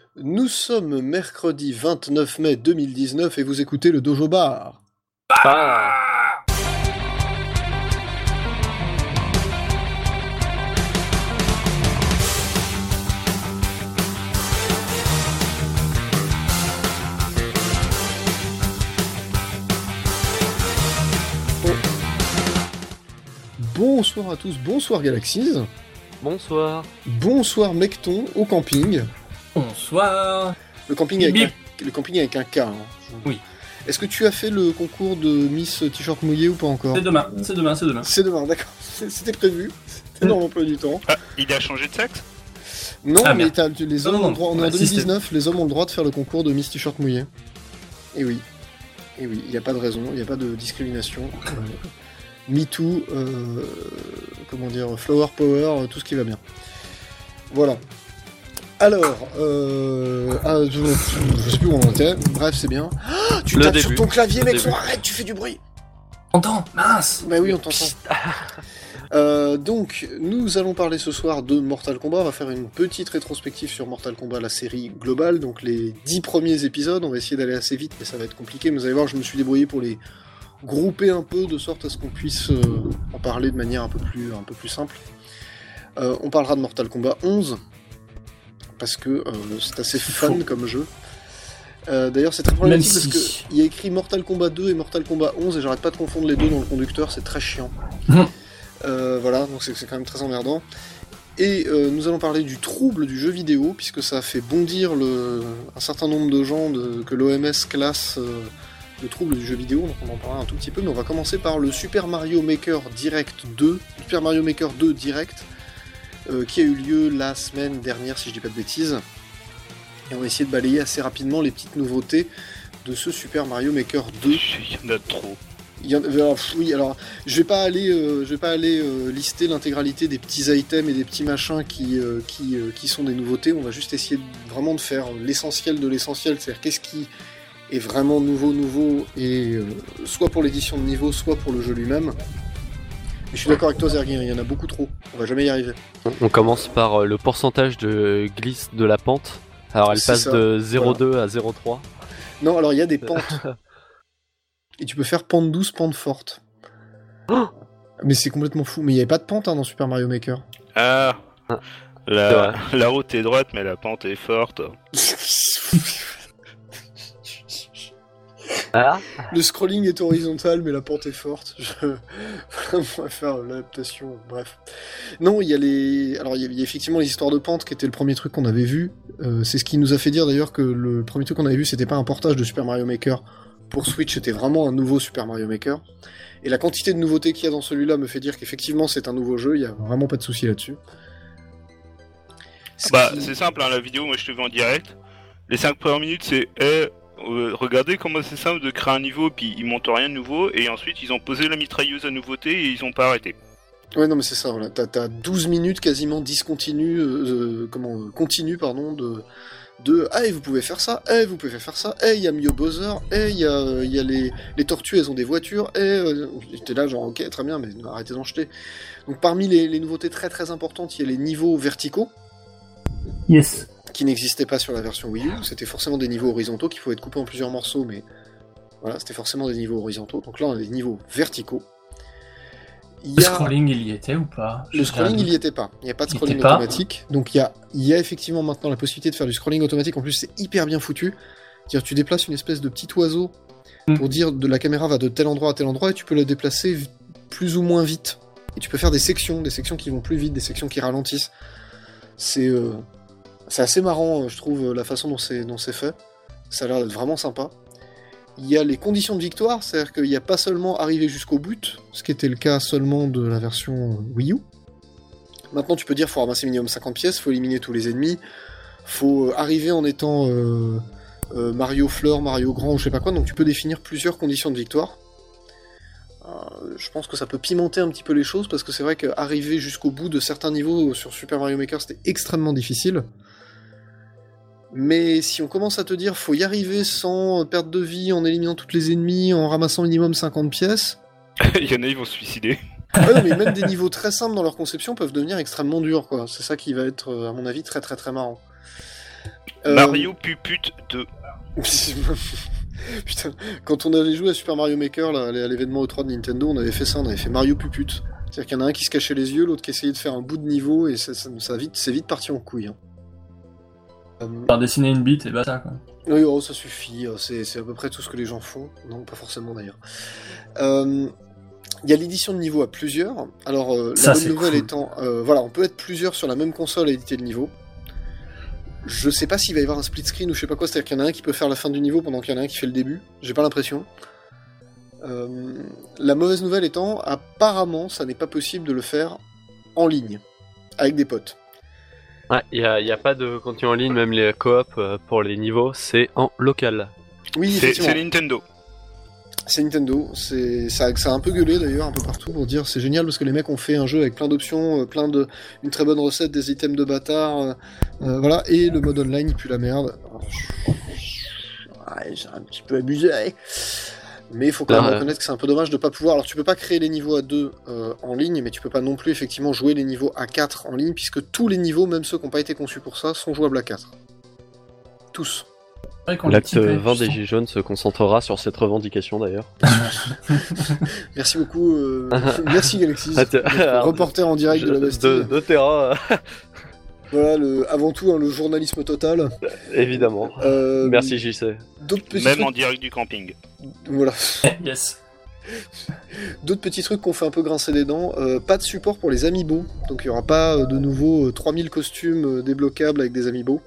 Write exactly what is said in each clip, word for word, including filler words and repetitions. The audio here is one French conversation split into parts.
Nous sommes mercredi vingt-neuf mai deux mille dix-neuf et vous écoutez le Dojo Bar. Ah. Bonsoir à tous, bonsoir Galaxies. Bonsoir. Bonsoir Mecton au camping. Bonsoir. Le camping avec, un, le camping avec un K. Hein. Oui. Est-ce que tu as fait le concours de Miss T-shirt mouillé ou pas encore ? C'est demain, c'est demain, c'est demain. C'est demain, d'accord. C'était prévu. C'était dans l'emploi du temps. Ah, il a changé de sexe ? Non, ah, mais t'as, les hommes non, non, ont le droit, on est bah, en deux mille dix-neuf, les hommes ont le droit de faire le concours de Miss T-shirt mouillé. Et oui. Et oui, il n'y a pas de raison, il n'y a pas de discrimination. MeToo, euh, comment dire, Flower Power, tout ce qui va bien. Voilà. Alors, euh, ah, je, je sais plus où on était. Bref, c'est bien. Ah, tu le tapes début. sur ton clavier, mec. Début. Arrête, tu fais du bruit. T'entends ? Mince. Bah oui, on t'entend. euh, donc, nous allons parler ce soir de Mortal Kombat. On va faire une petite rétrospective sur Mortal Kombat, la série globale. Donc, les dix premiers épisodes. On va essayer d'aller assez vite, mais ça va être compliqué. Mais vous allez voir, je me suis débrouillé pour les grouper un peu de sorte à ce qu'on puisse euh, en parler de manière un peu plus, un peu plus simple. Euh, on parlera de Mortal Kombat onze. Parce que euh, c'est assez c'est fun faux. comme jeu. Euh, d'ailleurs, c'est très problématique Même si... parce qu'il y a écrit Mortal Kombat deux et Mortal Kombat onze et j'arrête pas de confondre les deux dans le conducteur, c'est très chiant. Mmh. Euh, voilà, donc c'est, c'est quand même très emmerdant. Et euh, nous allons parler du trouble du jeu vidéo, puisque ça a fait bondir le, un certain nombre de gens de, que l'O M S classe euh, le trouble du jeu vidéo, donc on en parlera un tout petit peu, mais on va commencer par le Super Mario Maker Direct deux, Super Mario Maker deux Direct, euh, qui a eu lieu la semaine dernière, si je dis pas de bêtises. Et on va essayer de balayer assez rapidement les petites nouveautés de ce Super Mario Maker deux. Il y en a trop. Il y en, alors, oui, alors je vais pas aller, euh, je vais pas aller euh, lister l'intégralité des petits items et des petits machins qui, euh, qui, euh, qui sont des nouveautés. On va juste essayer de, vraiment de faire l'essentiel de l'essentiel, c'est-à-dire qu'est-ce qui est vraiment nouveau, nouveau, et euh, soit pour l'édition de niveau, soit pour le jeu lui-même. Mais je suis d'accord avec toi, Zergui, il y en a beaucoup trop. On va jamais y arriver. On commence par euh, le pourcentage de glisse de la pente. Alors elle C'est passe ça. de zéro virgule deux Voilà. à zéro virgule trois. Non, alors il y a des pentes. Et tu peux faire pente douce, pente forte. Oh Mais c'est complètement fou. Mais il n'y avait pas de pente hein, dans Super Mario Maker. Ah, Ah. la, la route est droite, mais la pente est forte. Ah. Le scrolling est horizontal, mais la pente est forte. Je... Vraiment, on va faire l'adaptation. Bref. Non, il y a les. Alors, il y, a, il y a effectivement les histoires de pente qui étaient le premier truc qu'on avait vu. Euh, c'est ce qui nous a fait dire d'ailleurs que le premier truc qu'on avait vu, c'était pas un portage de Super Mario Maker pour Switch, c'était vraiment un nouveau Super Mario Maker. Et la quantité de nouveautés qu'il y a dans celui-là me fait dire qu'effectivement c'est un nouveau jeu. Il y a vraiment pas de souci là-dessus. Ce Bah, qui- c'est simple, hein, la vidéo, moi je te vu en direct. Les cinq premières minutes, c'est eh, euh, regardez comment c'est simple de créer un niveau, puis ils montent rien de nouveau, et ensuite ils ont posé la mitrailleuse à nouveauté et ils ont pas arrêté. Ouais, non, mais c'est ça, voilà. T'as, t'as douze minutes quasiment discontinues, euh, euh, comment, euh, continues, pardon, de, de, ah, et vous pouvez faire ça, eh, vous pouvez faire ça, eh, il y a Mio Bowser, eh, il y a, euh, il y a les, les tortues, elles ont des voitures, eh, euh, j'étais là, genre, ok, très bien, mais arrêtez d'en jeter. Donc, parmi les, les nouveautés très très importantes, il y a les niveaux verticaux, Yes. qui n'existaient pas sur la version Wii U, c'était forcément des niveaux horizontaux qui pouvaient être coupés en plusieurs morceaux, mais voilà, c'était forcément des niveaux horizontaux. Donc là, on a des niveaux verticaux. Il Le y a- scrolling, il y était ou pas? Le scrolling, il y était pas. Il n'y a pas de Il scrolling était pas. automatique. Donc il y a, il y a effectivement maintenant la possibilité de faire du scrolling automatique. En plus, c'est hyper bien foutu. C'est-à-dire, tu déplaces une espèce de petit oiseau Mm. pour dire de la caméra va de tel endroit à tel endroit et tu peux le déplacer v- plus ou moins vite. Et tu peux faire des sections, des sections qui vont plus vite, des sections qui ralentissent. C'est, euh, c'est assez marrant, euh, je trouve, la façon dont c'est, dont c'est fait. Ça a l'air d'être vraiment sympa. Il y a les conditions de victoire, c'est-à-dire qu'il n'y a pas seulement arriver jusqu'au but, ce qui était le cas seulement de la version Wii U. Maintenant, tu peux dire faut ramasser minimum cinquante pièces, faut éliminer tous les ennemis, faut euh, arriver en étant euh, euh, Mario Fleur, Mario Grand ou je sais pas quoi, donc tu peux définir plusieurs conditions de victoire. Euh, je pense que ça peut pimenter un petit peu les choses, parce que c'est vrai qu'arriver jusqu'au bout de certains niveaux sur Super Mario Maker, c'était extrêmement difficile. Mais si on commence à te dire faut y arriver sans perte de vie, en éliminant toutes les ennemis, en ramassant minimum cinquante pièces... Il y en a, ils vont se suicider. Ouais, non, mais même des niveaux très simples dans leur conception peuvent devenir extrêmement durs, quoi. C'est ça qui va être, à mon avis, très très très marrant. Euh, Mario Pupute deux. Putain, quand on avait joué à Super Mario Maker, là, à l'événement E trois de Nintendo, on avait fait ça, on avait fait Mario Pupute. C'est-à-dire qu'il y en a un qui se cachait les yeux, l'autre qui essayait de faire un bout de niveau, et ça, ça, ça vite, c'est vite parti en couille. Hein. Euh... Faire dessiner une bite et basta, quoi. Oui, oh, ça suffit, c'est, c'est à peu près tout ce que les gens font. Non, pas forcément d'ailleurs. Euh... Il y a l'édition de niveau à plusieurs. Alors, euh, la ça, bonne nouvelle cool. étant, euh, voilà, on peut être plusieurs sur la même console à éditer le niveau. Je sais pas s'il va y avoir un split screen ou je sais pas quoi, c'est-à-dire qu'il y en a un qui peut faire la fin du niveau pendant qu'il y en a un qui fait le début. J'ai pas l'impression. Euh, la mauvaise nouvelle étant, apparemment, ça n'est pas possible de le faire en ligne, avec des potes. Ouais, il n'y a, y a pas de contenu en ligne, même les coop euh, pour les niveaux, c'est en local. Oui, C'est, effectivement. c'est Nintendo. C'est Nintendo, c'est, ça, ça a un peu gueulé d'ailleurs, un peu partout, pour dire c'est génial parce que les mecs ont fait un jeu avec plein d'options, euh, plein de, une très bonne recette, des items de bâtard, euh, euh, voilà, et le mode online il pue la merde. Alors, je... ouais, j'ai un petit peu abusé, ouais. Mais il faut quand Ah, même ouais. reconnaître que c'est un peu dommage de pas pouvoir. Alors tu peux pas créer les niveaux à deux euh, en ligne, mais tu peux pas non plus effectivement jouer les niveaux à quatre en ligne, puisque tous les niveaux, même ceux qui n'ont pas été conçus pour ça, sont jouables à quatre. Tous. C'est vrai qu'on est L'acte typé, vingt des putain. Gilets jaunes se concentrera sur cette revendication d'ailleurs. Merci beaucoup. Euh... Merci Galaxy. Ah, t'es- alors, Reporter en direct de la Bastille. De, de terrain, Voilà, le, avant tout, hein, le journalisme total. évidemment. Euh, Merci J C. D'autres petits Même trucs... en direct du camping. Voilà. Yes. D'autres petits trucs qu'on fait un peu grincer des dents. Euh, pas de support pour les amiibo. Donc il n'y aura pas euh, de nouveau euh, trois mille costumes euh, débloquables avec des amiibo.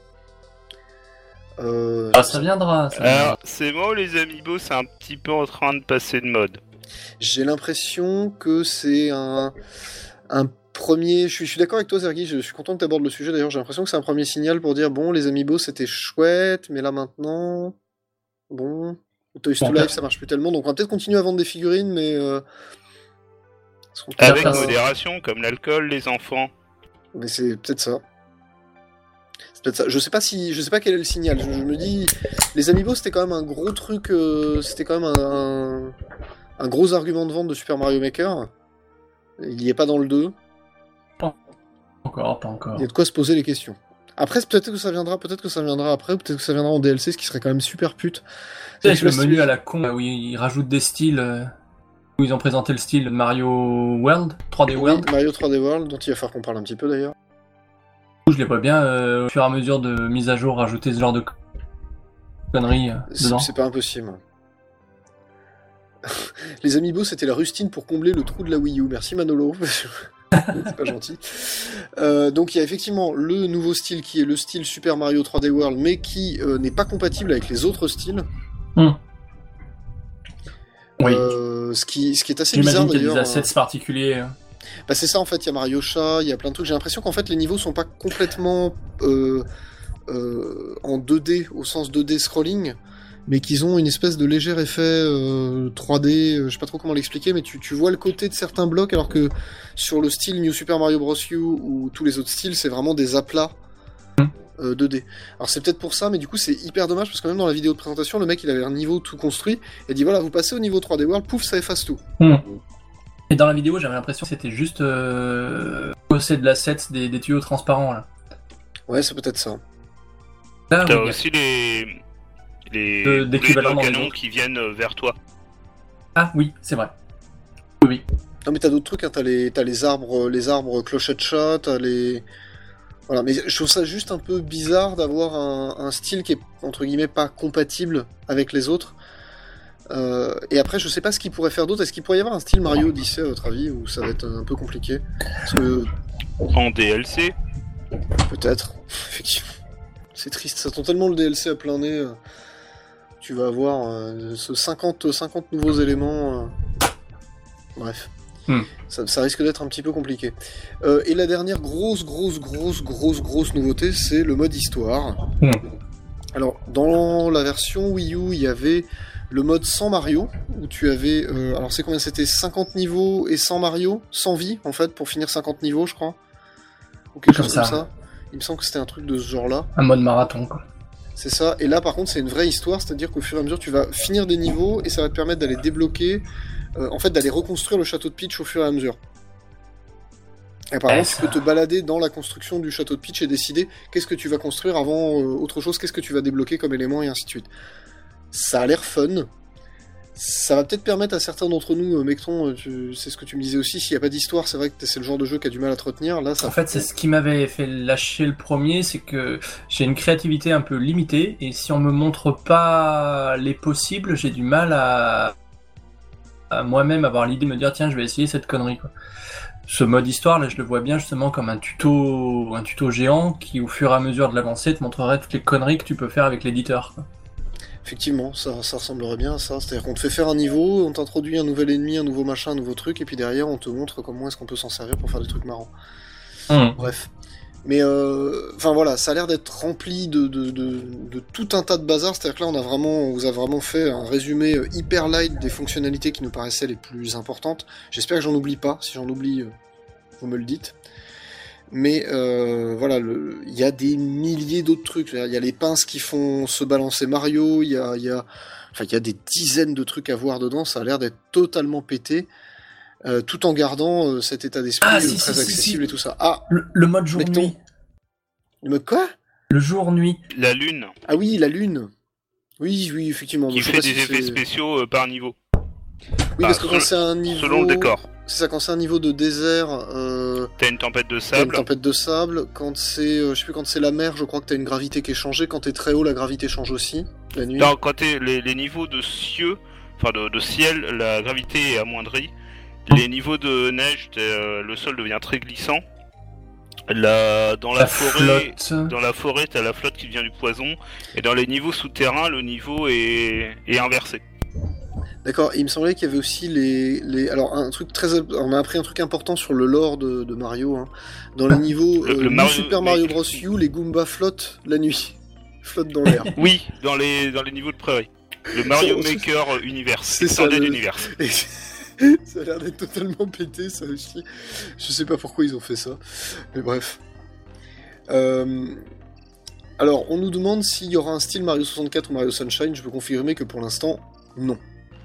Euh, Ah, ça viendra. Ça viendra. Alors, c'est moi ou les amiibo, c'est un petit peu en train de passer de mode. J'ai l'impression que c'est un, un premier... Je suis, je suis d'accord avec toi, Zergi, je, je suis content que tu abordes le sujet. D'ailleurs, j'ai l'impression que c'est un premier signal pour dire, bon, les amiibo, c'était chouette, mais là, maintenant... Bon... Toys to Bon, Life, ça marche plus tellement, donc on va peut-être continuer à vendre des figurines, mais... Euh... est-ce qu'on peut Avec pas- modération, comme l'alcool, les enfants. Mais c'est peut-être ça. C'est peut-être ça. Je sais pas si, je sais pas quel est le signal. Je, je me dis, les amiibo c'était quand même un gros truc, euh, c'était quand même un, un, un gros argument de vente de Super Mario Maker. Il y est pas dans le deux. Encore, pas encore. Il y a de quoi se poser les questions. Après, c'est peut-être que ça viendra, peut-être que ça viendra après, ou peut-être que ça viendra en D L C, ce qui serait quand même super pute. Tu sais, Donc, avec le je sais- menu à la con, là, où ils rajoutent des styles, euh, où ils ont présenté le style Mario World, trois D Oui, World. Mario trois D World, dont il va falloir qu'on parle un petit peu d'ailleurs. Je les vois bien, euh, au fur et à mesure de mise à jour, rajouter ce genre de conneries euh, C'est dedans. c'est pas impossible. Les amiibo, c'était la rustine pour combler le trou de la Wii U. Merci Manolo. C'est pas gentil. Euh, donc il y a effectivement le nouveau style qui est le style Super Mario trois D World, mais qui euh, n'est pas compatible avec les autres styles. Hmm. Oui. Euh, ce, qui, ce qui est assez J'imagine bizarre qu'il y a d'ailleurs. des assets particuliers. euh. Bah, c'est ça en fait, il y a Mario Chat, il y a plein de trucs. J'ai l'impression qu'en fait les niveaux sont pas complètement euh, euh, en deux D, au sens deux D scrolling, mais qu'ils ont une espèce de léger effet euh, trois D, euh, je sais pas trop comment l'expliquer, mais tu, tu vois le côté de certains blocs, alors que sur le style New Super Mario Bros. U ou tous les autres styles, c'est vraiment des aplats euh, deux D. Alors c'est peut-être pour ça, mais du coup c'est hyper dommage, parce que même dans la vidéo de présentation, le mec il avait un niveau tout construit, et dit voilà, vous passez au niveau trois D World, pouf, ça efface tout. Et dans la vidéo, j'avais l'impression que c'était juste euh, bosser de l'asset des, des tuyaux transparents là. Ouais, c'est peut-être ça. Là, T'as oui, aussi les... les De- d'équivalent boules dans de les canon autres. qui viennent euh, vers toi. Ah oui, c'est vrai. Non mais t'as d'autres trucs, hein, t'as les, t'as les arbres, les arbres clochette chat, t'as les... Voilà, mais je trouve ça juste un peu bizarre d'avoir un, un style qui est, entre guillemets, pas compatible avec les autres. Euh, et après, je sais pas ce qu'il pourrait faire d'autre. Est-ce qu'il pourrait y avoir un style Mario Odyssey, à votre avis, ou ça va être un peu compliqué? Parce que, En D L C. peut-être, effectivement. C'est triste, ça tend tellement le D L C à plein nez. euh, Tu vas avoir euh, ce cinquante, cinquante nouveaux éléments. euh, Bref. Hmm. Ça, ça risque d'être un petit peu compliqué. Euh, et la dernière grosse, grosse, grosse, grosse, grosse nouveauté, c'est le mode histoire. Hmm. Alors, dans la version Wii U, il y avait le mode sans Mario, où tu avais... euh, alors, c'est combien? C'était cinquante niveaux et sans Mario, sans vie, en fait, pour finir cinquante niveaux, je crois. Ou quelque Comme chose comme ça. ça. Il me semble que c'était un truc de ce genre-là. Un mode marathon quoi. C'est ça, et là par contre c'est une vraie histoire, c'est-à-dire qu'au fur et à mesure tu vas finir des niveaux et ça va te permettre d'aller débloquer, euh, en fait d'aller reconstruire le château de Peach au fur et à mesure. apparemment, Ouais, tu ça- peux te balader dans la construction du château de Peach et décider qu'est-ce que tu vas construire avant euh, autre chose, qu'est-ce que tu vas débloquer comme élément et ainsi de suite. Ça a l'air fun. Ça va peut-être permettre à certains d'entre nous, euh, Mecton, euh, tu- c'est ce que tu me disais aussi, s'il n'y a pas d'histoire, c'est vrai que c'est le genre de jeu qui a du mal à te retenir. Là, ça En fait, c'est ce qui m'avait fait lâcher le premier, c'est que j'ai une créativité un peu limitée, et si on me montre pas les possibles, j'ai du mal à, à moi-même avoir l'idée de me dire tiens, je vais essayer cette connerie, quoi. Ce mode histoire, là, je le vois bien justement comme un tuto, un tuto géant qui, au fur et à mesure de l'avancée, te montrerait toutes les conneries que tu peux faire avec l'éditeur, quoi. Effectivement, ça, ça ressemblerait bien à ça. C'est-à-dire qu'on te fait faire un niveau, on t'introduit un nouvel ennemi, un nouveau machin, un nouveau truc, et puis derrière, on te montre comment est-ce qu'on peut s'en servir pour faire des trucs marrants. Hum. Bref. Mais, euh, enfin voilà, ça a l'air d'être rempli de, de, de, de tout un tas de bazar. C'est-à-dire que là, on a vraiment, on vous a vraiment fait un résumé euh, hyper light des fonctionnalités qui nous paraissaient les plus importantes. J'espère que j'en oublie pas. Si j'en oublie, euh, vous me le dites. Mais euh, voilà, le- il y a des milliers d'autres trucs. Il y a les pinces qui font se balancer Mario. Il y a, il y a, enfin, il y a des dizaines de trucs à voir dedans. Ça a l'air d'être totalement pété, euh, tout en gardant euh, cet état d'esprit Ah, euh, si, très si, si, accessible si. et tout ça. Ah, Le, le mode jour-nuit. Mecton. me quoi? Le jour-nuit. La lune, Ah oui, la lune. Oui, oui, effectivement. qui Je sais fait pas des si effets c'est- spéciaux euh, par niveau. Oui, parce que Ah, quand selon- c'est un niveau. Selon le décor. C'est ça, quand c'est un niveau de désert, euh, T'as une tempête de t'as une sable. tempête de sable. Quand c'est, euh, je sais plus, quand c'est la mer, je crois que t'as une gravité qui est changée. Quand t'es très haut, la gravité change aussi. La nuit. Non, quand t'es les, les niveaux de cieux, enfin de, de ciel, la gravité est amoindrie. Les niveaux de neige, t'es, euh, le sol devient très glissant. La, dans la Ça forêt, flotte. dans la forêt, t'as la flotte qui vient du poison. Et dans les niveaux souterrains, le niveau est, est inversé. D'accord. Et il me semblait qu'il y avait aussi les, les, alors un truc très, on a appris un truc important sur le lore de, de Mario. Hein. Dans les niveaux Le- euh, le New Mario Super Mario Maker. Bros. U, les Goombas flottent la nuit, flottent dans l'air. Oui, dans les, dans les niveaux de prairie. Le Mario C'est- Maker Universe. c'est ça, Extended le- Universe. Et ça a l'air d'être totalement pété, ça aussi. Je sais pas pourquoi ils ont fait ça. Mais bref. Euh, Alors, on nous demande s'il y aura un style Mario soixante-quatre ou Mario Sunshine. Je peux confirmer que pour l'instant, non.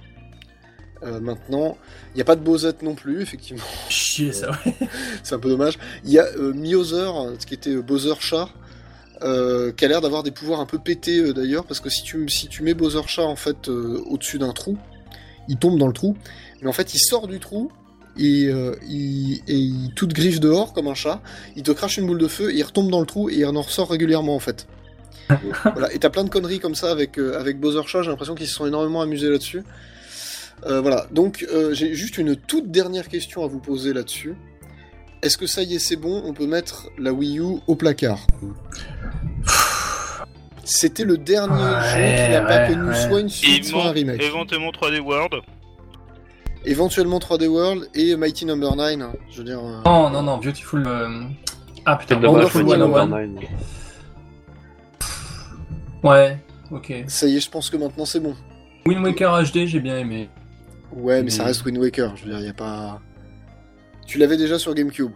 Euh, maintenant, il n'y a pas de Bowser non plus, effectivement. Chier, ça, ouais. C'est un peu dommage. Il y a euh, Mewtwo, ce qui était euh, Bowser chat, euh, qui a l'air d'avoir des pouvoirs un peu pétés euh, d'ailleurs, parce que si tu, si tu mets Bowser chat en fait euh, au-dessus d'un trou, il tombe dans le trou, mais en fait il sort du trou, et, euh, il, et il toute griffe dehors comme un chat, il te crache une boule de feu, et il retombe dans le trou et il en ressort régulièrement en fait. Voilà. Et t'as plein de conneries comme ça avec, euh, avec Bowser chat, j'ai l'impression qu'ils se sont énormément amusés là-dessus. Euh, voilà, donc euh, j'ai juste une toute dernière question à vous poser là-dessus. Est-ce que ça y est, c'est bon, on peut mettre la Wii U au placard? C'était le dernier Ouais, jeu qui n'a pas ouais, connu ouais. soit une suite, soit un Évent- remake. éventuellement trois D World. Éventuellement trois D World et Mighty Number nine, hein, je veux dire... euh, Non, non, non, Beautiful. euh, Ah putain, C'est dommage, Wonderful Mighty one oh Number one. nine. Ouais, ok. Ça y est, je pense que maintenant c'est bon. Wind Waker H D, j'ai bien aimé. Ouais, mais Mais- ça reste Wind Waker, je veux dire, y a pas... Tu l'avais déjà sur GameCube.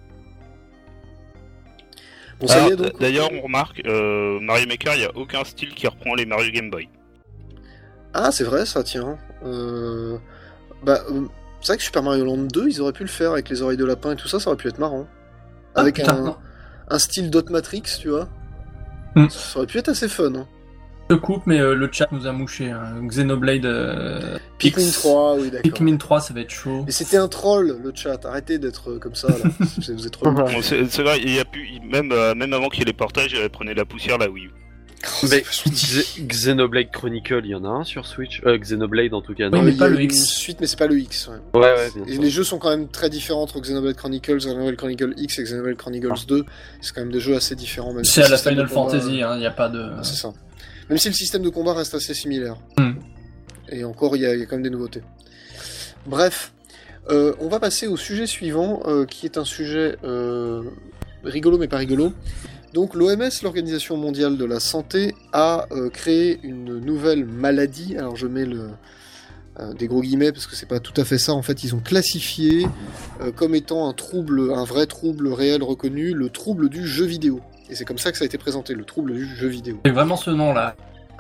Bon, ça y Alors, est, donc... D'ailleurs, on remarque, euh, Mario Maker, il n'y a aucun style qui reprend les Mario Game Boy. Ah, c'est vrai, ça, tiens. Euh... Bah, euh, c'est vrai que Super Mario Land deux, ils auraient pu le faire avec les oreilles de lapin et tout ça, ça aurait pu être marrant. Ah, Avec putain, un, non. un style Dot Matrix, tu vois. Hmm. Ça aurait pu être assez fun. Hein. Je coupe, mais euh, le chat nous a mouché. Hein. Xenoblade. Euh... Pikmin X. trois, oui, d'accord. Pikmin trois, ça va être chaud. Mais c'était un troll, le chat. Arrêtez d'être euh, comme ça, là. C'est- Vous êtes trop... Ouais. Bon, c'est c'est vrai, il y a plus, même, euh, même avant qu'il y ait les portages, elle prenait la poussière la Wii U. Oh, c'est Mais vachement difficile. Xe- Xenoblade Chronicle, il y en a un sur Switch. Euh, Xenoblade en tout cas. Oui, non. mais il y pas a le une X. suite, mais c'est pas le X. Ouais. Ouais, ouais, bien Et sûr. les jeux sont quand même très différents entre Xenoblade Chronicles, Xenoblade Chronicles X et Xenoblade Chronicles deux. C'est quand même des jeux assez différents. Même si C'est le à la système Final de combat- Fantasy, il n'y a pas de. Ah, c'est ça. Même si le système de combat reste assez similaire. Hmm. Et encore, il y, a il y a quand même des nouveautés. Bref, euh, on va passer au sujet suivant, euh, qui est un sujet euh, rigolo mais pas rigolo. Donc l'O M S, l'Organisation mondiale de la santé, a euh, créé une nouvelle maladie. Alors je mets le, euh, des gros guillemets parce que c'est pas tout à fait ça. En fait, ils ont classifié euh, comme étant un trouble, un vrai trouble réel reconnu, le trouble du jeu vidéo. Et c'est comme ça que ça a été présenté, le trouble du jeu vidéo. C'est vraiment ce nom-là.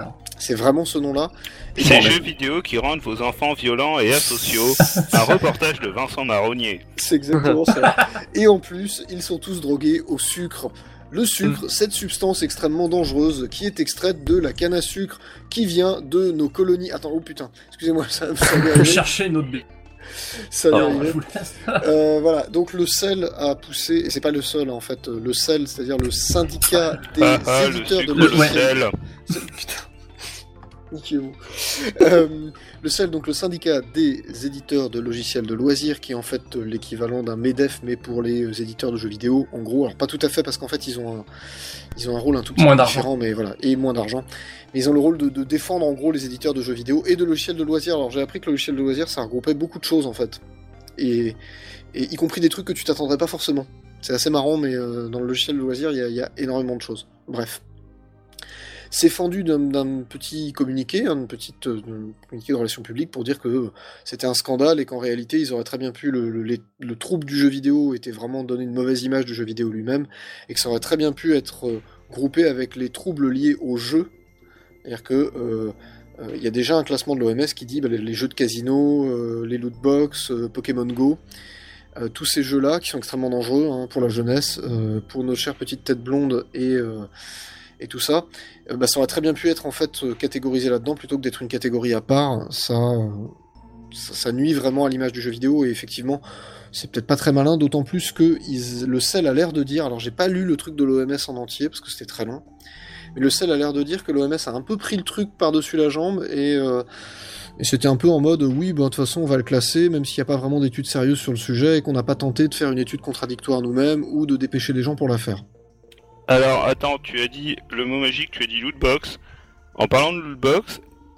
C'est vraiment ce nom-là. Et Ces bon, jeux vidéo qui rendent vos enfants violents et asociaux. Un reportage de Vincent Marronnier. C'est exactement ça. Et en plus, ils sont tous drogués au sucre. Le sucre, cette substance extrêmement dangereuse qui est extraite de la canne à sucre qui vient de nos colonies. Attends, oh putain, excusez-moi, ça, ça m'est Je arrivé. cherchais une autre bille. Ça m'est Alors, arrivé. je vous laisse. Euh, voilà, donc le S E L a poussé, et c'est pas le seul en fait, le S E L, c'est-à-dire le syndicat des Ah, ah, le éditeurs de sucre, le logiciels. sel. C'est- Putain. Niquez-vous. euh, le S E L, donc le syndicat des éditeurs de logiciels de loisirs, qui est en fait l'équivalent d'un MEDEF, mais pour les éditeurs de jeux vidéo, en gros. Alors pas tout à fait, parce qu'en fait ils ont un, ils ont un rôle un tout petit Moins peu d'argent. différent, mais voilà, et moins d'argent. Mais ils ont le rôle de, de défendre en gros les éditeurs de jeux vidéo et de logiciels de loisirs. Alors j'ai appris que le logiciel de loisirs, ça regroupait beaucoup de choses en fait, et, et y compris des trucs que tu t'attendrais pas forcément. C'est assez marrant, mais euh, dans le logiciel de loisirs, il y, a- il y a énormément de choses. Bref. C'est fendu d'un d'un petit communiqué, un petit euh, communiqué de relations publiques pour dire que euh, c'était un scandale et qu'en réalité ils auraient très bien pu, le, le, les- le trouble du jeu vidéo était vraiment donner une mauvaise image du jeu vidéo lui-même, et que ça aurait très bien pu être euh, groupé avec les troubles liés au jeu. C'est-à-dire que euh, euh, il y a déjà un classement de l'O M S qui dit bah, les, les jeux de casino, euh, les lootbox, euh, Pokémon Go, euh, tous ces jeux-là qui sont extrêmement dangereux hein, pour la jeunesse, euh, pour nos chères petites têtes blondes et euh, et tout ça, euh, bah, ça aurait très bien pu être en fait euh, catégorisé là-dedans plutôt que d'être une catégorie à part. Ça, euh, ça, ça nuit vraiment à l'image du jeu vidéo, et effectivement, c'est peut-être pas très malin, d'autant plus que ils- le S E L a l'air de dire, alors j'ai pas lu le truc de l'O M S en entier parce que c'était très long, mais le S E L a l'air de dire que l'O M S a un peu pris le truc par-dessus la jambe, et, euh, et c'était un peu en mode oui, bah, de toute façon on va le classer, même s'il n'y a pas vraiment d'études sérieuses sur le sujet, et qu'on n'a pas tenté de faire une étude contradictoire nous-mêmes ou de dépêcher les gens pour la faire. Alors, attends, tu as dit le mot magique, tu as dit lootbox. En parlant de lootbox,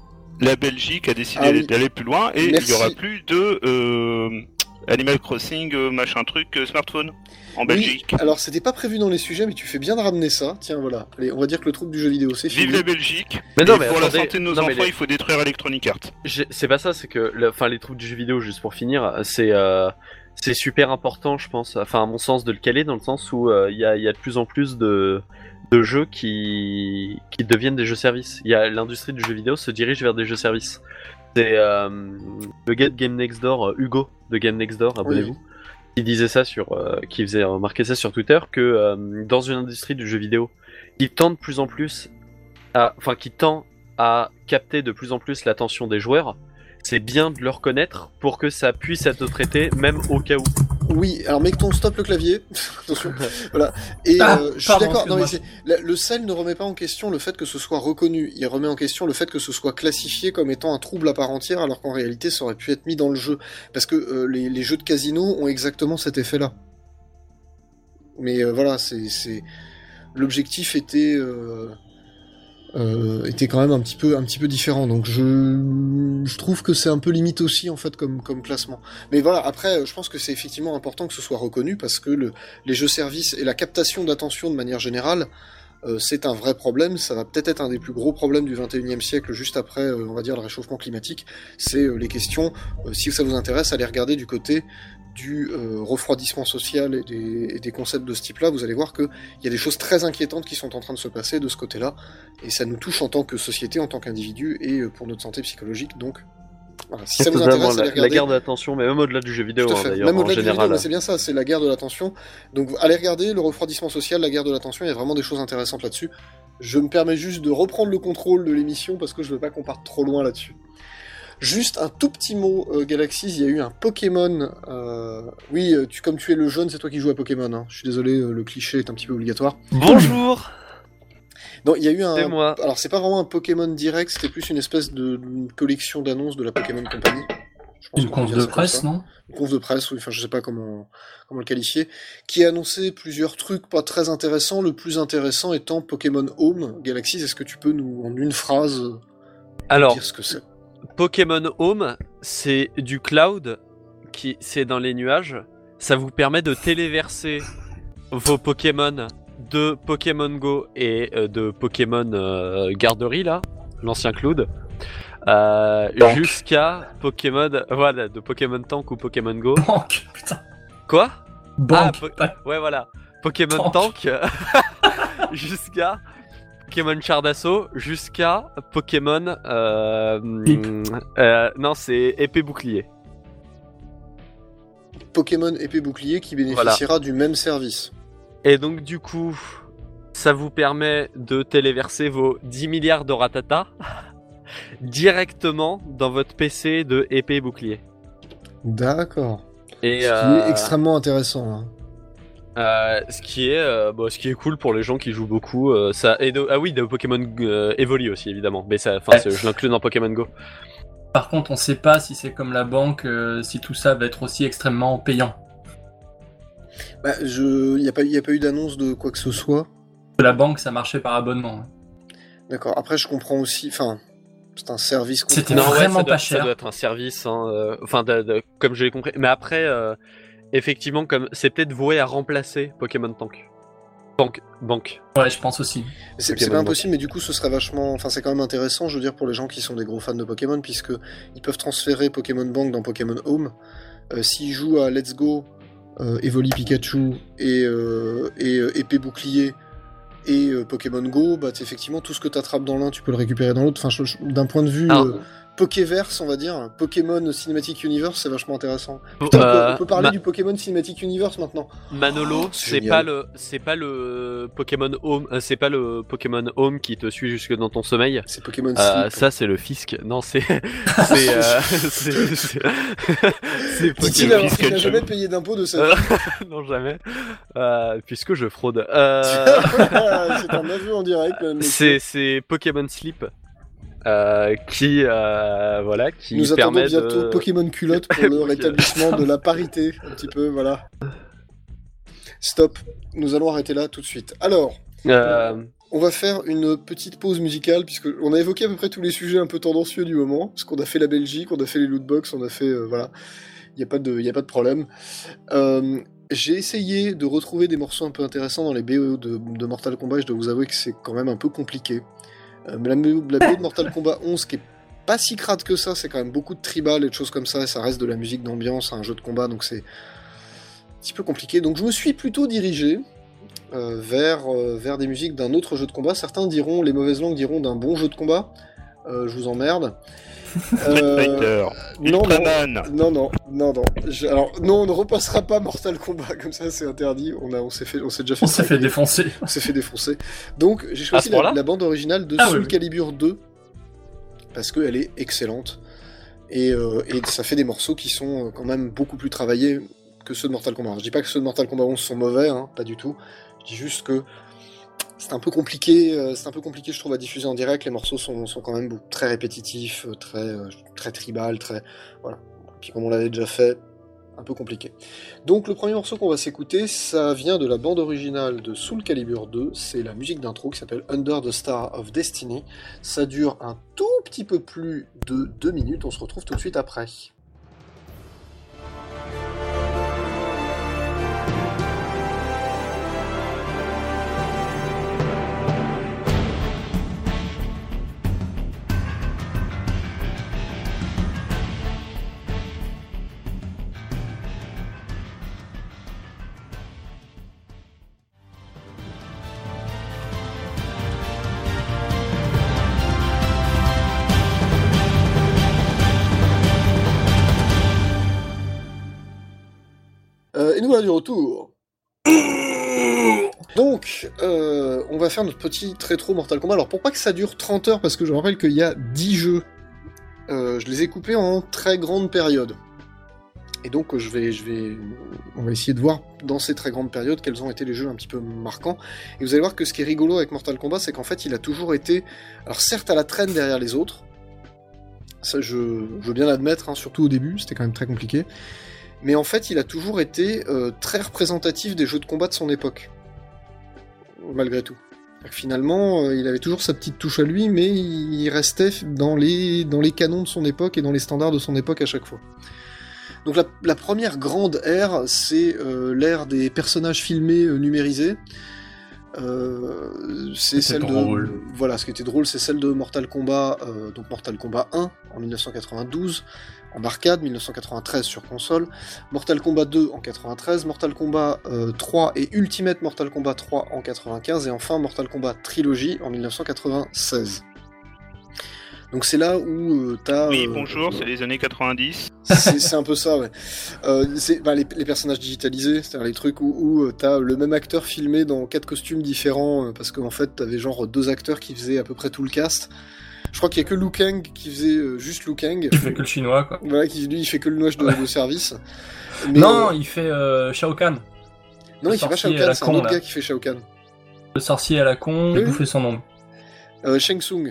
la Belgique a décidé Ah oui. d'aller plus loin et Merci. il y aura plus de euh, Animal Crossing, euh, machin truc, euh, smartphone en Belgique. Oui, alors c'était pas prévu dans les sujets, mais tu fais bien de ramener ça. Tiens, voilà. Allez, on va dire que le trouble du jeu vidéo, c'est fini. Vive la Belgique. Mais non, Et mais pour attendez, la santé de nos non, mais enfants, les- il faut détruire Electronic Arts. J'ai- C'est pas ça, c'est que, le- enfin, les troubles du jeu vidéo, juste pour finir, c'est euh, c'est super important, je pense, enfin, à mon sens, de le caler dans le sens où euh, il y, a, il y a de plus en plus de, de jeux qui, qui deviennent des jeux services. Il y a l'industrie du jeu vidéo se dirige vers des jeux services. C'est euh, le gars de Game Next Door, euh, Hugo de Game Next Door, abonnez-vous, qui disait ça sur, euh, qui faisait remarquer ça sur Twitter, que euh, dans une industrie du jeu vidéo, qui tend de plus en plus, à, enfin, qui tend à capter de plus en plus l'attention des joueurs, c'est bien de le reconnaître pour que ça puisse être traité, même au cas où. Oui, alors mec, ton stop le clavier. Attention. Voilà. Et Ah, euh, je suis pardon, d'accord. Non, mais excuse-moi. c'est- la- le S E L ne remet pas en question le fait que ce soit reconnu. Il remet en question le fait que ce soit classifié comme étant un trouble à part entière, alors qu'en réalité, ça aurait pu être mis dans le jeu. Parce que euh, les, les jeux de casino ont exactement cet effet-là. Mais euh, voilà, c'est, c'est... l'objectif était. Euh... euh, était quand même un petit peu un petit peu différent, donc je je trouve que c'est un peu limite aussi en fait comme comme classement. Mais voilà, après je pense que c'est effectivement important que ce soit reconnu, parce que le les jeux services et la captation d'attention de manière générale, euh, c'est un vrai problème. Ça va peut-être être un des plus gros problèmes du vingt et unième siècle, juste après euh, on va dire le réchauffement climatique. C'est euh, les questions, euh, si ça vous intéresse, allez regarder du côté du euh, refroidissement social et des, et des concepts de ce type-là. Vous allez voir qu'il y a des choses très inquiétantes qui sont en train de se passer de ce côté-là, et ça nous touche en tant que société, en tant qu'individu, et euh, pour notre santé psychologique. Donc, voilà. Si ça vous Totalement, intéresse, la, allez la regarder. guerre d'attention, mais même au-delà du jeu vidéo, Tout à hein, fait. d'ailleurs, Même en au-delà du jeu vidéo, général. mais c'est bien ça, c'est la guerre de l'attention. Donc allez regarder le refroidissement social, la guerre de l'attention, il y a vraiment des choses intéressantes là-dessus. Je me permets juste de reprendre le contrôle de l'émission parce que je veux pas qu'on parte trop loin là-dessus. Juste un tout petit mot, euh, Galaxies, il y a eu un Pokémon. Euh... Oui, euh, tu, comme tu es le jeune, c'est toi qui joues à Pokémon. Hein. Je suis désolé, euh, le cliché est un petit peu obligatoire. Bonjour. Non, il y a eu un. C'est moi. Alors c'est pas vraiment un Pokémon direct, c'était plus une espèce de une collection d'annonces de la Pokémon Company. Je pense Une qu'on peut conf dire de ça comme presse, ça. non? Une conf de presse, oui, enfin je sais pas comment, comment le qualifier, qui a annoncé plusieurs trucs pas très intéressants, le plus intéressant étant Pokémon Home. Galaxies, est-ce que tu peux nous, en une phrase, Alors, dire ce que c'est? Pokémon Home, c'est du cloud, qui c'est dans les nuages. Ça vous permet de téléverser vos Pokémon de Pokémon Go et euh, de Pokémon euh, Garderie, là, l'ancien cloud, euh, jusqu'à Pokémon, voilà, de Pokémon Tank ou Pokémon Go. Banque, putain. Quoi? Banque. Ah, po- pas- Ouais, voilà. Pokémon Tank. Tank, jusqu'à Pokémon Char d'Assaut jusqu'à Pokémon. Euh, euh, non, c'est épée bouclier. Pokémon épée bouclier qui bénéficiera voilà. du même service. Et donc du coup, ça vous permet de téléverser vos dix milliards de ratata directement dans votre P C de épée bouclier. D'accord. Et ce qui euh... est extrêmement intéressant. Hein. Euh, ce qui est, euh, bon, ce qui est cool pour les gens qui jouent beaucoup. Euh, ça et de, ah oui, de Pokémon euh, Evoli aussi évidemment. Mais ça, enfin, ouais. je l'inclus dans Pokémon Go. Par contre, on sait pas si c'est comme la banque, euh, si tout ça va être aussi extrêmement payant. Bah, je, y a pas, y a pas eu d'annonce de quoi que ce soit. La banque, ça marchait par abonnement. Hein. D'accord. Après, je comprends aussi. Enfin, c'est un service. C'était non, vraiment ouais, pas doit, cher. Ça doit être un service. Hein, euh, enfin, de, de, comme j'ai compris. Mais après, euh, effectivement, comme c'est peut-être voué à remplacer Pokémon Tank. Banque, banque. Ouais, je pense aussi. C'est, c'est pas impossible, mais du coup, ce serait vachement. Enfin, c'est quand même intéressant, je veux dire, pour les gens qui sont des gros fans de Pokémon, puisque ils peuvent transférer Pokémon Bank dans Pokémon Home. Euh, s'ils jouent à Let's Go, euh, Evoli Pikachu et, euh, et euh, épée bouclier et euh, Pokémon Go, bah effectivement, tout ce que tu attrapes dans l'un, tu peux le récupérer dans l'autre. Enfin, je, je, d'un point de vue euh, Pokéverse, on va dire, Pokémon Cinematic Universe, c'est vachement intéressant. Putain, euh, on, peut, on peut parler ma... du Pokémon Cinematic Universe maintenant. Manolo, oh, c'est, c'est pas le, c'est pas le Pokémon Home, euh, c'est pas le Pokémon Home qui te suit jusque dans ton sommeil. C'est Pokémon euh, Sleep. Ça, c'est le Fisk. Non, c'est, c'est, euh, c'est, c'est, c'est Dit-il alors qu'il n'a jamais payé d'impôt de sa vie. Non, jamais. Euh, puisque je fraude. Euh... c'est un aveu en direct. C'est, c'est Pokémon Sleep. Euh, qui euh, voilà qui nous permet attendons bientôt de... Pokémon culotte pour le rétablissement de la parité un petit peu, voilà. Stop, nous allons arrêter là tout de suite. Alors euh... on va faire une petite pause musicale puisque on a évoqué à peu près tous les sujets un peu tendancieux du moment, parce qu'on a fait la Belgique, on a fait les lootbox, on a fait euh, voilà, il y a pas de il y a pas de problème. Euh, j'ai essayé de retrouver des morceaux un peu intéressants dans les B O de, de Mortal Kombat, je dois vous avouer que c'est quand même un peu compliqué. Euh, mais la, la B O de Mortal Kombat onze, qui est pas si crade que ça, c'est quand même beaucoup de tribal et de choses comme ça, et ça reste de la musique d'ambiance, un jeu de combat, donc c'est un petit peu compliqué. Donc je me suis plutôt dirigé euh, vers, euh, vers des musiques d'un autre jeu de combat. Certains diront, les mauvaises langues diront d'un bon jeu de combat. Euh, je vous emmerde. Euh, non, non, non, non, non, non. Je, alors, non, on ne repassera pas Mortal Kombat comme ça, c'est interdit. On a, on s'est fait, on s'est déjà fait. On s'est fait défoncer. On s'est fait défoncer. Donc, j'ai choisi la, la bande originale de ah, Soul oui, Calibur deux parce qu'elle est excellente et, euh, et ça fait des morceaux qui sont quand même beaucoup plus travaillés que ceux de Mortal Kombat. Alors, je dis pas que ceux de Mortal Kombat onze sont mauvais, hein, pas du tout. Je dis juste que c'est un peu compliqué, euh, c'est un peu compliqué, je trouve, à diffuser en direct. Les morceaux sont, sont quand même très répétitifs, très, euh, très tribal, très, voilà. Puis comme on l'avait déjà fait, un peu compliqué. Donc le premier morceau qu'on va s'écouter, ça vient de la bande originale de Soul Calibur deux. C'est la musique d'intro qui s'appelle Under the Star of Destiny. Ça dure un tout petit peu plus de deux minutes. On se retrouve tout de suite après. Et nous voilà du retour. Donc, euh, on va faire notre petit rétro Mortal Kombat. Alors, pour pas que ça dure trente heures, parce que je rappelle qu'il y a dix jeux, euh, je les ai coupés en très grandes périodes. Et donc, je vais, je vais, on va essayer de voir dans ces très grandes périodes quels ont été les jeux un petit peu marquants. Et vous allez voir que ce qui est rigolo avec Mortal Kombat, c'est qu'en fait, il a toujours été, alors certes à la traîne derrière les autres, ça je, je veux bien l'admettre, hein, surtout au début, c'était quand même très compliqué. Mais en fait, il a toujours été euh, très représentatif des jeux de combat de son époque. Malgré tout. Finalement, euh, il avait toujours sa petite touche à lui, mais il restait dans les, dans les canons de son époque et dans les standards de son époque à chaque fois. Donc la, la première grande ère, c'est euh, l'ère des personnages filmés euh, numérisés. Euh, c'est C'était celle drôle. de voilà, ce qui était drôle, c'est celle de Mortal Kombat, euh, donc Mortal Kombat un en mille neuf cent quatre-vingt-douze en arcade, mille neuf cent quatre-vingt-treize sur console, Mortal Kombat deux en quatre-vingt-treize, Mortal Kombat euh, trois et Ultimate Mortal Kombat trois en quatre-vingt-quinze et enfin Mortal Kombat Trilogy en mille neuf cent quatre-vingt-seize. Donc c'est là où euh, t'as... Oui, euh, bonjour, euh, c'est les années quatre-vingt-dix. c'est, c'est un peu ça, ouais. Euh, c'est, bah, les, les personnages digitalisés, c'est-à-dire les trucs où, où euh, t'as le même acteur filmé dans quatre costumes différents, euh, parce qu'en fait t'avais genre deux acteurs qui faisaient à peu près tout le cast. Je crois qu'il y a que Liu Kang qui faisait euh, juste Liu Kang. Il fait que le chinois, quoi. Voilà, qui lui il fait que le nuage de, Ouais. de service. Mais, Non, euh, il fait euh, Shao Kahn. non, le il fait pas Shao sorcier à Kahn, la c'est un con, autre là. gars qui fait Shao Kahn. Le sorcier à la con, Oui, j'ai oui. bouffé son nom. Euh, Shang Tsung.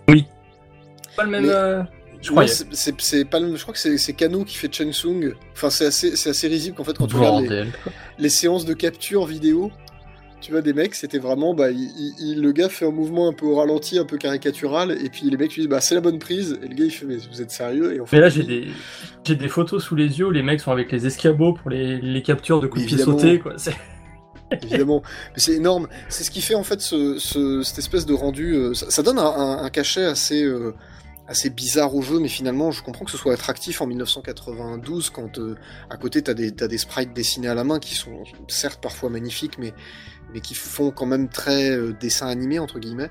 Pas le même. Mais- euh, Je Ouais, croyais. c'est, c'est, c'est pas le- je crois que c'est, c'est Kano qui fait Shang Tsung. Enfin, c'est assez, c'est assez risible qu'en fait, quand tu regardes les, Bordel. les séances de capture vidéo, tu vois, des mecs, c'était vraiment, bah, il, il- il- le gars fait un mouvement un peu au ralenti, un peu caricatural, et puis les mecs lui disent, bah, c'est la bonne prise, et le gars il fait, mais vous êtes sérieux? Et en fait, Mais là, j'ai il- des... j'ai des photos sous les yeux où les mecs sont avec les escabeaux pour les, les captures de coups de pied Évidemment. sautés, quoi. C'est... Évidemment, mais c'est énorme. C'est ce qui fait en fait ce, ce- cette espèce de rendu. euh, ça, ça donne un, un- un cachet assez, euh, assez bizarre au jeu, mais finalement, je comprends que ce soit attractif en mille neuf cent quatre-vingt-douze quand euh, à côté t'as des, t'as des sprites dessinés à la main qui sont certes parfois magnifiques, mais, mais qui font quand même très euh, dessin animé entre guillemets.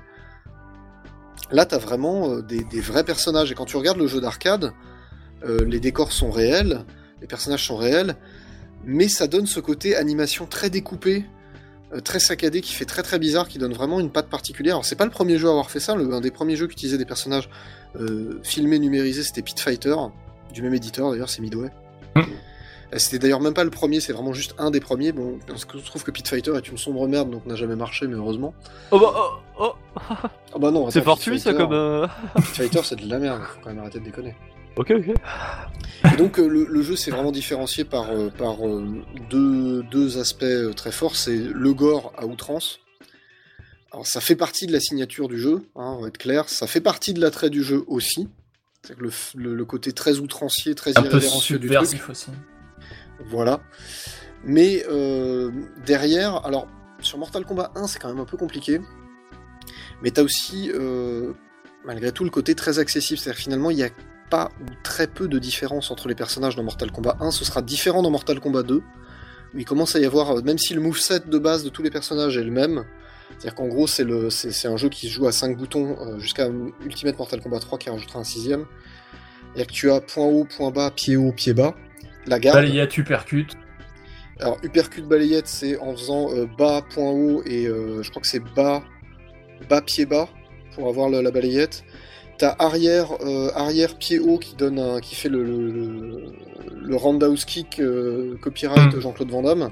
Là, t'as vraiment euh, des, des vrais personnages, et quand tu regardes le jeu d'arcade, euh, les décors sont réels, les personnages sont réels. Mais ça donne ce côté animation très découpé, euh, très saccadé, qui fait très très bizarre, qui donne vraiment une patte particulière. Alors c'est pas le premier jeu à avoir fait ça, le, un des premiers jeux qui utilisait des personnages euh, filmés, numérisés, c'était Pit Fighter, du même éditeur d'ailleurs, c'est Midway. Mm. Euh, C'était d'ailleurs même pas le premier, c'est vraiment juste un des premiers. Bon, parce que je trouve que Pit Fighter est une sombre merde, donc n'a jamais marché, mais heureusement. Oh bah, oh, oh. Ah bah non, C'est attends, Pit fortuit ça Fighter- comme. euh, Pit Fighter c'est de la merde, faut quand même arrêter de déconner. Ok, ok. Et donc euh, le, le jeu s'est vraiment différencié par, euh, par euh, deux, deux aspects euh, très forts, c'est le gore à outrance. Alors ça fait partie de la signature du jeu, hein, on va être clair, ça fait partie de l'attrait du jeu aussi. C'est le, le, le côté très outrancier, très Un peu irrévérencieux du truc. subversif aussi. Voilà. Mais euh, derrière, alors sur Mortal Kombat un c'est quand même un peu compliqué, mais t'as aussi euh, malgré tout le côté très accessible, c'est-à-dire finalement il y a pas ou très peu de différence entre les personnages dans Mortal Kombat un, ce sera différent dans Mortal Kombat deux, où il commence à y avoir, même si le moveset de base de tous les personnages est le même, c'est-à-dire qu'en gros c'est, le, c'est, c'est un jeu qui se joue à cinq boutons euh, jusqu'à Ultimate Mortal Kombat trois qui rajoutera un sixième, c'est-à-dire que tu as point haut, point bas, pied haut, pied bas, la garde, Balayette, uppercut. alors uppercut balayette c'est en faisant euh, bas, point haut et euh, je crois que c'est bas, bas, pied bas pour avoir la, la balayette. T'as arrière, euh, arrière pied haut qui donne un, qui fait le, le, le, le roundhouse kick euh, copyright Mm. Jean-Claude Van Damme.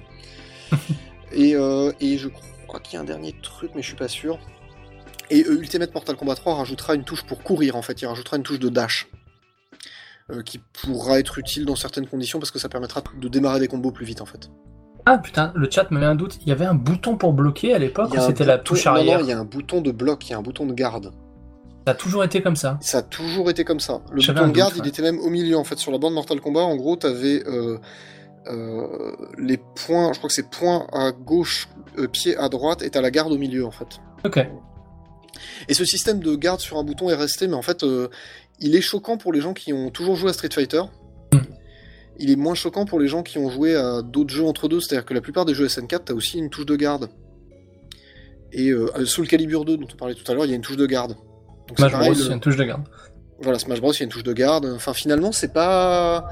et, euh, et je crois qu'il y a un dernier truc, mais je suis pas sûr. Et euh, Ultimate Mortal Kombat trois rajoutera une touche pour courir en fait, il rajoutera une touche de dash. Euh, qui pourra être utile dans certaines conditions parce que ça permettra de démarrer des combos plus vite en fait. Ah putain, le chat me met un doute. Il y avait un bouton pour bloquer à l'époque Il y ou a un c'était la bouton- touche non, arrière? non, il y a un bouton de bloc, il y a un bouton de garde. Ça a toujours été comme ça. Ça a toujours été comme ça. Le J'avais bouton un de garde, doute, il ouais. était même au milieu en fait. Sur la bande Mortal Kombat, en gros, t'avais euh, euh, les points, je crois que c'est points à gauche, euh, pied à droite, et t'as la garde au milieu en fait. Ok. Et ce système de garde sur un bouton est resté, mais en fait, euh, il est choquant pour les gens qui ont toujours joué à Street Fighter. Mm. Il est moins choquant pour les gens qui ont joué à d'autres jeux entre deux, c'est-à-dire que la plupart des jeux S N quatre, t'as aussi une touche de garde. Et euh, Soul Calibur deux, dont on parlait tout à l'heure, il y a une touche de garde. Donc Smash c'est pareil, Bros, le- il y a une touche de garde. Voilà, Smash Bros, il y a une touche de garde. Enfin, finalement, c'est pas...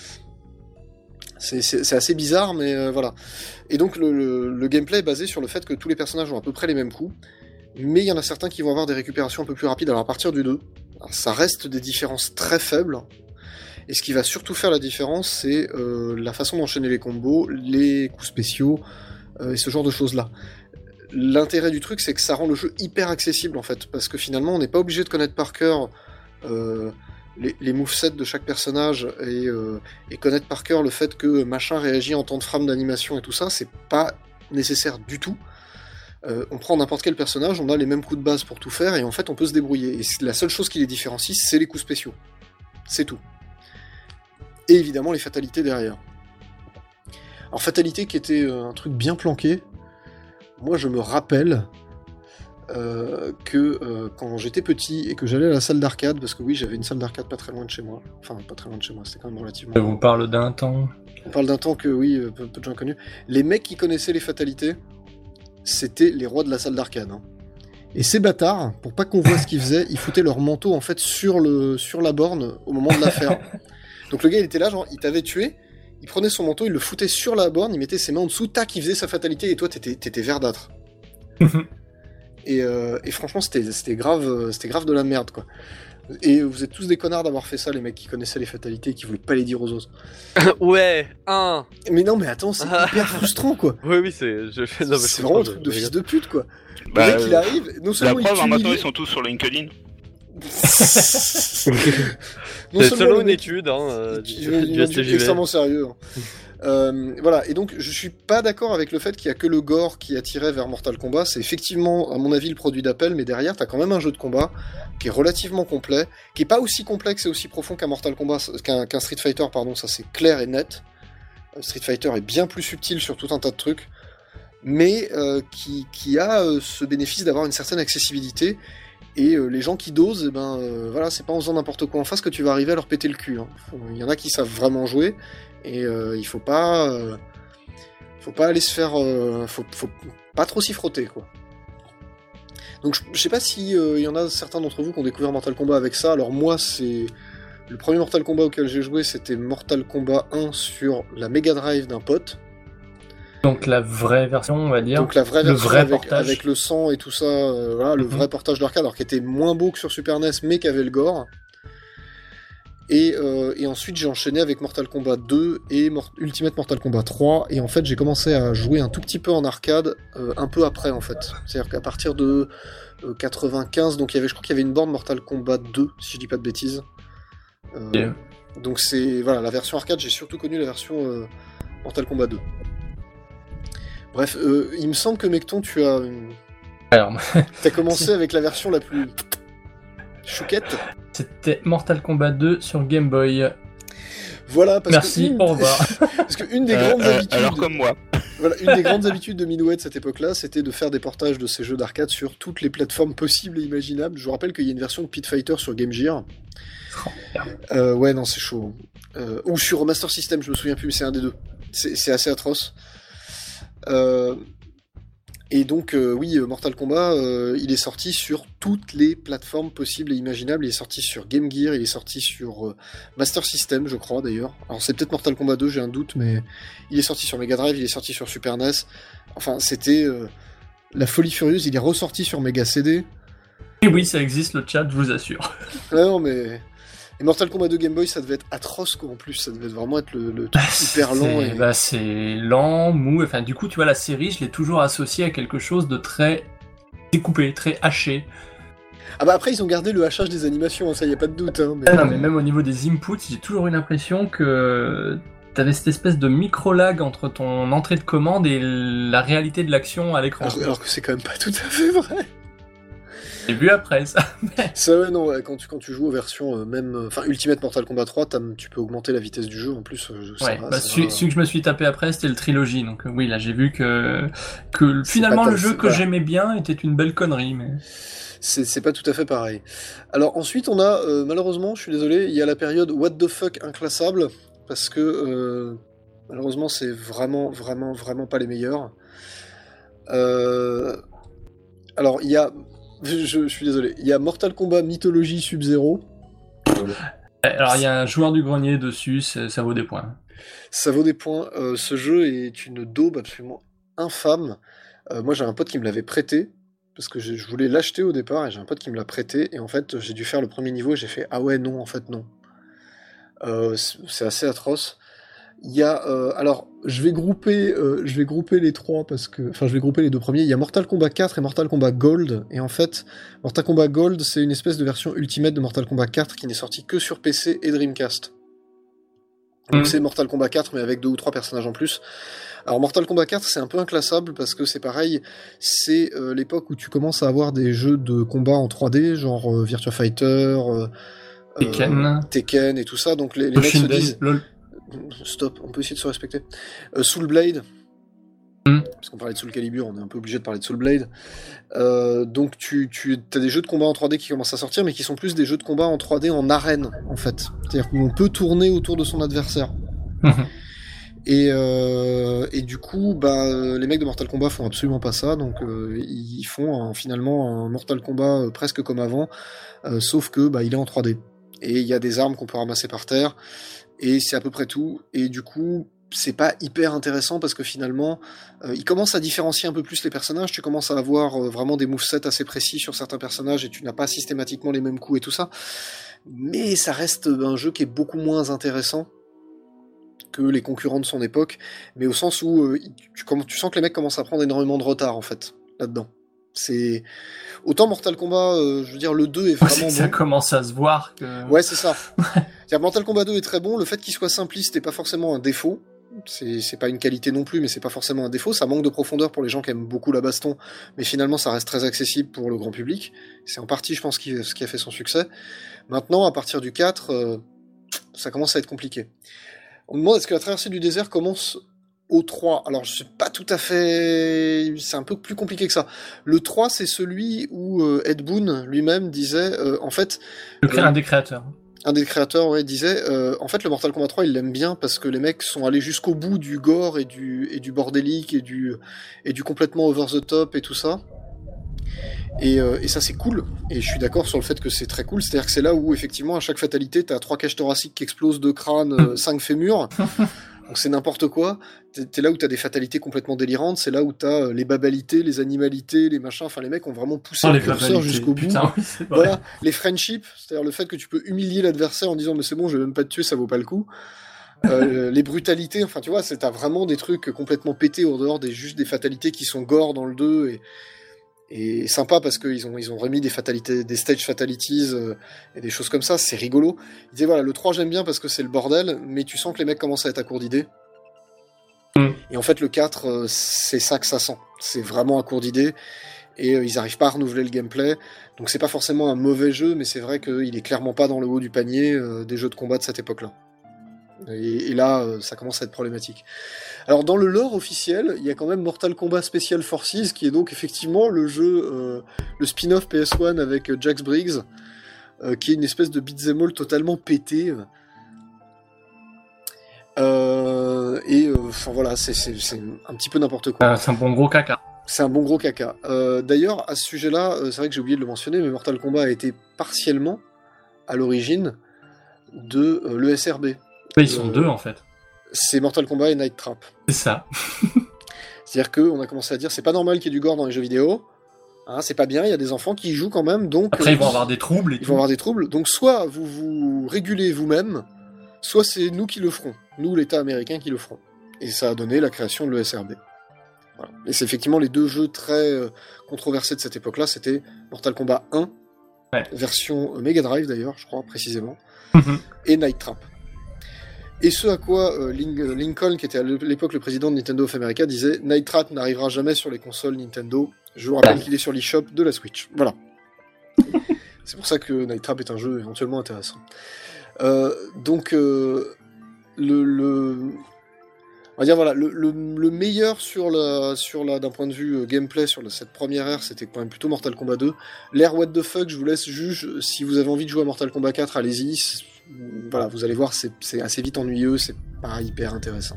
C'est, c'est, c'est assez bizarre, mais euh, voilà. Et donc, le, le, le gameplay est basé sur le fait que tous les personnages ont à peu près les mêmes coups, mais il y en a certains qui vont avoir des récupérations un peu plus rapides. Alors, à partir du deux, alors, ça reste des différences très faibles, et ce qui va surtout faire la différence, c'est euh, la façon d'enchaîner les combos, les coups spéciaux, euh, et ce genre de choses-là. L'intérêt du truc, c'est que ça rend le jeu hyper accessible, en fait, parce que finalement, on n'est pas obligé de connaître par cœur euh, les, les movesets de chaque personnage, et, euh, et connaître par cœur le fait que machin réagit en temps de frame d'animation et tout ça, c'est pas nécessaire du tout. Euh, on prend n'importe quel personnage, on a les mêmes coups de base pour tout faire, et en fait, on peut se débrouiller. Et la seule chose qui les différencie, c'est les coups spéciaux. C'est tout. Et évidemment, les fatalités derrière. Alors, fatalité qui était euh, un truc bien planqué. moi je me rappelle euh, que euh, quand j'étais petit et que j'allais à la salle d'arcade, parce que oui, j'avais une salle d'arcade pas très loin de chez moi, enfin pas très loin de chez moi, c'était quand même relativement... Je vous parle d'un temps. On parle d'un temps que oui, euh, peu, peu de gens connus. Les mecs qui connaissaient les fatalités, c'était les rois de la salle d'arcade. Hein. Et ces bâtards, pour pas qu'on voit ce qu'ils faisaient, ils foutaient leur manteau en fait sur, le, sur la borne au moment de la faire. Donc le gars il était là, genre il t'avait tué, il prenait son manteau, il le foutait sur la borne, il mettait ses mains en dessous, tac, il faisait sa fatalité et toi t'étais, t'étais verdâtre. et, euh, et franchement c'était, c'était, grave, c'était grave de la merde quoi. Et vous êtes tous des connards d'avoir fait ça, les mecs qui connaissaient les fatalités et qui voulaient pas les dire aux autres. Ouais, un. Mais non, mais attends, c'est hyper frustrant quoi. Oui, oui, c'est. Je fais... non, mais c'est vraiment un truc de fils de pute quoi. Bah, le mec il arrive, non seulement la preuve, il tue maintenant Millie... ils sont tous sur LinkedIn. non c'est selon une mec... étude, hein, euh, du, du, du du, du extrêmement sérieux. Hein. Euh, voilà, et donc je suis pas d'accord avec le fait qu'il y a que le gore qui attirait vers Mortal Kombat. C'est effectivement, à mon avis, le produit d'appel, mais derrière, t'as quand même un jeu de combat qui est relativement complet, qui est pas aussi complexe et aussi profond qu'un Mortal Kombat, qu'un, qu'un Street Fighter, pardon, ça c'est clair et net. Street Fighter est bien plus subtil sur tout un tas de trucs, mais euh, qui, qui a euh, ce bénéfice d'avoir une certaine accessibilité. Et euh, les gens qui dosent, eh ben, euh, voilà, c'est pas en faisant n'importe quoi en face que tu vas arriver à leur péter le cul. Hein. Il y en a qui savent vraiment jouer, et euh, il faut pas, euh, faut pas aller se faire, euh, faut, faut pas trop s'y frotter, quoi. Donc je, je sais pas si euh, y en a certains d'entre vous qui ont découvert Mortal Kombat avec ça. Alors moi, c'est le premier Mortal Kombat auquel j'ai joué, c'était Mortal Kombat un sur la Mega Drive d'un pote. Donc la vraie version, on va dire. Donc la vraie le version vrai avec, portage. avec le sang et tout ça, euh, voilà, le Mm-hmm. vrai portage d'arcade, alors qui était moins beau que sur Super N E S, mais qui avait le gore. Et, euh, et ensuite j'ai enchaîné avec Mortal Kombat deux et Mor- Ultimate Mortal Kombat trois, et en fait j'ai commencé à jouer un tout petit peu en arcade euh, un peu après en fait. C'est-à-dire qu'à partir de euh, quatre-vingt-quinze, donc il y avait, je crois qu'il y avait une borne Mortal Kombat deux, si je dis pas de bêtises. Euh, Yeah. Donc c'est, voilà, la version arcade, j'ai surtout connu la version euh, Mortal Kombat deux. Bref, euh, il me semble que Mecton, tu as... Alors, T'as commencé avec la version la plus chouquette. c'était Mortal Kombat deux sur Game Boy. Voilà, parce Merci, que une... au revoir. parce que une des Euh, grandes euh, habitudes, alors comme moi. voilà, une des grandes habitudes de Midway de cette époque-là, c'était de faire des portages de ces jeux d'arcade sur toutes les plateformes possibles et imaginables. Je vous rappelle qu'il y a une version de Pit Fighter sur Game Gear. Oh, merde. Euh, ouais, non, c'est chaud. Euh, ou sur Master System, je me souviens plus, mais c'est un des deux. C'est, c'est assez atroce. Euh... Et donc, euh, oui, Mortal Kombat, euh, il est sorti sur toutes les plateformes possibles et imaginables. Il est sorti sur Game Gear, il est sorti sur euh, Master System, je crois, d'ailleurs. Alors, c'est peut-être Mortal Kombat deux, j'ai un doute, mais il est sorti sur Mega Drive, il est sorti sur Super N E S. Enfin, c'était euh, la folie furieuse. Il est ressorti sur Mega C D. Et oui, ça existe, le chat, je vous assure. Ah non, mais... Et Mortal Kombat deux Game Boy, ça devait être atroce, quoi, en plus. Ça devait vraiment être le, le truc hyper lent. C'est, Et... bah, c'est lent, mou. Enfin, du coup, tu vois, la série, je l'ai toujours associée à quelque chose de très découpé, très haché. Ah bah après, ils ont gardé le hachage des animations, hein, ça, y a pas de doute. Hein, mais... Ah non, mais même au niveau des inputs, j'ai toujours eu l'impression que t'avais cette espèce de micro-lag entre ton entrée de commande et la réalité de l'action à l'écran. Alors, alors que c'est quand même pas tout à fait vrai. J'ai vu après ça. Ça, ouais, non, ouais, quand, tu, quand tu joues aux versions euh, même. Enfin, Ultimate Mortal Kombat trois, t'as- tu peux augmenter la vitesse du jeu en plus. euh, ça Ouais, va, bah, ça celui, va. celui que je me suis tapé après, c'était le trilogie. Donc euh, oui, là j'ai vu que, que C'est finalement pas le ta- jeu c'est que pas- j'aimais bien était une belle connerie. Mais... C'est, c'est pas tout à fait pareil. Alors ensuite, on a, euh, malheureusement, je suis désolé, il y a la période What the fuck inclassable, parce que euh, malheureusement, c'est vraiment, vraiment, vraiment pas les meilleurs. Euh, alors, il y a. Je, je suis désolé. Il y a Mortal Kombat Mythologie Sub-Zero. Alors il y a un joueur du grenier dessus, ça, ça vaut des points. Ça vaut des points. Euh, ce jeu est une daube absolument infâme. Euh, moi, j'ai un pote qui me l'avait prêté, parce que je, je voulais l'acheter au départ, et j'ai un pote qui me l'a prêté, et en fait, j'ai dû faire le premier niveau, et j'ai fait « Ah ouais, non, en fait, non. Euh, » c'est, c'est assez atroce. Il y a... Euh, alors, je vais grouper euh, je vais grouper les trois, parce que... Enfin, je vais grouper les deux premiers. Il y a Mortal Kombat quatre et Mortal Kombat Gold, et en fait, Mortal Kombat Gold, c'est une espèce de version ultimate de Mortal Kombat quatre qui n'est sortie que sur P C et Dreamcast. Donc Mm. c'est Mortal Kombat quatre, mais avec deux ou trois personnages en plus. Alors Mortal Kombat quatre, c'est un peu inclassable, parce que c'est pareil, c'est euh, l'époque où tu commences à avoir des jeux de combat en trois D, genre euh, Virtua Fighter, euh, Tekken. euh, Tekken et tout ça, donc les, les mecs se Toshinden, disent... lol. Stop, on peut essayer de se respecter. Euh, Soul Blade, Mm. Parce qu'on parlait de Soul Calibur, on est un peu obligé de parler de Soul Blade. Euh, donc tu, tu as des jeux de combat en trois D qui commencent à sortir, mais qui sont plus des jeux de combat en trois D en arène, en fait. C'est-à-dire qu'on peut tourner autour de son adversaire. Mhm. Et, euh, et du coup, bah, les mecs de Mortal Kombat font absolument pas ça, donc euh, ils font un, finalement un Mortal Kombat euh, presque comme avant, euh, sauf que bah, il est en trois D. Et il y a des armes qu'on peut ramasser par terre, et c'est à peu près tout. Et du coup, c'est pas hyper intéressant parce que finalement, euh, il commence à différencier un peu plus les personnages. Tu commences à avoir euh, vraiment des movesets assez précis sur certains personnages et tu n'as pas systématiquement les mêmes coups et tout ça. Mais ça reste un jeu qui est beaucoup moins intéressant que les concurrents de son époque, mais au sens où euh, tu, tu, tu sens que les mecs commencent à prendre énormément de retard en fait là-dedans. C'est autant Mortal Kombat, euh, je veux dire le deux est vraiment ça bon. commence à se voir que. Ouais, c'est ça. C'est-à-dire, Mortal Kombat deux est très bon. Le fait qu'il soit simpliste n'est pas forcément un défaut. C'est, c'est pas une qualité non plus, mais c'est pas forcément un défaut. Ça manque de profondeur pour les gens qui aiment beaucoup la baston, mais finalement ça reste très accessible pour le grand public. C'est en partie, je pense, qui, ce qui a fait son succès. Maintenant, à partir du quatre, euh, ça commence à être compliqué. On me demande est-ce que la traversée du désert commence au trois. Alors je sais pas tout à fait, c'est un peu plus compliqué que ça. Le trois, c'est celui où euh, Ed Boon lui-même disait, euh, en fait... Le cré- euh, un des créateurs. Un des créateurs, ouais, disait, euh, en fait, le Mortal Kombat trois, il l'aime bien parce que les mecs sont allés jusqu'au bout du gore et du, et du bordélique et du, et du complètement over the top et tout ça. Et, euh, et ça, c'est cool. Et je suis d'accord sur le fait que c'est très cool. C'est-à-dire que c'est là où, effectivement, à chaque fatalité, t'as trois cages thoraciques qui explosent, deux crânes, euh, cinq fémurs. Donc c'est n'importe quoi. T'es, t'es là où t'as des fatalités complètement délirantes. C'est là où t'as les babalités, les animalités, les machins. Enfin, les mecs ont vraiment poussé oh, le curseur jusqu'au bout. Putain, oui, c'est voilà, les friendships, c'est-à-dire le fait que tu peux humilier l'adversaire en disant mais c'est bon, je vais même pas te tuer, ça vaut pas le coup. Euh, les brutalités, enfin tu vois, c'est, t'as vraiment des trucs complètement pétés au dehors des juste des fatalités qui sont gore dans le deux et et sympa parce qu'ils ont, ils ont remis des fatalités, des stage fatalities euh, et des choses comme ça, c'est rigolo. Ils disaient voilà, le trois j'aime bien parce que c'est le bordel, mais tu sens que les mecs commencent à être à court d'idées. Mm. Et en fait le quatre, euh, c'est ça que ça sent. C'est vraiment à court d'idées et euh, ils arrivent pas à renouveler le gameplay. Donc c'est pas forcément un mauvais jeu, mais c'est vrai qu'il est clairement pas dans le haut du panier euh, des jeux de combat de cette époque-là. Et, et là, euh, ça commence à être problématique. Alors dans le lore officiel, il y a quand même Mortal Kombat Special Forces, qui est donc effectivement le jeu, euh, le spin-off P S un avec euh, Jax Briggs, euh, qui est une espèce de beat'em all totalement pété. Euh, et enfin euh, voilà, c'est, c'est, c'est un petit peu n'importe quoi. Ah, c'est un bon gros caca. C'est un bon gros caca. Euh, d'ailleurs, à ce sujet-là, euh, c'est vrai que j'ai oublié de le mentionner, mais Mortal Kombat a été partiellement à l'origine de euh, l'E S R B. Mais ils sont euh, deux en fait. C'est Mortal Kombat et Night Trap. C'est ça. C'est-à-dire qu'on a commencé à dire c'est pas normal qu'il y ait du gore dans les jeux vidéo, hein, c'est pas bien, il y a des enfants qui y jouent quand même, donc... Après euh, ils vont avoir des troubles et Ils tout. vont avoir des troubles, donc soit vous vous régulez vous-même, soit c'est nous qui le ferons, nous l'État américain qui le ferons. Et ça a donné la création de l'E S R B. Voilà. Et c'est effectivement les deux jeux très euh, controversés de cette époque-là, c'était Mortal Kombat un, ouais. version euh, Mega Drive d'ailleurs, je crois précisément, mm-hmm. et Night Trap. Et ce à quoi euh, Lincoln, qui était à l'époque le président de Nintendo of America, disait « Night Trap n'arrivera jamais sur les consoles Nintendo. Je vous rappelle qu'il est sur l'eShop de la Switch. » Voilà. C'est pour ça que Night Trap est un jeu éventuellement intéressant. Euh, donc, euh, le, le... On va dire, voilà, le, le, le meilleur sur la, sur la, d'un point de vue euh, gameplay sur la, cette première ère, c'était quand même plutôt Mortal Kombat deux. L'ère What the fuck, je vous laisse juge. Si vous avez envie de jouer à Mortal Kombat quatre, allez-y. C'est, voilà, vous allez voir, c'est, c'est assez vite ennuyeux, c'est pas hyper intéressant.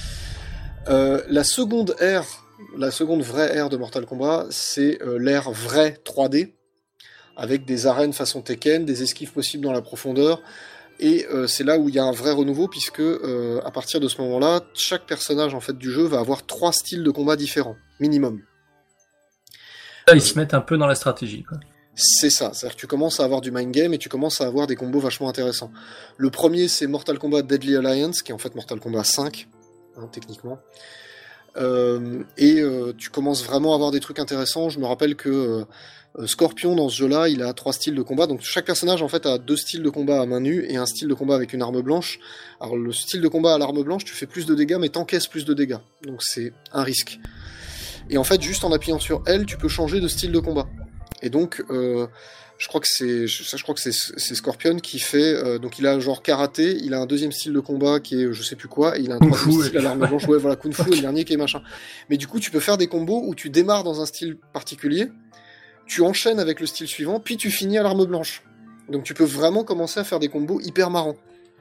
Euh, la seconde ère, la seconde vraie ère de Mortal Kombat, c'est euh, l'ère vraie trois D, avec des arènes façon Tekken, des esquives possibles dans la profondeur. Et euh, c'est là où il y a un vrai renouveau, puisque euh, à partir de ce moment-là, chaque personnage en fait du jeu va avoir trois styles de combat différents, minimum. Là, ils euh, se mettent un peu dans la stratégie, quoi. C'est ça, c'est-à-dire que tu commences à avoir du mind game et tu commences à avoir des combos vachement intéressants. Le premier, c'est Mortal Kombat Deadly Alliance, qui est en fait Mortal Kombat cinq, hein, techniquement. Euh, et euh, tu commences vraiment à avoir des trucs intéressants. Je me rappelle que euh, Scorpion, dans ce jeu-là, il a trois styles de combat. Donc chaque personnage, en fait, a deux styles de combat à main nue et un style de combat avec une arme blanche. Alors le style de combat à l'arme blanche, tu fais plus de dégâts, mais t'encaisses plus de dégâts. Donc c'est un risque. Et en fait, juste en appuyant sur L, tu peux changer de style de combat. Et donc, euh, Je crois que c'est ça, je crois que c'est c'est Scorpion qui fait euh, donc il a genre karaté, il a un deuxième style de combat qui est je sais plus quoi, et il a un troisième style à l'arme blanche, ouais voilà kung fu et le dernier qui est machin. Mais du coup tu peux faire des combos où tu démarres dans un style particulier, tu enchaînes avec le style suivant, puis tu finis à l'arme blanche. Donc tu peux vraiment commencer à faire des combos hyper marrants.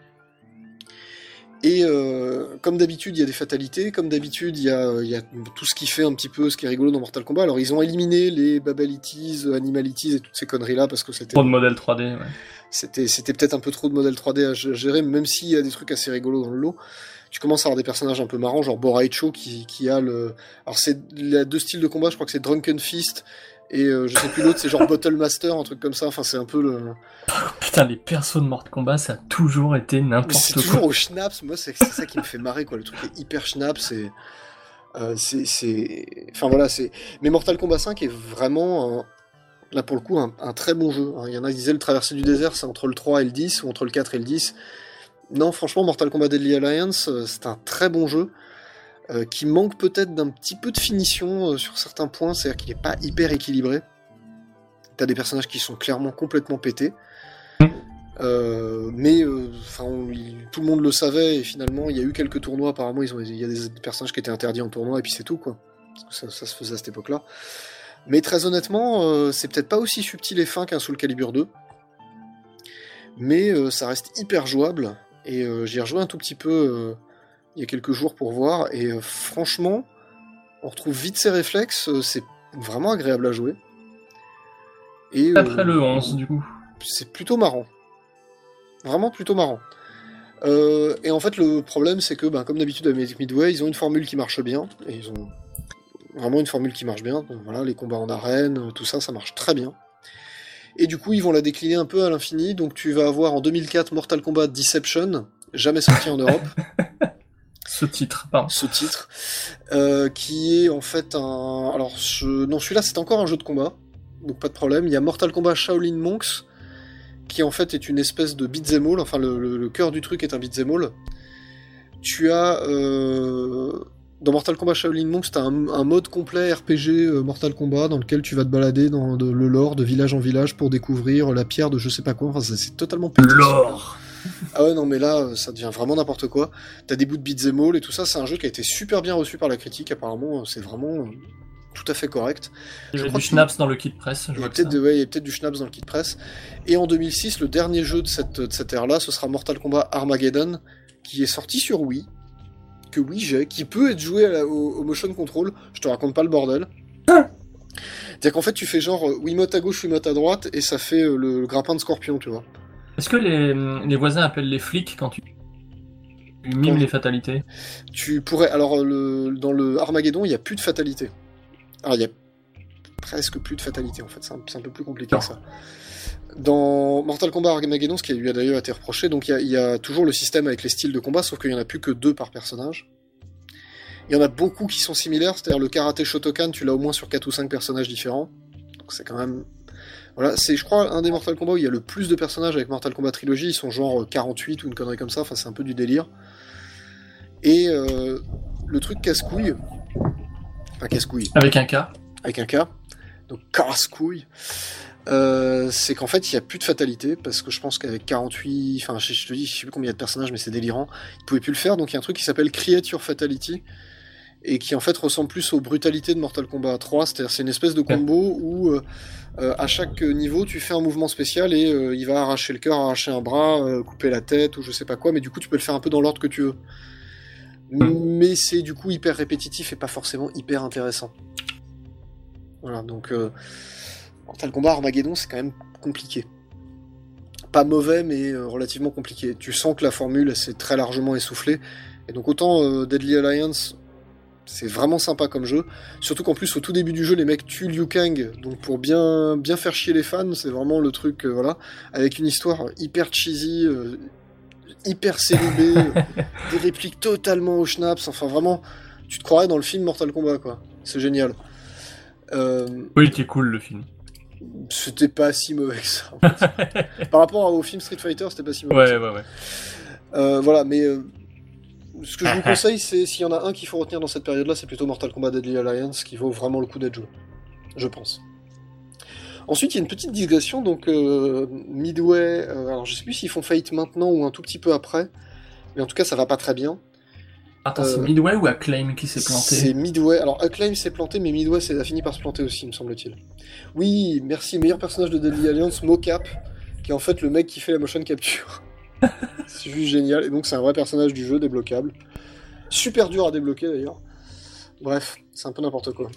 Et euh, comme d'habitude, il y a des fatalités. Comme d'habitude, il y a, il y a tout ce qui fait un petit peu ce qui est rigolo dans Mortal Kombat. Alors, ils ont éliminé les Babalities, Animalities et toutes ces conneries-là parce que c'était... Trop de modèles trois D, ouais. C'était, c'était peut-être un peu trop de modèles trois D à gérer, même s'il y a des trucs assez rigolos dans le lot. Tu commences à avoir des personnages un peu marrants, genre Boraicho qui, qui a le... Alors, c'est il y a deux styles de combat, je crois que c'est Drunken Fist et euh, je sais plus l'autre, c'est genre Bottle Master, un truc comme ça. Enfin, c'est un peu le... Putain, les persos de Mortal Kombat, ça a toujours été n'importe quoi. C'est toujours au schnaps, moi c'est, c'est ça qui me fait marrer, quoi. Le truc est hyper schnaps, et euh, c'est, c'est... Enfin voilà, c'est... Mais Mortal Kombat cinq est vraiment, un... là pour le coup, un, un très bon jeu. Il y en a qui disaient le traversée du désert, c'est entre le trois et le dix, ou entre le quatre et le dix. Non, franchement, Mortal Kombat Deadly Alliance, c'est un très bon jeu, euh, qui manque peut-être d'un petit peu de finition euh, sur certains points, c'est-à-dire qu'il n'est pas hyper équilibré. T'as des personnages qui sont clairement complètement pétés. Euh, mais enfin, euh, tout le monde le savait, et finalement il y a eu quelques tournois. Apparemment, ils ont, il y a des personnages qui étaient interdits en tournoi, et puis c'est tout, quoi. Parce que ça, ça se faisait à cette époque-là. Mais très honnêtement, euh, c'est peut-être pas aussi subtil et fin qu'un Soul Calibur deux, mais euh, ça reste hyper jouable. Et euh, j'y ai rejoué un tout petit peu euh, il y a quelques jours pour voir, et euh, franchement, on retrouve vite ses réflexes. Euh, c'est vraiment agréable à jouer. Et, Après euh, le onze, du coup. C'est plutôt marrant. Vraiment plutôt marrant. Euh, et en fait, le problème, c'est que, ben, comme d'habitude avec Midway, ils ont une formule qui marche bien. Et ils ont vraiment une formule qui marche bien. Donc, voilà, les combats en arène, tout ça, ça marche très bien. Et du coup, ils vont la décliner un peu à l'infini. Donc, tu vas avoir en deux mille quatre Mortal Kombat Deception, jamais sorti en Europe. Ce titre, pardon. Ce titre, euh, qui est en fait un... Alors, je... non, celui-là, c'est encore un jeu de combat. Donc, pas de problème. Il y a Mortal Kombat Shaolin Monks, qui en fait est une espèce de beat'em all, enfin le, le, le cœur du truc est un beat'em all. Tu as euh, dans Mortal Kombat Shaolin Monks, tu as un, un mode complet R P G euh, Mortal Kombat dans lequel tu vas te balader dans de, le lore de village en village pour découvrir la pierre de je sais pas quoi. Enfin, c'est, c'est totalement pété. Lore. Ah ouais, non mais là ça devient vraiment n'importe quoi. T'as des bouts de beat'em all et tout ça. C'est un jeu qui a été super bien reçu par la critique. Apparemment, c'est vraiment tout à fait correct. Il y a du schnapps dans le kit presse. Il y a peut-être de, ouais, il y a peut-être du schnapps dans le kit presse. Et en deux mille six, le dernier jeu de cette, de cette ère-là, ce sera Mortal Kombat Armageddon, qui est sorti sur Wii, que Wii j'ai, qui peut être joué à la, au, au motion control. Je te raconte pas le bordel. C'est-à-dire qu'en fait, tu fais genre Wiimote à gauche, Wiimote à droite, et ça fait le, le grappin de Scorpion, tu vois. Est-ce que les, les voisins appellent les flics quand tu, tu mimes quand les fatalités? Tu pourrais. Alors, le, dans le Armageddon, il n'y a plus de fatalité. Alors, il y a presque plus de fatalité, en fait. C'est un, c'est un peu plus compliqué que ça. Dans Mortal Kombat Armageddon, ce qui lui a d'ailleurs été reproché, donc il y a, il y a toujours le système avec les styles de combat, sauf qu'il n'y en a plus que deux par personnage. Il y en a beaucoup qui sont similaires, c'est-à-dire le karaté Shotokan, tu l'as au moins sur quatre ou cinq personnages différents. Donc c'est quand même... Voilà, c'est, je crois, un des Mortal Kombat où il y a le plus de personnages avec Mortal Kombat Trilogy. Ils sont genre quarante-huit ou une connerie comme ça, enfin c'est un peu du délire. Et euh, le truc casse-couille... Enfin, casse-couille. Avec un K. Avec un K. Donc, casse-couille. Euh, c'est qu'en fait, il n'y a plus de fatalité, parce que je pense qu'avec quarante-huit... Enfin, je, je te dis, je sais plus combien il y a de personnages, mais c'est délirant. Ils ne pouvaient plus le faire, donc il y a un truc qui s'appelle Create Your Fatality, et qui en fait ressemble plus aux brutalités de Mortal Kombat trois. C'est-à-dire, c'est une espèce de combo où, euh, euh, à chaque niveau, tu fais un mouvement spécial, et euh, il va arracher le cœur, arracher un bras, euh, couper la tête, ou je sais pas quoi, mais du coup, tu peux le faire un peu dans l'ordre que tu veux. Mais c'est du coup hyper répétitif et pas forcément hyper intéressant. Voilà, donc euh, Mortal Kombat Armageddon, c'est quand même compliqué. Pas mauvais, mais euh, relativement compliqué. Tu sens que la formule s'est très largement essoufflée. Et donc autant euh, Deadly Alliance, c'est vraiment sympa comme jeu. Surtout qu'en plus, au tout début du jeu, les mecs tuent Liu Kang. Donc pour bien, bien faire chier les fans, c'est vraiment le truc, euh, voilà. Avec une histoire hyper cheesy... Euh, hyper célibé, des répliques totalement au schnaps, enfin vraiment, tu te croirais dans le film Mortal Kombat, quoi. C'est génial. Euh... Oui, c'était cool le film. C'était pas si mauvais que ça. En fait. Par rapport au film Street Fighter, c'était pas si mauvais. Ouais, que ça. ouais, ouais. Euh, voilà, mais euh, ce que je vous conseille, c'est s'il y en a un qu'il faut retenir dans cette période-là, c'est plutôt Mortal Kombat Deadly Alliance, qui vaut vraiment le coup d'être joué. Je pense. Ensuite, il y a une petite digression, donc euh, Midway, euh, alors je sais plus s'ils font faillite maintenant ou un tout petit peu après, mais en tout cas ça va pas très bien. Attends, Euh, c'est Midway ou Acclaim qui s'est planté? C'est Midway, alors Acclaim s'est planté, mais Midway ça a fini par se planter aussi, me semble-t-il. Oui, merci, meilleur personnage de Deadly Alliance, Mocap, qui est en fait le mec qui fait la motion capture. C'est juste génial, et donc c'est un vrai personnage du jeu, débloquable. Super dur à débloquer d'ailleurs. Bref, c'est un peu n'importe quoi.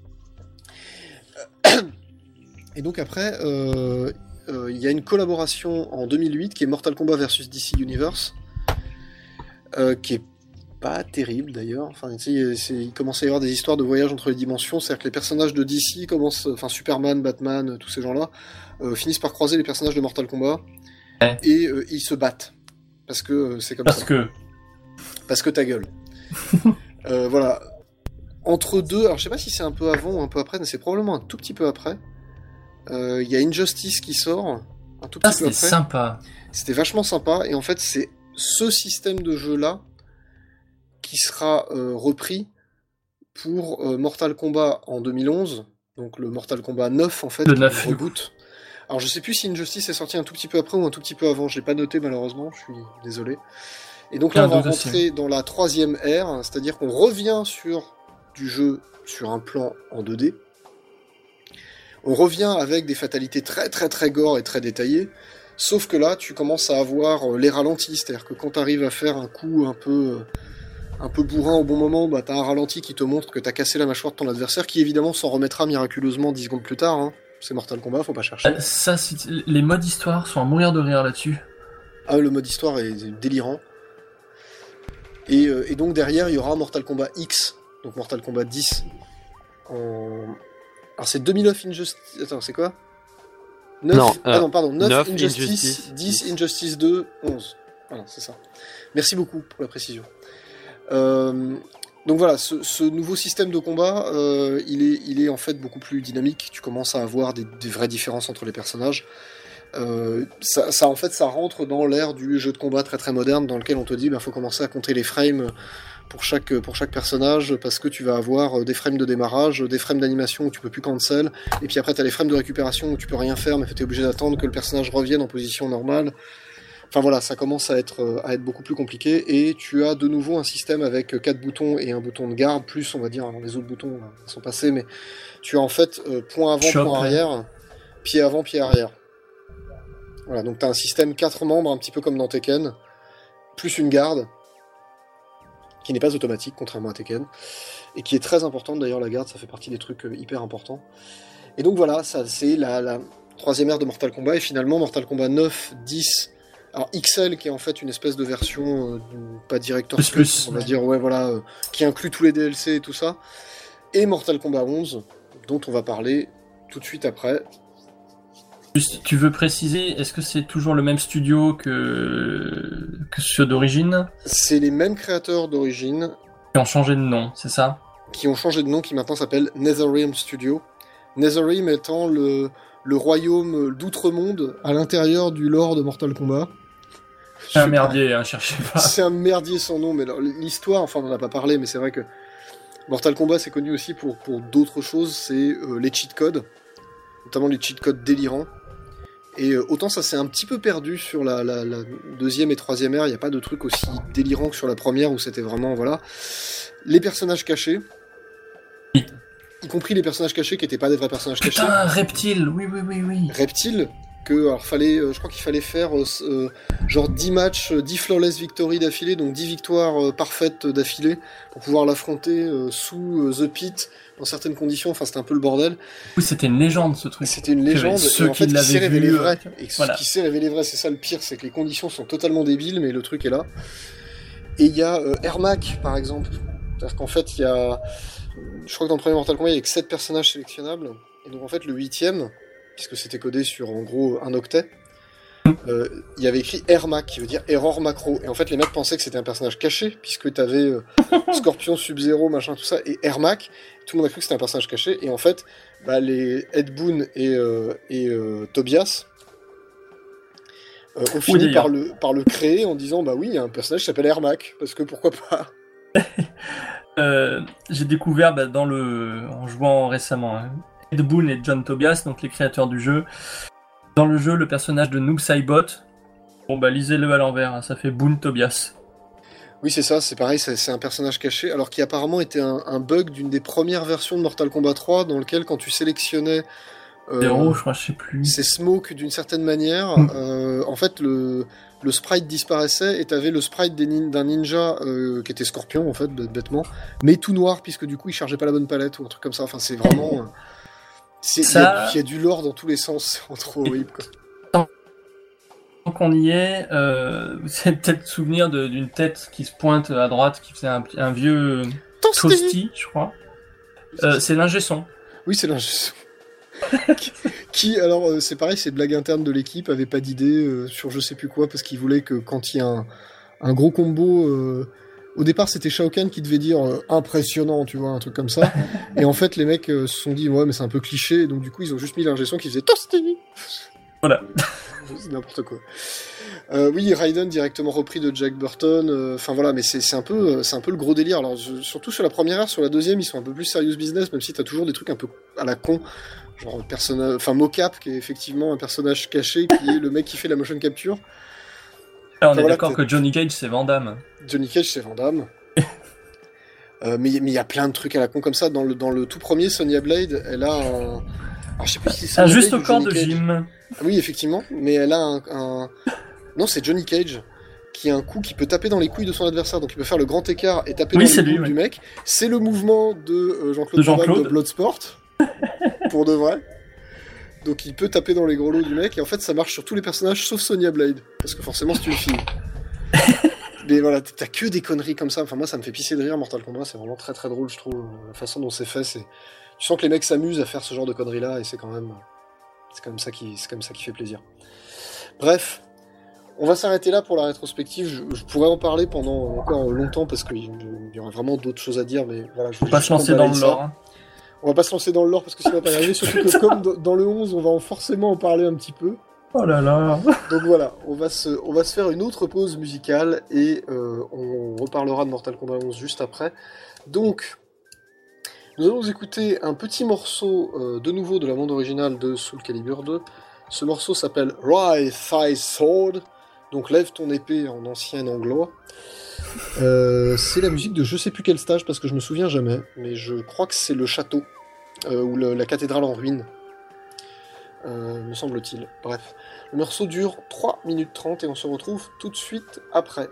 Et donc après, il euh, euh, y a une collaboration en deux mille huit qui est Mortal Kombat versus D C Universe, euh, qui est pas terrible d'ailleurs. Enfin, tu sais, il commence à y avoir des histoires de voyage entre les dimensions, c'est-à-dire que les personnages de D C commencent, enfin Superman, Batman, tous ces gens-là, euh, finissent par croiser les personnages de Mortal Kombat ouais. et euh, ils se battent parce que euh, c'est comme parce ça. Que... Parce que ta gueule. euh, voilà. Entre deux, alors je sais pas si c'est un peu avant ou un peu après, mais c'est probablement un tout petit peu après. Il euh, y a Injustice qui sort, un tout petit ah, peu après. C'était sympa. C'était vachement sympa, et en fait c'est ce système de jeu-là qui sera euh, repris pour euh, Mortal Kombat en deux mille onze, donc le Mortal Kombat neuf en fait, le qui neuf. reboot. Alors je sais plus si Injustice est sorti un tout petit peu après ou un tout petit peu avant, je l'ai pas noté malheureusement, je suis désolé. Et donc là on va rentrer dans la troisième ère, c'est-à-dire qu'on revient sur du jeu sur un plan en deux D. On revient avec des fatalités très très très gore et très détaillées, sauf que là tu commences à avoir les ralentis, c'est-à-dire que quand tu arrives à faire un coup un peu un peu bourrin au bon moment, bah t'as un ralenti qui te montre que t'as cassé la mâchoire de ton adversaire, qui évidemment s'en remettra miraculeusement dix secondes plus tard, hein. C'est Mortal Kombat, faut pas chercher. Ça, les modes histoire sont à mourir de rire là-dessus. Ah, le mode histoire est délirant. Et, euh, et donc derrière il y aura Mortal Kombat X, donc Mortal Kombat dix en... Alors c'est deux mille neuf Injustice... Attends, c'est quoi neuf... Non, ah euh, non, pardon, neuf, neuf Injustice, Injustice, dix dix. Injustice deux, onze. Voilà, c'est ça. Merci beaucoup pour la précision. Euh, donc voilà, ce, ce nouveau système de combat, euh, il, est, il est en fait beaucoup plus dynamique. Tu commences à avoir des, des vraies différences entre les personnages. Euh, ça, ça, en fait, ça rentre dans l'ère du jeu de combat très très moderne, dans lequel on te dit qu'il bah, faut commencer à compter les frames pour chaque, pour chaque personnage, parce que tu vas avoir des frames de démarrage, des frames d'animation où tu peux plus cancel, et puis après tu as les frames de récupération où tu peux rien faire, mais tu es obligé d'attendre que le personnage revienne en position normale. Enfin voilà, ça commence à être, à être beaucoup plus compliqué, et tu as de nouveau un système avec quatre boutons et un bouton de garde, plus on va dire, les autres boutons sont passés, mais tu as en fait euh, point avant, Chop, point arrière, pied avant, pied arrière. Voilà, donc tu as un système quatre membres, un petit peu comme dans Tekken, plus une garde, qui n'est pas automatique, contrairement à Tekken, et qui est très importante d'ailleurs, la garde, ça fait partie des trucs hyper importants. Et donc voilà, ça c'est la, la troisième ère de Mortal Kombat, et finalement Mortal Kombat neuf, dix, alors X L qui est en fait une espèce de version, euh, pas Director's Cut, on va dire, ouais voilà, euh, qui inclut tous les D L C et tout ça, et Mortal Kombat onze, dont on va parler tout de suite après. Juste, tu veux préciser, est-ce que c'est toujours le même studio que, que ceux d'origine? C'est les mêmes créateurs d'origine. Qui ont changé de nom, c'est ça? Qui ont changé de nom, qui maintenant s'appelle NetherRealm Studio. NetherRealm étant le, le royaume d'Outre-Monde à l'intérieur du lore de Mortal Kombat. C'est un merdier, hein, cherchez pas. C'est un merdier sans nom, mais l'histoire, enfin on n'en a pas parlé, mais c'est vrai que Mortal Kombat c'est connu aussi pour, pour d'autres choses, c'est euh, les cheat codes, notamment les cheat codes délirants. Et euh, autant ça s'est un petit peu perdu sur la, la, la deuxième et troisième ère, il n'y a pas de truc aussi délirant que sur la première où c'était vraiment, voilà. Les personnages cachés, oui. Y compris les personnages cachés qui n'étaient pas des vrais personnages Putain, cachés. Reptile, oui, oui, oui, oui. Reptile, que, alors fallait, euh, je crois qu'il fallait faire euh, euh, genre dix matchs, dix flawless victories d'affilée, donc dix victoires euh, parfaites d'affilée, pour pouvoir l'affronter euh, sous euh, The Pit, dans certaines conditions, enfin c'était un peu le bordel. Oui, c'était une légende ce truc. C'était une légende, ceux et en qui fait qui s'est révélé vu, vrai. euh, Et voilà. ce qui s'est révélé vrai, c'est ça le pire, c'est que les conditions sont totalement débiles, mais le truc est là. Et il y a euh, Ermac, par exemple. C'est-à-dire qu'en fait, il y a... Je crois que dans le premier Mortal Kombat, il y a que sept personnages sélectionnables. Et donc en fait, le huitième, puisque c'était codé sur en gros un octet, euh, il y avait écrit Ermac, qui veut dire Error Macro. Et en fait, les mecs pensaient que c'était un personnage caché, puisque t'avais euh, Scorpion, Sub-Zero, machin, tout ça, et Ermac. Tout le monde a cru que c'était un personnage caché. Et en fait, bah, les Ed Boon et, euh, et euh, Tobias euh, ont fini oui, par, le, par le créer en disant bah oui, il y a un personnage qui s'appelle Ermac, parce que pourquoi pas. euh, J'ai découvert bah, dans le... en jouant récemment, hein, Ed Boon et John Tobias, donc les créateurs du jeu. Dans le jeu, le personnage de Noob Saibot, bon bah lisez-le à l'envers, hein, ça fait Boon Tobias. Oui, c'est ça, c'est pareil, c'est, c'est un personnage caché, alors qui apparemment était un, un bug d'une des premières versions de Mortal Kombat trois, dans lequel quand tu sélectionnais euh, Zéro, je crois, je sais plus. ces smokes d'une certaine manière, Mm. euh, en fait le, le sprite disparaissait et t'avais le sprite des nin- d'un ninja euh, qui était Scorpion en fait, bête- bêtement, mais tout noir puisque du coup il chargeait pas la bonne palette ou un truc comme ça. Enfin, c'est vraiment, euh, c'est, il y, Ça- a- il y a du lore dans tous les sens, c'est vraiment trop horrible quoi. Tant qu'on y est, euh, vous avez peut-être souvenir de- d'une tête qui se pointe à droite, qui faisait un, un vieux Toasty. toasty, je crois. Euh, c'est l'ingé son. Oui, c'est l'ingé son. qui, qui, alors, euh, c'est pareil, c'est blague interne de l'équipe, avait pas d'idée euh, sur je sais plus quoi, parce qu'il voulait que quand il y a un, un gros combo, euh, au départ c'était Shao Kahn qui devait dire euh, impressionnant, tu vois, un truc comme ça, et en fait les mecs euh, se sont dit ouais mais c'est un peu cliché, et donc du coup ils ont juste mis l'ingé son qui faisait Toasty. Voilà. C'est n'importe quoi. Euh, oui, Raiden directement repris de Jack Burton. Enfin euh, voilà, mais c'est, c'est un peu, c'est un peu le gros délire. Alors je, surtout sur la première heure, sur la deuxième, ils sont un peu plus serious business, même si t'as toujours des trucs un peu à la con, genre personnage, enfin Mocap qui est effectivement un personnage caché, qui est le mec qui fait la motion capture. Alors, on Enfin, est voilà, d'accord t'es- que Johnny Cage c'est Van Damme. Johnny Cage, c'est Van Damme. Euh, mais il y a plein de trucs à la con comme ça. Dans le, dans le tout premier, Sonya Blade, elle a un. Alors, je sais plus si c'est Un Sonya juste Blade ou corps Johnny de Cage. gym. Oui, effectivement, mais elle a un, un... Non, c'est Johnny Cage, qui a un coup qui peut taper dans les couilles de son adversaire, donc il peut faire le grand écart et taper Oui, dans c'est les lui, couilles oui. du mec. C'est le mouvement de euh, Jean-Claude De Van Damme Jean-Claude. de Bloodsport, pour de vrai. Donc il peut taper dans les grelots du mec, et en fait ça marche sur tous les personnages sauf Sonya Blade, parce que forcément c'est une fille. Mais voilà, t'as que des conneries comme ça. Enfin, moi ça me fait pisser de rire, Mortal Kombat, c'est vraiment très très drôle, je trouve. La façon dont c'est fait, c'est. Tu sens que les mecs s'amusent à faire ce genre de conneries là, et c'est quand même. C'est quand même ça qui, c'est quand même ça qui fait plaisir. Bref, on va s'arrêter là pour la rétrospective. Je, je pourrais en parler pendant encore longtemps parce qu'il y aurait vraiment d'autres choses à dire, mais voilà. Je Faut voulais pas juste se lancer qu'on dans balaye le ça. lore. Hein. On va pas se lancer dans le lore parce que sinon on va pas y arriver. Surtout que comme dans- dans le onze, on va en forcément en parler un petit peu. Oh là là. Donc voilà, on va se, on va se faire une autre pause musicale et euh, on reparlera de Mortal Kombat onze juste après. Donc, nous allons écouter un petit morceau euh, de nouveau de la bande originale de Soul Calibur deux. Ce morceau s'appelle Rise Thy Sword, donc lève ton épée en ancien anglois. Euh, c'est la musique de je sais plus quel stage parce que je me souviens jamais, mais je crois que c'est le château euh, ou le- la cathédrale en ruine. Euh, me semble-t-il. Bref. Le morceau dure trois minutes trente et on se retrouve tout de suite après.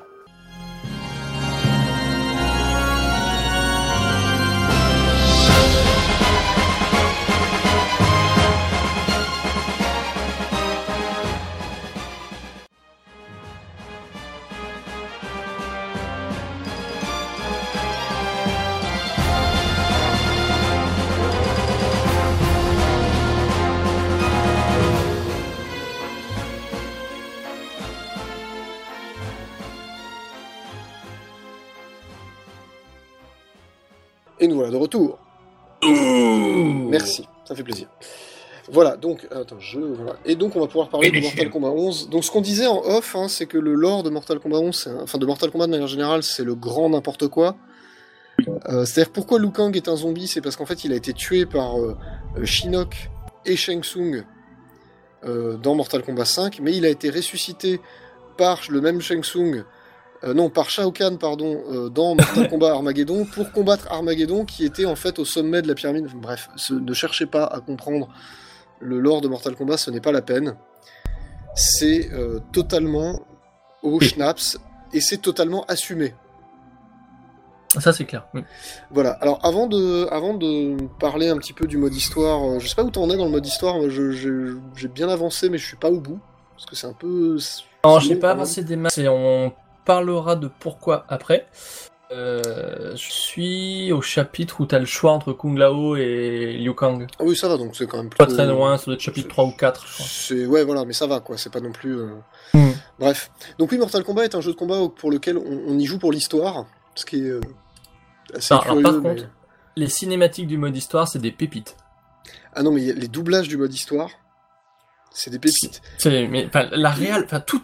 Et nous voilà de retour. Merci, ça fait plaisir. Voilà, donc, attends, je... Voilà. Et donc on va pouvoir parler de Mortal Kombat onze. Donc ce qu'on disait en off, hein, c'est que le lore de Mortal Kombat onze, c'est un- enfin de Mortal Kombat de manière générale, c'est le grand n'importe quoi. Euh, c'est-à-dire pourquoi Liu Kang est un zombie, c'est parce qu'en fait il a été tué par euh, euh, Shinnok et Shang Tsung euh, dans Mortal Kombat cinq, mais il a été ressuscité par le même Shang Tsung, euh, non, par Shao Kahn, pardon, euh, dans Mortal Kombat Armageddon, pour combattre Armageddon, qui était en fait au sommet de la pyramide. Bref, ce- ne cherchez pas à comprendre le lore de Mortal Kombat, ce n'est pas la peine. C'est euh, totalement au schnaps, et c'est totalement assumé. Ça c'est clair. Oui. Voilà, alors avant de, avant de parler un petit peu du mode histoire, euh, je sais pas où t'en es dans le mode histoire, moi, je- je- j'ai bien avancé mais je suis pas au bout, parce que c'est un peu... Non, c'est j'ai long, pas quand même. avancé des masses et on parlera de pourquoi après. Euh, je suis au chapitre où t'as le choix entre Kung Lao et Liu Kang. Ah oui, ça va, donc c'est quand même Pas plutôt... très loin, ça doit être chapitre trois ou quatre, je crois. C'est... Ouais, voilà, mais ça va, quoi, c'est pas non plus... euh, Hmm. Bref. Donc oui, Mortal Kombat est un jeu de combat pour lequel on, on y joue pour l'histoire, ce qui est euh, assez Non, alors, curieux. par mais- contre, les cinématiques du mode histoire, c'est des pépites. Ah non, mais y a les doublages du mode histoire, c'est des pépites. C'est, mais enfin, la réal, enfin, tout est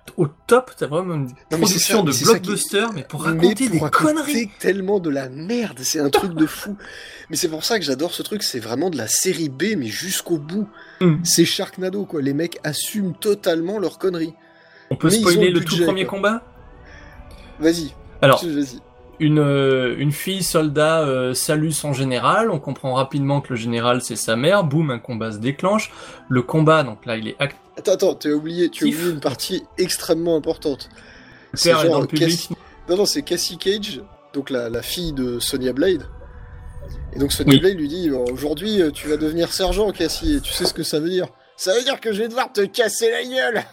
au top, t'as vraiment une Non, mais c'est production ça- de c'est ça qui- blockbuster, mais pour Mais raconter pour des raconter conneries. tellement de la merde, c'est un truc de fou. Mais c'est pour ça que j'adore ce truc, c'est vraiment de la série B, mais jusqu'au bout. Mm. C'est Sharknado, quoi. Les mecs assument totalement leurs conneries. On peut Mais ils ont spoiler le le tout budget, premier quoi. combat. Vas-y, Alors, vas-y. une, euh, une fille soldat euh, salue son général, on comprend rapidement que le général c'est sa mère, boum, un combat se déclenche. Le combat, donc là il est actif, Attends, attends, tu as oublié, tu as Kiff. oublié une partie extrêmement importante. C'est père est dans genre le public. Cassie... Non, non, c'est Cassie Cage, donc la, la fille de Sonya Blade. Et donc Sonya Oui. Blade lui dit, Bon, aujourd'hui euh, tu vas devenir sergent, Cassie, et tu sais ce que ça veut dire. Ça veut dire que je vais devoir te casser la gueule.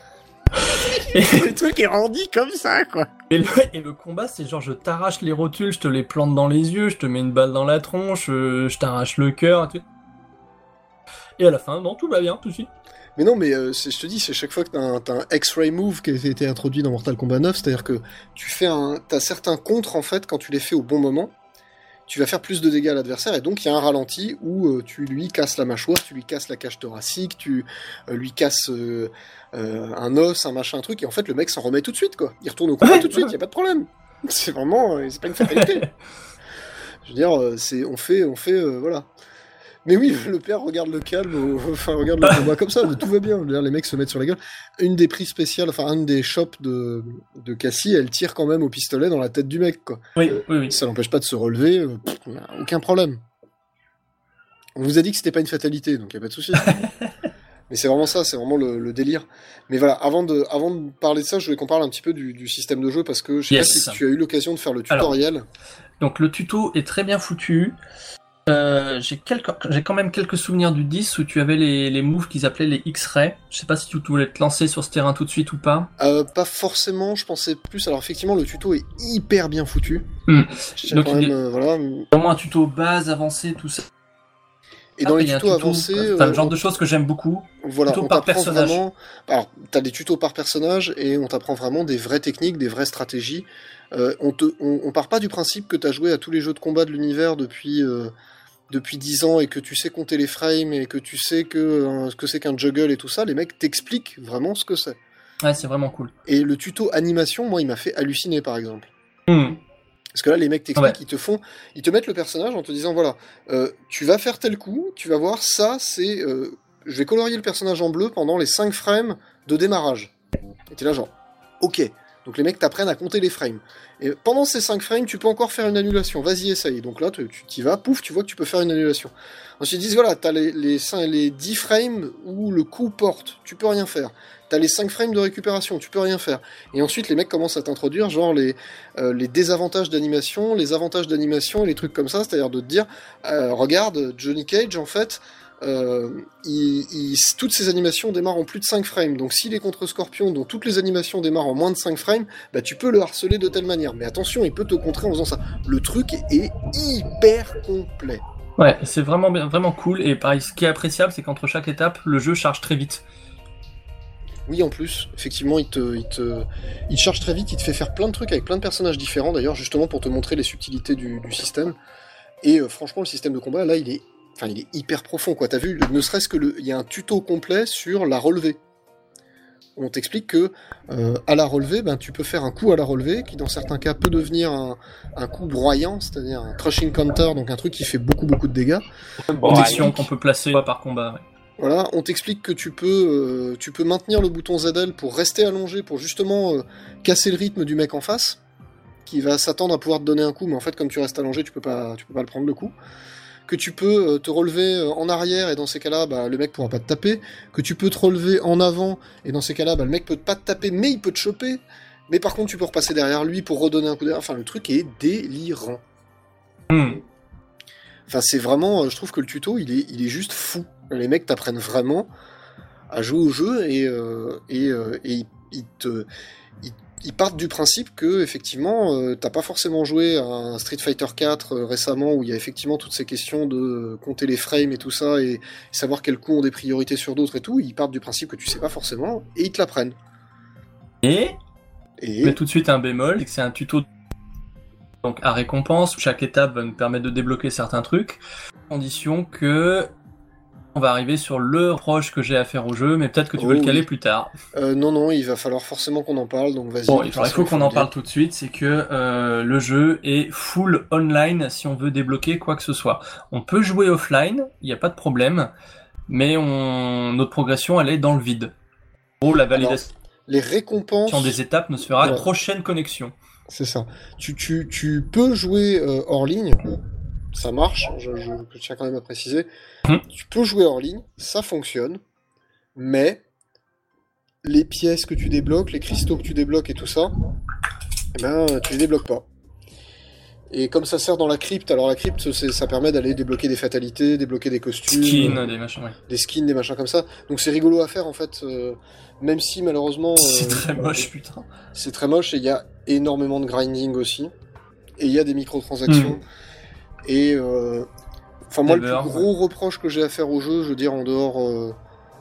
Le truc est rendu comme ça, quoi. Et le, et le combat c'est genre je t'arrache les rotules, je te les plante dans les yeux, je te mets une balle dans la tronche, euh, je t'arrache le cœur, et tout. Et à la fin, non, tout va bien, tout de suite. Mais non, mais euh, c'est- je te dis, c'est chaque fois que t'as un, t'as un X-Ray Move qui a été introduit dans Mortal Kombat neuf, c'est-à-dire que tu fais un, t'as certains contres, en fait, quand tu les fais au bon moment, tu vas faire plus de dégâts à l'adversaire, et donc il y a un ralenti où euh, tu lui casses la mâchoire, tu lui casses la cage thoracique, tu euh, lui casses euh, euh, un os, un machin, un truc, et en fait le mec s'en remet tout de suite, quoi. Il retourne au combat Ouais, tout de suite, ouais. y a pas de problème. C'est vraiment, euh, c'est pas une fatalité. Je veux dire, euh, c'est, on fait, on fait, euh, voilà. Mais oui, le père regarde le calme, au- enfin regarde le combat comme ça, tout va bien. Je veux dire, les mecs se mettent sur la gueule. Une des prises spéciales, enfin une des shops de, de Cassie, elle tire quand même au pistolet dans la tête du mec, quoi. Oui, oui, oui. Ça l'empêche pas de se relever, euh, pff, y a aucun problème. On vous a dit que c'était pas une fatalité, donc y a pas de souci. Mais c'est vraiment ça, c'est vraiment le, le délire. Mais voilà, avant de, avant de parler de ça, je voulais qu'on parle un petit peu du, du système de jeu, parce que je sais Yes. pas si tu as eu l'occasion de faire le tutoriel. Donc le tuto est très bien foutu. Euh, j'ai quelques, j'ai quand même quelques souvenirs du dix où tu avais les, les moves qu'ils appelaient les X-Ray. Je sais pas si tu voulais te lancer sur ce terrain tout de suite ou pas. Euh, pas forcément, je pensais plus. Alors effectivement, le tuto est hyper bien foutu. Hmm. Je tiens Donc, quand il même, est- euh, voilà. Vraiment un tuto base, avancé, tout ça. Et dans Ah, les il y a un tutos tuto, avancés, enfin, euh, le genre de choses que j'aime beaucoup. voilà, tuto on par t'apprend personnage. vraiment. Alors, t'as des tutos par personnage et on t'apprend vraiment des vraies techniques, des vraies stratégies. Euh, on te, on, on part pas du principe que t'as joué à tous les jeux de combat de l'univers depuis. Euh, depuis dix ans et que tu sais compter les frames et que tu sais que euh, ce que c'est qu'un juggle et tout ça, les mecs t'expliquent vraiment ce que c'est. Ouais, c'est vraiment cool. Et le tuto animation, moi, il m'a fait halluciner, par exemple. Hmm. Parce que là, les mecs t'expliquent, Ouais. ils te font, ils te mettent le personnage en te disant, voilà, euh, tu vas faire tel coup, tu vas voir, ça, c'est, euh, je vais colorier le personnage en bleu pendant les cinq frames de démarrage. Et t'es là genre, ok. Donc les mecs t'apprennent à compter les frames. Et pendant ces cinq frames, tu peux encore faire une annulation. Vas-y, essaye. Donc là, tu tu t'y vas, pouf, tu vois que tu peux faire une annulation. Ensuite, ils disent, voilà, t'as les, les, cin- les dix frames où le coup porte, tu peux rien faire. T'as les cinq frames de récupération, tu peux rien faire. Et ensuite, les mecs commencent à t'introduire, genre, les, euh, les désavantages d'animation, les avantages d'animation et les trucs comme ça, c'est-à-dire de te dire, euh, regarde, Johnny Cage, en fait, euh, il, il- toutes ses animations démarrent en plus de cinq frames. Donc s'il est contre Scorpion, dont toutes les animations démarrent en moins de cinq frames, bah tu peux le harceler de telle manière. Mais attention, il peut te contrer en faisant ça. Le truc est hyper complet. Ouais, c'est vraiment bien, vraiment cool. Et pareil, ce qui est appréciable, c'est qu'entre chaque étape, le jeu charge très vite. Oui, en plus, effectivement, il te, il te, il te charge très vite, il te fait faire plein de trucs avec plein de personnages différents, d'ailleurs, justement pour te montrer les subtilités du, du système. Et euh, franchement, le système de combat, là, il est, enfin, il est hyper profond, quoi. T'as vu, ne serait-ce que le, il y a un tuto complet sur la relevée. On t'explique que euh, à la relevée, ben, tu peux faire un coup à la relevée, qui dans certains cas peut devenir un, un coup broyant, c'est-à-dire un crushing counter, donc un truc qui fait beaucoup beaucoup de dégâts. Protection qu'on peut placer par combat. Ouais. Voilà, on t'explique que tu peux, euh, tu peux maintenir le bouton Z L pour rester allongé, pour justement euh, casser le rythme du mec en face, qui va s'attendre à pouvoir te donner un coup, mais en fait, comme tu restes allongé, tu peux pas, tu peux pas le prendre le coup. Que tu peux euh, te relever euh, en arrière, et dans ces cas-là, bah, le mec pourra pas te taper. Que tu peux te relever en avant, et dans ces cas-là, bah, le mec peut pas te taper, mais il peut te choper. Mais par contre, tu peux repasser derrière lui pour redonner un coup derrière. Enfin, le truc est délirant. Hmm. Enfin, c'est vraiment, euh, je trouve que le tuto, il est, il est juste fou. Les mecs t'apprennent vraiment à jouer au jeu et, euh, et, euh, et ils, ils te, ils, ils partent du principe que effectivement, euh, t'as pas forcément joué à un Street Fighter quatre euh, récemment où il y a effectivement toutes ces questions de compter les frames et tout ça et savoir quels coups ont des priorités sur d'autres et tout. Ils partent du principe que tu sais pas forcément et ils te l'apprennent. Et Et je mets tout de suite un bémol, c'est que c'est un tuto donc à récompense. Chaque étape va nous permettre de débloquer certains trucs, à condition que on va arriver sur le reproche que j'ai à faire au jeu, mais peut-être que tu Oh veux le caler oui. plus tard. Euh, non, non, il va falloir forcément qu'on en parle, donc vas-y. Bon, de toute alors, il façon, faut qu'on en le dire. parle tout de suite, c'est que euh, le jeu est full online si on veut débloquer quoi que ce soit. On peut jouer offline, il n'y a pas de problème, mais on... notre progression, elle est dans le vide. En gros, la validation Les récompenses... des étapes ne se fera Ouais. qu'à prochaine connexion. C'est ça. Tu, tu, tu peux jouer euh, hors ligne, ça marche, je, je, je tiens quand même à préciser. Hum. Tu peux jouer hors ligne, ça fonctionne, mais les pièces que tu débloques, les cristaux que tu débloques et tout ça, eh ben, tu les débloques pas. Et comme ça sert dans la crypte, alors la crypte, c'est, ça permet d'aller débloquer des fatalités, débloquer des costumes, Skin, euh, des machins, ouais. des skins, des machins comme ça. Donc c'est rigolo à faire en fait, euh, même si malheureusement... C'est euh, très moche, putain. C'est très moche et il y a énormément de grinding aussi. Et il y a des microtransactions. Mm. Et euh, enfin moi Des le beurres, plus gros reproche que j'ai à faire au jeu, je veux dire en dehors euh,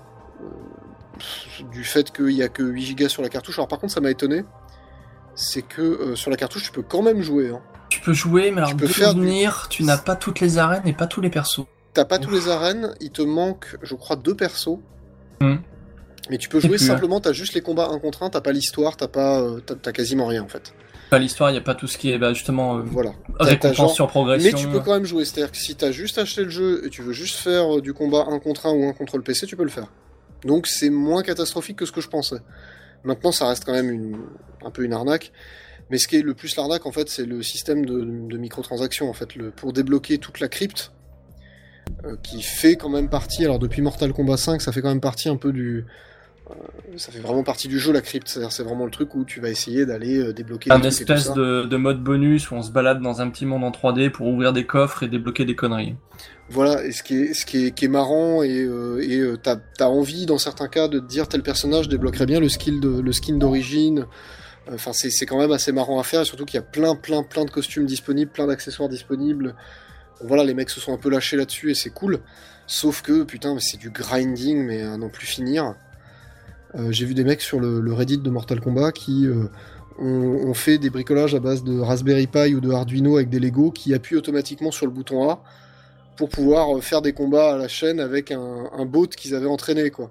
euh, du fait qu'il y a que huit gigas sur la cartouche. Alors par contre ça m'a étonné, c'est que euh, sur la cartouche tu peux quand même jouer. Hein. Tu peux jouer, mais alors peux de faire du- souvenir, tu n'as pas toutes les arènes et pas tous les persos. T'as pas tous les arènes, il te manque je crois deux persos. Mm. Mais tu peux Et jouer puis, simplement, t'as juste les combats un contre un, t'as pas l'histoire, t'as pas, euh, t'as, t'as quasiment rien en fait. Pas l'histoire, il n'y a pas tout ce qui est bah, justement euh, Voilà. T'as- t'as récompense genre- sur progression. Mais tu peux quand même jouer, c'est-à-dire que si t'as juste acheté le jeu et tu veux juste faire euh, du combat un contre un ou un contre le P C, tu peux le faire. Donc c'est moins catastrophique que ce que je pensais. Maintenant ça reste quand même une, un peu une arnaque, mais ce qui est le plus l'arnaque en fait c'est le système de, de microtransactions en fait, le, pour débloquer toute la crypte, euh, qui fait quand même partie, alors depuis Mortal Kombat cinq ça fait quand même partie un peu du... euh, ça fait vraiment partie du jeu la crypte, c'est-à-dire c'est vraiment le truc où tu vas essayer d'aller euh, débloquer Un des trucs et tout espèce ça. de, de mode bonus où on se balade dans un petit monde en trois D pour ouvrir des coffres et débloquer des conneries. Voilà, et ce qui est, ce qui est, qui est marrant, et, euh, et euh, t'as, t'as envie, dans certains cas, de te dire tel personnage débloquerait bien le, skill de, le skin d'origine. Enfin, c'est, c'est quand même assez marrant à faire, et surtout qu'il y a plein, plein, plein de costumes disponibles, plein d'accessoires disponibles. Voilà, les mecs se sont un peu lâchés là-dessus, et c'est cool. Sauf que, putain, mais c'est du grinding, mais à n'en plus finir. Euh, j'ai vu des mecs sur le, le Reddit de Mortal Kombat qui euh, ont, ont fait des bricolages à base de Raspberry Pi ou de Arduino avec des Lego qui appuient automatiquement sur le bouton A pour pouvoir faire des combats à la chaîne avec un, un bot qu'ils avaient entraîné, quoi.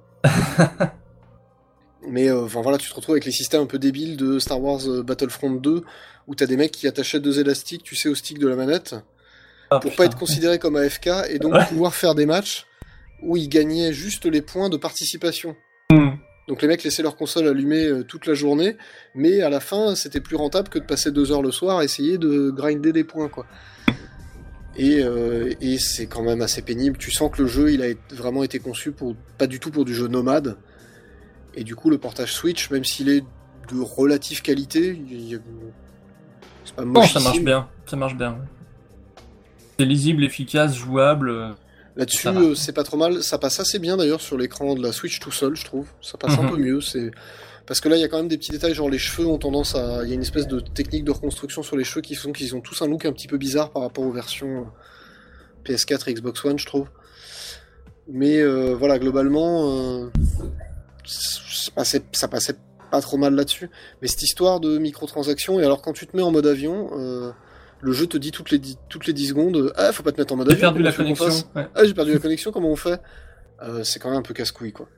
Mais euh, enfin voilà, tu te retrouves avec les systèmes un peu débiles de Star Wars euh, Battlefront deux, où t'as des mecs qui attachaient deux élastiques, tu sais, au stick de la manette, Ah, pour putain. pas être considéré comme A F K, et donc Ouais. pouvoir faire des matchs où ils gagnaient juste les points de participation. Hmm. Donc les mecs laissaient leur console allumée euh, toute la journée, mais à la fin, c'était plus rentable que de passer deux heures le soir à essayer de grinder des points, quoi. Et, euh, et c'est quand même assez pénible. Tu sens que le jeu, il a été- vraiment été conçu pour pas du tout pour du jeu nomade. Et du coup, le portage Switch, même s'il est de relative qualité, il y a- c'est pas Non, mochissime. ça marche bien, ça marche bien. C'est lisible, efficace, jouable. euh, Là-dessus, Ça va. euh, c'est pas trop mal. Ça passe assez bien d'ailleurs sur l'écran de la Switch tout seul, je trouve. Ça passe un Mhm. peu mieux. C'est parce que là, il y a quand même des petits détails, genre les cheveux ont tendance à. Il y a une espèce de technique de reconstruction sur les cheveux qui font qu'ils ont tous un look un petit peu bizarre par rapport aux versions P S quatre et Xbox One, je trouve. Mais euh, voilà, globalement, euh, ça passait, ça passait pas trop mal là-dessus. Mais cette histoire de microtransactions, et alors quand tu te mets en mode avion, euh, le jeu te dit toutes les dix, toutes les dix secondes, ah, faut pas te mettre en mode J'ai avion. perdu comment la tu veux qu'on connexion. fasse Ouais. Ah, j'ai perdu la connexion, comment on fait Euh, C'est quand même un peu casse-couille, quoi.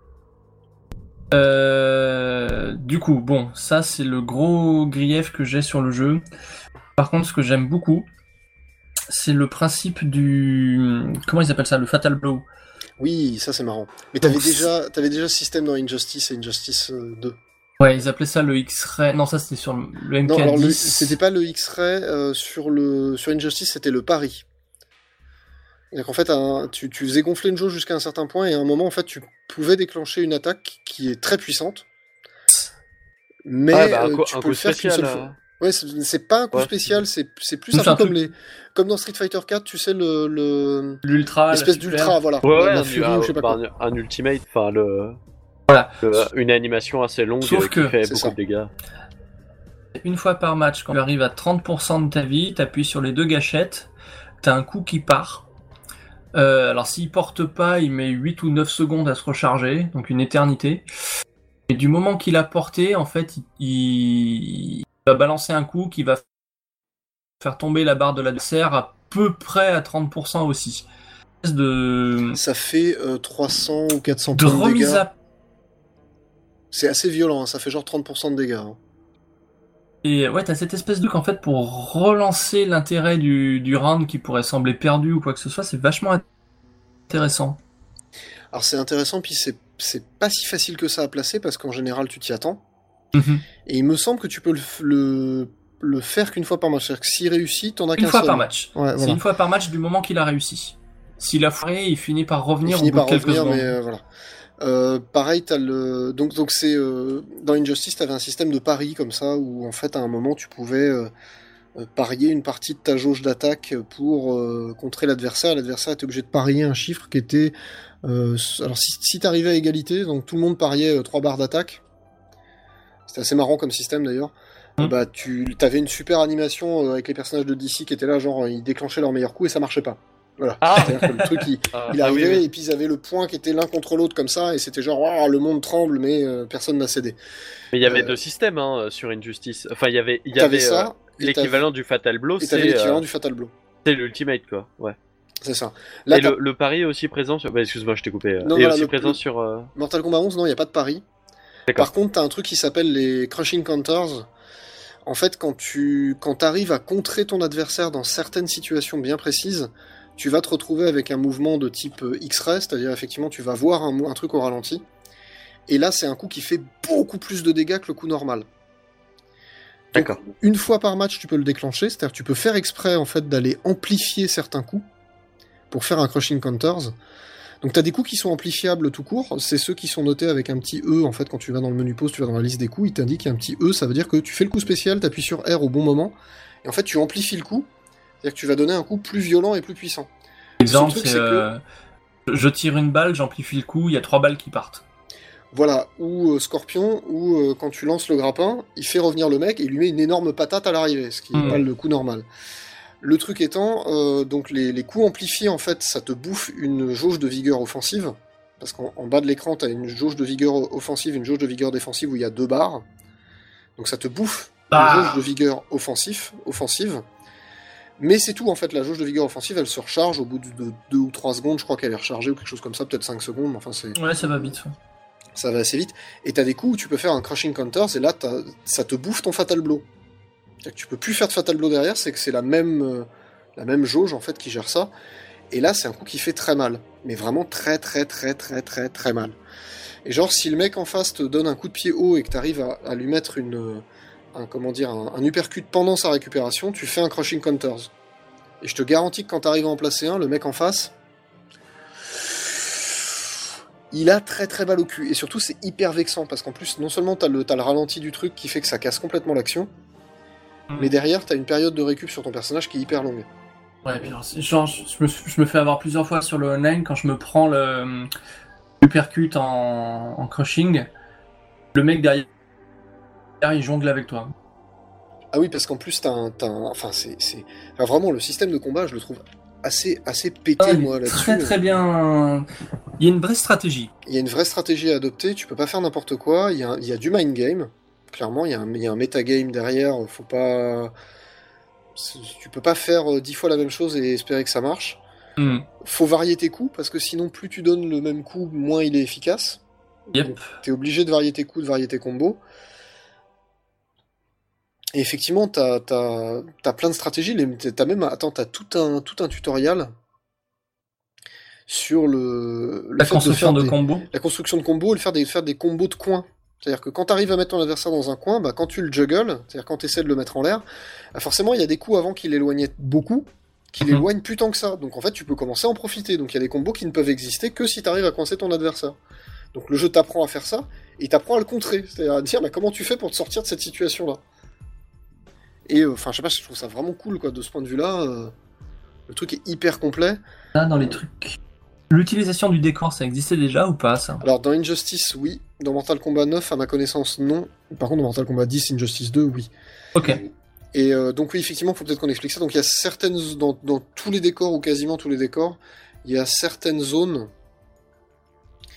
Euh, du coup, bon, ça c'est le gros grief que j'ai sur le jeu. Par contre, ce que j'aime beaucoup, c'est le principe du... Comment ils appellent ça? Le Fatal Blow. Oui, ça c'est marrant. Mais t'avais Donc, déjà, t'avais déjà ce système dans Injustice et Injustice euh, deux. Ouais, ils appelaient ça le X-Ray. Non, ça c'était sur le le Non, alors le- M K dix. c'était pas le X-Ray euh, sur le sur Injustice, c'était le pari. C'est-à-dire qu'en fait, un- tu, tu faisais gonfler une jauge jusqu'à un certain point et à un moment, en fait, tu pouvais déclencher une attaque qui est très puissante. Mais Ah, bah, un euh, coup- tu un peux coup le faire qu'une spécial, seule euh. fois. Ouais, c'est c'est pas un coup Ouais. spécial, c'est c'est plus Plus un peu un comme truc. les comme dans Street Fighter quatre, tu sais le le L'Ultra, la l'espèce super. d'ultra, voilà, Ouais, la, ouais, la un, furie un- ou je sais pas bah, quoi. un- un ultimate, enfin le, Voilà. le- une animation assez longue Sauf euh, qui que- fait c'est beaucoup ça. de dégâts. Une fois par match, quand tu arrives à trente pour cent de ta vie, t'appuies sur les deux gâchettes, t'as un coup qui part. Euh, alors s'il porte pas, il met huit ou neuf secondes à se recharger, donc une éternité. Et du moment qu'il a porté, en fait, il, il va balancer un coup qui va faire tomber la barre de l'adversaire à peu près à trente pour cent aussi. de... Ça fait euh, trois cents ou quatre cents de points de dégâts. remise à... C'est assez violent, hein, ça fait genre trente pour cent de dégâts. Hein. Et ouais, t'as cette espèce de... qu'en fait, pour relancer l'intérêt du, du round qui pourrait sembler perdu ou quoi que ce soit, c'est vachement intéressant. Alors c'est intéressant, puis c'est, c'est pas si facile que ça à placer, parce qu'en général, tu t'y attends. Mm-hmm. Et il me semble que tu peux le, le, le faire qu'une fois par match. C'est-à-dire que s'il réussit, t'en as qu'un seul. Une fois par match. Ouais, c'est voilà. une fois par match du moment qu'il a réussi. S'il a foiré, il finit par revenir il finit au bout par de quelques revenir, secondes. mais euh, voilà. Euh, pareil, t'as le donc donc c'est euh, dans Injustice, t'avais un système de pari comme ça où en fait à un moment tu pouvais euh, parier une partie de ta jauge d'attaque pour euh, contrer l'adversaire. L'adversaire était obligé de parier un chiffre qui était euh, alors si, si t'arrivais à égalité, donc tout le monde pariait euh, trois barres d'attaque. C'était assez marrant comme système d'ailleurs. Mmh. Euh, bah tu t'avais une super animation euh, avec les personnages de D C qui étaient là, genre ils déclenchaient leur meilleur coup et ça marchait pas. Voilà. Ah. C'est-à-dire que le truc, il, Ah, il ah arrivait oui, oui. et puis ils avaient le point qui était l'un contre l'autre comme ça et c'était genre oh, le monde tremble mais euh, personne n'a cédé. Mais il y avait Euh, deux systèmes hein, sur Injustice. Enfin, il y avait, il y T'avais avait ça, euh, et l'équivalent du Fatal Blow, et t'avais c'est l'équivalent euh, du Fatal Blow. c'est l'Ultimate quoi. Ouais. C'est ça. Là, Et t'as- le, le pari est aussi présent sur. Bah, excuse-moi, je t'ai coupé. euh, Non, et voilà, aussi le- présent le- sur. euh, Mortal Kombat onze, non, il n'y a pas de pari. D'accord. Par contre, t'as un truc qui s'appelle les Crushing Counters. En fait, quand tu quand t'arrives à contrer ton adversaire dans certaines situations bien précises, tu vas te retrouver avec un mouvement de type euh, X-ray, c'est-à-dire effectivement tu vas voir un, mou- un truc au ralenti. Et là, c'est un coup qui fait beaucoup plus de dégâts que le coup normal. Donc, D'accord. une fois par match, tu peux le déclencher, c'est-à-dire que tu peux faire exprès en fait d'aller amplifier certains coups pour faire un Crushing Counters. Donc t'as des coups qui sont amplifiables tout court, c'est ceux qui sont notés avec un petit E en fait quand tu vas dans le menu pause, tu vas dans la liste des coups, il t'indique qu'il y a un petit E, ça veut dire que tu fais le coup spécial, t'appuies sur R au bon moment, et en fait tu amplifies le coup, c'est-à-dire que tu vas donner un coup plus violent et plus puissant. Exemple, truc, c'est, c'est que- euh, je tire une balle, j'amplifie le coup, il y a trois balles qui partent. Voilà, ou euh, Scorpion, ou euh, quand tu lances le grappin, il fait revenir le mec et il lui met une énorme patate à l'arrivée, ce qui n'est Mmh. pas le coup normal. Le truc étant, euh, donc les, les coups amplifiés, en fait, ça te bouffe une jauge de vigueur offensive, parce qu'en en bas de l'écran, t'as une jauge de vigueur offensive, une jauge de vigueur défensive où il y a deux barres. Donc ça te bouffe Ah. une jauge de vigueur offensif, offensive. Mais c'est tout, en fait, la jauge de vigueur offensive, elle se recharge au bout de deux ou trois secondes, je crois qu'elle est rechargée ou quelque chose comme ça, peut-être cinq secondes, mais enfin c'est... Ouais, ça va vite. ouais. Ça va assez vite. Et t'as des coups où tu peux faire un Crushing Counters, et là, t'as- ça te bouffe ton Fatal Blow. C'est-à-dire que tu peux plus faire de Fatal Blow derrière, c'est que c'est la même, euh, la même jauge, en fait, qui gère ça. Et là, c'est un coup qui fait très mal. Mais vraiment très, très, très, très, très, très mal. Et genre, si le mec en face te donne un coup de pied haut et que t'arrives à, à lui mettre une, euh, un, comment dire, un, un uppercut pendant sa récupération, tu fais un Crushing Counters. Et je te garantis que quand t'arrives à en placer un, le mec en face... il a très très mal au cul, et surtout c'est hyper vexant, parce qu'en plus, non seulement t'as le, t'as le ralenti du truc qui fait que ça casse complètement l'action, Mm. mais derrière t'as une période de récup sur ton personnage qui est hyper longue. Ouais, puis alors, c'est- genre, je me, je me fais avoir plusieurs fois sur le online quand je me prends le uppercut en, en crushing. Le mec derrière, il jongle avec toi. Ah oui, parce qu'en plus t'as un... T'as un enfin, c'est, c'est... Enfin, vraiment, le système de combat, je le trouve assez, assez pété, Ah, il est moi, là-dessus. très très bien. Il y a une vraie stratégie. Il y a une vraie stratégie à adopter, tu peux pas faire n'importe quoi, il y a, il y a du mind game, clairement, il y a un, il y a un metagame derrière, faut pas... c'est- Tu peux pas faire euh, dix fois la même chose et espérer que ça marche. Hmm. Faut varier tes coups, parce que sinon, plus tu donnes le même coup, moins il est efficace. Yep. T'es obligé de varier tes coups, de varier tes combos. Et effectivement, t'as, t'as, t'as plein de stratégies, les- t'as même... Attends, t'as tout un, tout un tutoriel sur le... le La fait construction faire de des- combo. la construction de combos et le faire des, faire des combos de coins. C'est-à-dire que quand tu arrives à mettre ton adversaire dans un coin, bah, quand tu le juggles, c'est-à-dire quand tu essaies de le mettre en l'air, bah, forcément il y a des coups avant qui l'éloignaient beaucoup, qui Mhm. l'éloignent plus tant que ça. Donc en fait tu peux commencer à en profiter. Donc il y a des combos qui ne peuvent exister que si tu arrives à coincer ton adversaire. Donc le jeu t'apprend à faire ça, et t'apprend à le contrer. C'est-à-dire à dire bah, comment tu fais pour te sortir de cette situation-là. Et enfin je sais pas, je trouve ça vraiment cool quoi, de ce point de vue-là. euh, le truc est hyper complet. Là, dans les trucs. L'utilisation du décor, ça existait déjà ou pas, ça? Alors dans Injustice, oui. Dans Mortal Kombat neuf, à ma connaissance, non. Par contre, dans Mortal Kombat dix, Injustice deux, oui. Ok. Et euh, donc oui, effectivement, il faut peut-être qu'on explique ça. Donc il y a certaines... Dans, dans tous les décors, ou quasiment tous les décors, il y a certaines zones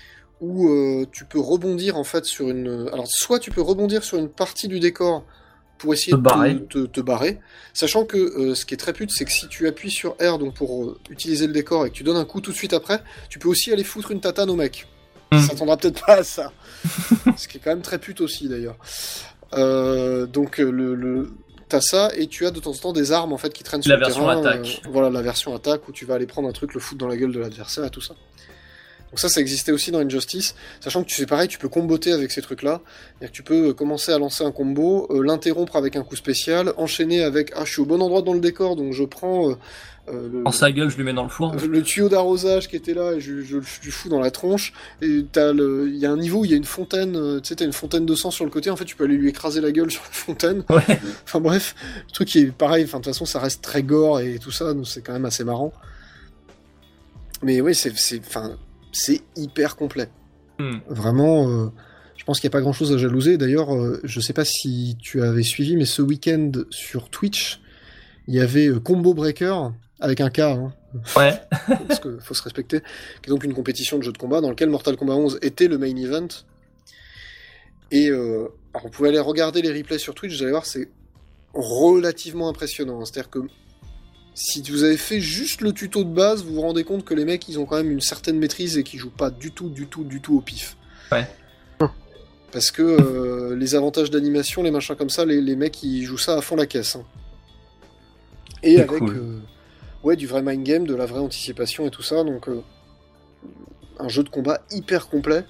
où euh, tu peux rebondir, en fait, sur une... Alors, soit tu peux rebondir sur une partie du décor pour essayer Te de barrer. te, te, te barrer. Sachant que euh, ce qui est très pute, c'est que si tu appuies sur R donc pour euh, utiliser le décor et que tu donnes un coup tout de suite après, tu peux aussi aller foutre une tatane au mec. Mm. Ça s'attendra peut-être pas à ça. Ce qui est quand même très pute aussi d'ailleurs. Euh, donc euh, le, le... t'as ça et tu as de temps en temps des armes en fait qui traînent sur La le version terrain. attaque. Euh, voilà la version attaque où tu vas aller prendre un truc, le foutre dans la gueule de l'adversaire et tout ça. Donc ça, ça existait aussi dans Injustice, sachant que tu fais pareil, tu peux comboter avec ces trucs-là. C'est-à-dire que tu peux commencer à lancer un combo, euh, l'interrompre avec un coup spécial, enchaîner avec ah je suis au bon endroit dans le décor, donc je prends euh, euh, le, En sa gueule, je lui mets dans le four. le tuyau d'arrosage qui était là et je, je, je lui fous dans la tronche. Et t'as le, il y a un niveau où il y a une fontaine, euh, tu sais, t'as une fontaine de sang sur le côté. En fait, tu peux aller lui écraser la gueule sur la fontaine. Ouais. Enfin bref, le truc qui est pareil. Enfin de toute façon, ça reste très gore et tout ça, donc c'est quand même assez marrant. Mais oui, c'est, c'est, enfin. C'est hyper complet. Hmm. Vraiment, euh, je pense qu'il n'y a pas grand-chose à jalouser. D'ailleurs, euh, je sais pas si tu avais suivi, mais ce week-end sur Twitch, il y avait euh, Combo Breaker, avec un K, hein, Ouais. parce qu'il faut se respecter, qui est donc une compétition de jeux de combat dans laquelle Mortal Kombat onze était le main event. Et euh, alors on pouvait aller regarder les replays sur Twitch, vous allez voir, c'est relativement impressionnant. Hein. C'est-à-dire que si vous avez fait juste le tuto de base, vous vous rendez compte que les mecs, ils ont quand même une certaine maîtrise et qu'ils jouent pas du tout, du tout, du tout au pif. Ouais. Parce que euh, les avantages d'animation, les machins comme ça, les, les mecs, ils jouent ça à fond la caisse. Hein. Et C'est avec cool. euh, ouais, du vrai mind game, de la vraie anticipation et tout ça. Donc, euh, un jeu de combat hyper complet.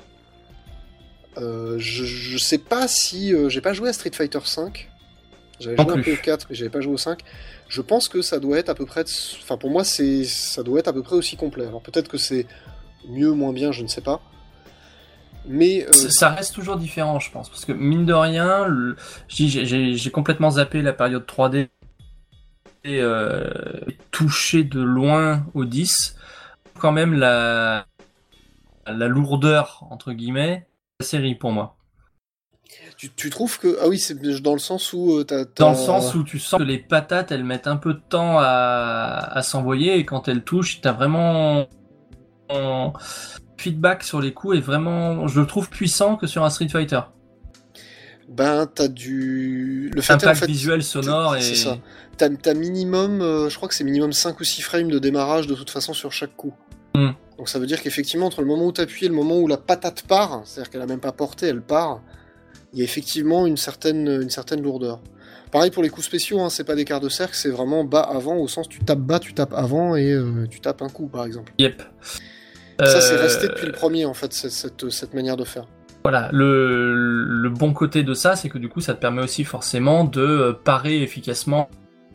Euh, je, je sais pas si... Euh, j'ai pas joué à Street Fighter cinq. J'avais Non joué un plus. peu au quatre, mais j'avais pas joué au cinq. Je pense que ça doit être à peu près... de- Enfin, pour moi, c'est ça doit être à peu près aussi complet. Alors, peut-être que c'est mieux, moins bien, je ne sais pas. Mais... euh, Ça- Ça reste toujours différent, je pense. Parce que, mine de rien, le- je dis, j'ai- j'ai j'ai complètement zappé la période trois D et euh, touché de loin au dix. Quand même, la, la lourdeur, entre guillemets, de la série pour moi. tu, tu trouves que... Ah oui, c'est dans le sens où... euh, t'as, t'as- Dans le sens où tu sens que les patates, elles mettent un peu de temps à, à s'envoyer et quand elles touchent, t'as vraiment un feedback sur les coups est vraiment, je le trouve puissant que sur un Street Fighter. Ben, t'as du... Le fait est, en Impact fait, visuel, sonore et c'est ça. T'as, t'as minimum, euh, je crois que c'est minimum cinq ou six frames de démarrage de toute façon sur chaque coup. Mm. Donc ça veut dire qu'effectivement, entre le moment où t'appuies et le moment où la patate part, c'est-à-dire qu'elle a même pas porté, elle part, il y a effectivement une certaine, une certaine lourdeur. Pareil pour les coups spéciaux, hein, c'est pas des quarts de cercle, c'est vraiment bas-avant, au sens tu tapes bas, tu tapes avant et euh, tu tapes un coup, par exemple. Yep. Ça, c'est Euh, resté depuis le premier, en fait, cette, cette, cette manière de faire. Voilà, le, le bon côté de ça, c'est que du coup, ça te permet aussi forcément de parer efficacement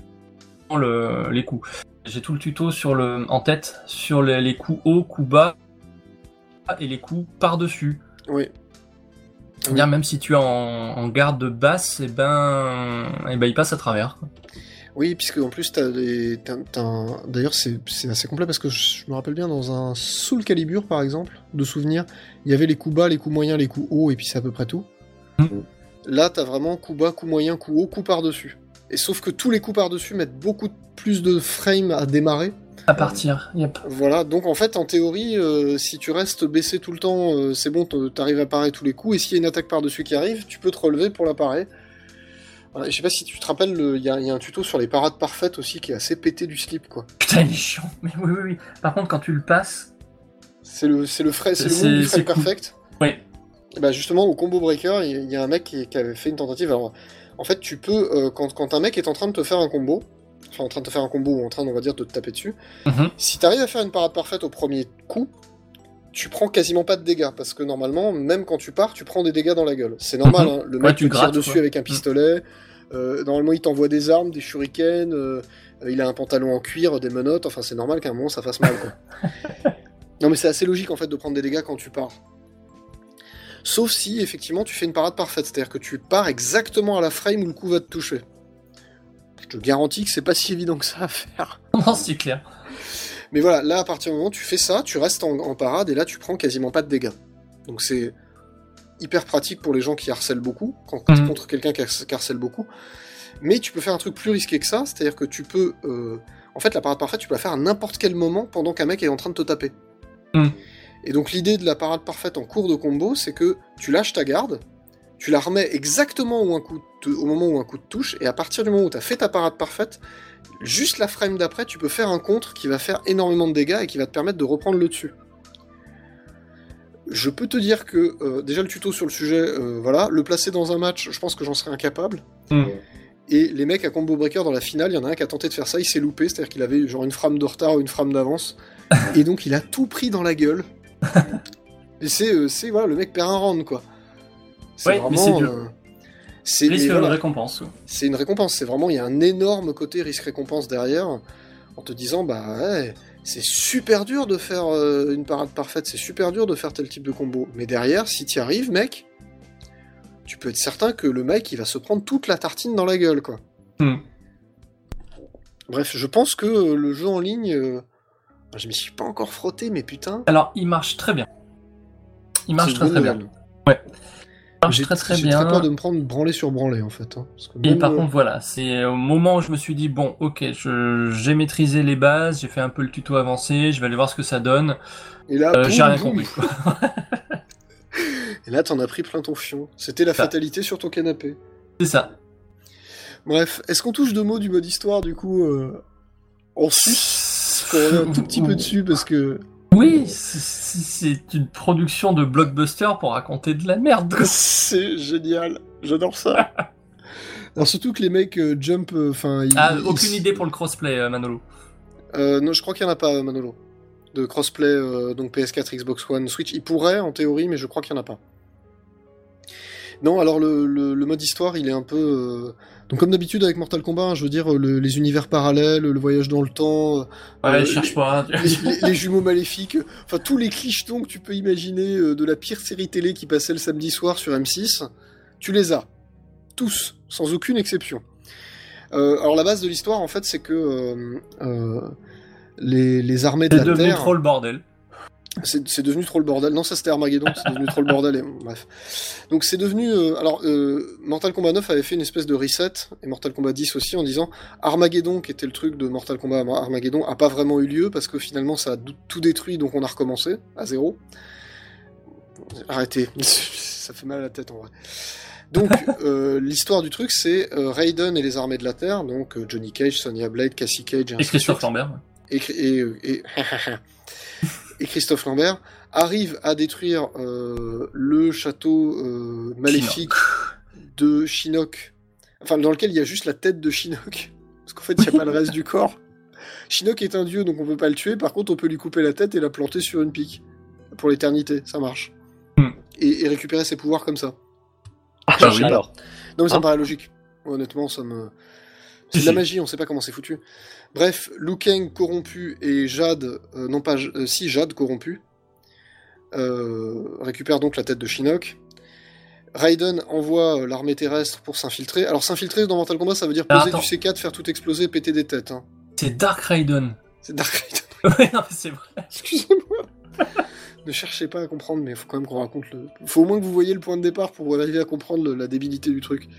le, les coups. J'ai tout le tuto sur le, en tête sur les, les coups hauts, coups bas et les coups par-dessus. Oui. C'est-à-dire même si tu es en, en garde basse, et ben, et ben il passe à travers. Oui, puisque en plus, t'as des... t'as, t'as un... D'ailleurs, c'est, c'est assez complet, parce que je me rappelle bien, dans un Soul Calibur, par exemple, de souvenirs, il y avait les coups bas, les coups moyens, les coups hauts, et puis c'est à peu près tout. Mm. Là, t'as vraiment coup bas, coup moyen, coup haut, coup par-dessus. Et sauf que tous les coups par-dessus mettent beaucoup plus de frames à démarrer. À partir, yep. Voilà, donc en fait, en théorie, euh, si tu restes baissé tout le temps, euh, c'est bon, t'arrives à parer tous les coups, et s'il y a une attaque par-dessus qui arrive, tu peux te relever pour la parer. Voilà, je sais pas si tu te rappelles, il y, y a un tuto sur les parades parfaites aussi qui est assez pété du slip, quoi. Putain, il est chiant. Mais oui, oui, oui. Par contre, quand tu le passes, C'est le, c'est le, fra- c'est le C'est- monde du c'est frame cool. perfect. oui. Et bah justement, au Combo Breaker, il y, y a un mec qui, qui avait fait une tentative. Alors, en fait, tu peux, euh, quand, quand un mec est en train de te faire un combo, enfin en train de te faire un combo ou en train, on va dire, de te taper dessus, Mhm. si t'arrives à faire une parade parfaite au premier coup, tu prends quasiment pas de dégâts, parce que normalement, même quand tu pars, tu prends des dégâts dans la gueule. C'est normal, Mhm. hein, le Ouais, mec tu te tire grattes, dessus quoi. avec un pistolet, euh, normalement il t'envoie des armes, des shurikens, euh, il a un pantalon en cuir, des menottes, enfin c'est normal qu'à un moment ça fasse mal, quoi. Non mais c'est assez logique en fait de prendre des dégâts quand tu pars. Sauf si effectivement tu fais une parade parfaite, c'est-à-dire que tu pars exactement à la frame où le coup va te toucher. Je te garantis que c'est pas si évident que ça à faire. Non, c'est clair. Mais voilà, là à partir du moment où tu fais ça, tu restes en, en parade et là tu prends quasiment pas de dégâts. Donc c'est hyper pratique pour les gens qui harcèlent beaucoup, quand Mhm. contre quelqu'un qui, har- qui harcèle beaucoup. Mais tu peux faire un truc plus risqué que ça, c'est-à-dire que tu peux... euh, En fait, la parade parfaite, tu peux la faire à n'importe quel moment pendant qu'un mec est en train de te taper. Mhm. Et donc l'idée de la parade parfaite en cours de combo, c'est que tu lâches ta garde, tu la remets exactement où un coup te- au moment où un coup de touche, et à partir du moment où tu as fait ta parade parfaite, juste la frame d'après, tu peux faire un contre qui va faire énormément de dégâts et qui va te permettre de reprendre le dessus. Je peux te dire que, euh, déjà le tuto sur le sujet, euh, voilà, le placer dans un match, je pense que j'en serais incapable. Mm. Et les mecs à Combo Breaker dans la finale, il y en a un qui a tenté de faire ça, il s'est loupé, c'est-à-dire qu'il avait genre une frame de retard ou une frame d'avance, et donc il a tout pris dans la gueule. Et c'est, euh, c'est, voilà, le mec perd un round, quoi. C'est Ouais, mais c'est vraiment... du- euh, c'est, Risque et de voilà, récompense. c'est une récompense, c'est vraiment, il y a un énorme côté risque-récompense derrière, en te disant, bah ouais, c'est super dur de faire euh, une parade parfaite, c'est super dur de faire tel type de combo. Mais derrière, si t'y arrives, mec, tu peux être certain que le mec, il va se prendre toute la tartine dans la gueule, quoi. Mm. Bref, je pense que euh, le jeu en ligne, euh, je m'y suis pas encore frotté, mais putain, Alors, il marche très bien. Il marche c'est très une très bonne bien. nouvelle. Il marche J'ai très très j'ai bien. très peur de me prendre branlé sur branlé, en fait. Hein, parce que Et même, par euh, contre, voilà, c'est au moment où je me suis dit, bon, ok, je, j'ai maîtrisé les bases, j'ai fait un peu le tuto avancé, je vais aller voir ce que ça donne. et là, Euh, boum, j'ai rien boum. compris, quoi. Et là, t'en as pris plein ton fion. C'était la Ça. fatalité sur ton canapé. C'est ça. Bref, est-ce qu'on touche deux mots du mode histoire, du coup, euh, en sus? Qu'on revient un tout petit peu dessus, parce que... Oui, c'est- c'est une production de blockbuster pour raconter de la merde. quoi. C'est génial, j'adore ça. Alors surtout que les mecs euh, jump, enfin... Ah, aucune idée pour le crossplay, euh, Manolo. Euh, non, je crois qu'il n'y en a pas, Manolo. De crossplay, euh, donc P S quatre, Xbox One, Switch. Il pourrait, en théorie, mais je crois qu'il n'y en a pas. Non, alors le, le, le mode histoire, il est un peu... euh, Donc comme d'habitude avec Mortal Kombat, hein, je veux dire, le- les univers parallèles, le voyage dans le temps... Ouais, euh, cherche pas. les, les- les jumeaux maléfiques, enfin tous les clichetons que tu peux imaginer euh, de la pire série télé qui passait le samedi soir sur M six, tu les as. Tous, sans aucune exception. Euh, alors la base de l'histoire, en fait, c'est que euh, euh, les, les armées de C'est la devenu Terre... trop le bordel. C'est c'est devenu trop le bordel. Non, ça c'était Armageddon, c'est devenu trop le bordel. Et... Bref. Donc c'est devenu... euh, alors, euh, Mortal Kombat neuf avait fait une espèce de reset, et Mortal Kombat dix aussi, en disant Armageddon, qui était le truc de Mortal Kombat Armageddon, a pas vraiment eu lieu, parce que finalement ça a d- tout détruit, donc on a recommencé, à zéro. Arrêtez, ça fait mal à la tête en vrai. Donc, euh, l'histoire du truc, c'est euh, Raiden et les armées de la Terre, donc euh, Johnny Cage, Sonya Blade, Cassie Cage, et Et ainsi de Christophe suite. Lambert. et, et, et, et Christophe Lambert arrive à détruire euh, le château euh, maléfique de Shinnok, enfin dans lequel il y a juste la tête de Shinnok, parce qu'en fait il n'y a pas le reste du corps. Shinnok est un dieu, donc on peut pas le tuer, par contre on peut lui couper la tête et la planter sur une pique. Pour l'éternité, ça marche. Hmm. Et, et récupérer ses pouvoirs comme ça. Ah, Bah oui. alors. Non mais ça Hein me paraît logique. Honnêtement, ça me... C'est Si, de la si. magie, on sait pas comment c'est foutu. Bref, Liu Kang corrompu et Jade, euh, non pas, euh, si Jade corrompu, euh, récupère donc la tête de Shinnok. Raiden envoie euh, l'armée terrestre pour s'infiltrer. Alors s'infiltrer dans Mortal Kombat, ça veut dire Alors, poser attends. du C quatre, faire tout exploser, péter des têtes. Hein. C'est Dark Raiden. C'est Dark Raiden. Ouais, non, mais c'est vrai. Excusez-moi. Ne cherchez pas à comprendre, mais il faut quand même qu'on raconte le... Faut au moins que vous voyez le point de départ pour arriver à comprendre le- la débilité du truc.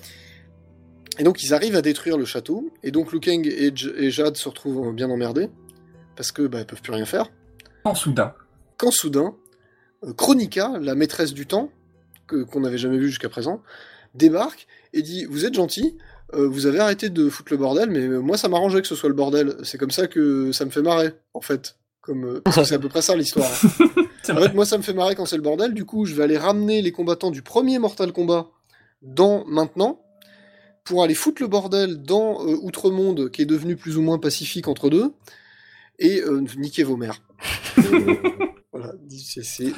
Et donc ils arrivent à détruire le château, et donc Liu Kang et, J- et Jade se retrouvent bien emmerdés, parce que bah, ils peuvent plus rien faire. En soudain. Quand soudain, euh, Chronica, la maîtresse du temps, que, qu'on n'avait jamais vue jusqu'à présent, débarque et dit « Vous êtes gentil, euh, vous avez arrêté de foutre le bordel, mais euh, moi ça m'arrangeait que ce soit le bordel. C'est comme ça que ça me fait marrer, en fait. » Comme, euh, parce que c'est à peu près ça l'histoire. C'est En vrai. fait, moi, ça me fait marrer quand c'est le bordel. Du coup, je vais aller ramener les combattants du premier Mortal Kombat dans maintenant, pour aller foutre le bordel dans euh, Outre-Monde, qui est devenu plus ou moins pacifique entre deux, et euh, niquer vos mères. Voilà, c'est, c'est...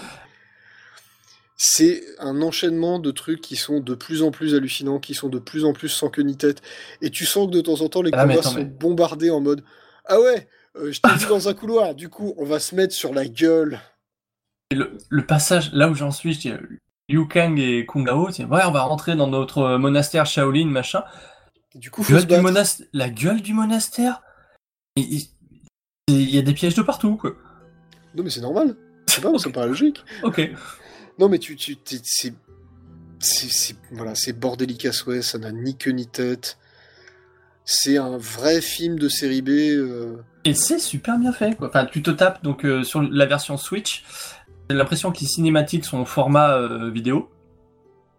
c'est un enchaînement de trucs qui sont de plus en plus hallucinants, qui sont de plus en plus sans queue ni tête, et tu sens que de temps en temps, les Ah, mais combats attends, sont mais- bombardés en mode « Ah ouais, euh, je t'ai vu dans un couloir, du coup, on va se mettre sur la gueule. » Et Le, le passage, là où j'en suis, je dis, euh, Liu Kang et Kung Lao, c'est ouais, on va rentrer dans notre euh, monastère Shaolin, machin. Du coup, faut Gueule se du battre. monastère, la gueule du monastère. Et- et- Il y a des pièges de partout, quoi. Non, mais c'est normal. C'est pas, ça me paraît logique. Ok. Non, mais tu, tu, t'es- c'est, c'est, c'est, voilà, c'est bordélique à souhait, ça n'a ni queue ni tête. C'est un vrai film de série B. euh, Et c'est super bien fait, quoi. Enfin, tu te tapes donc euh, sur la version Switch. J'ai l'impression que les cinématiques sont au format euh, vidéo.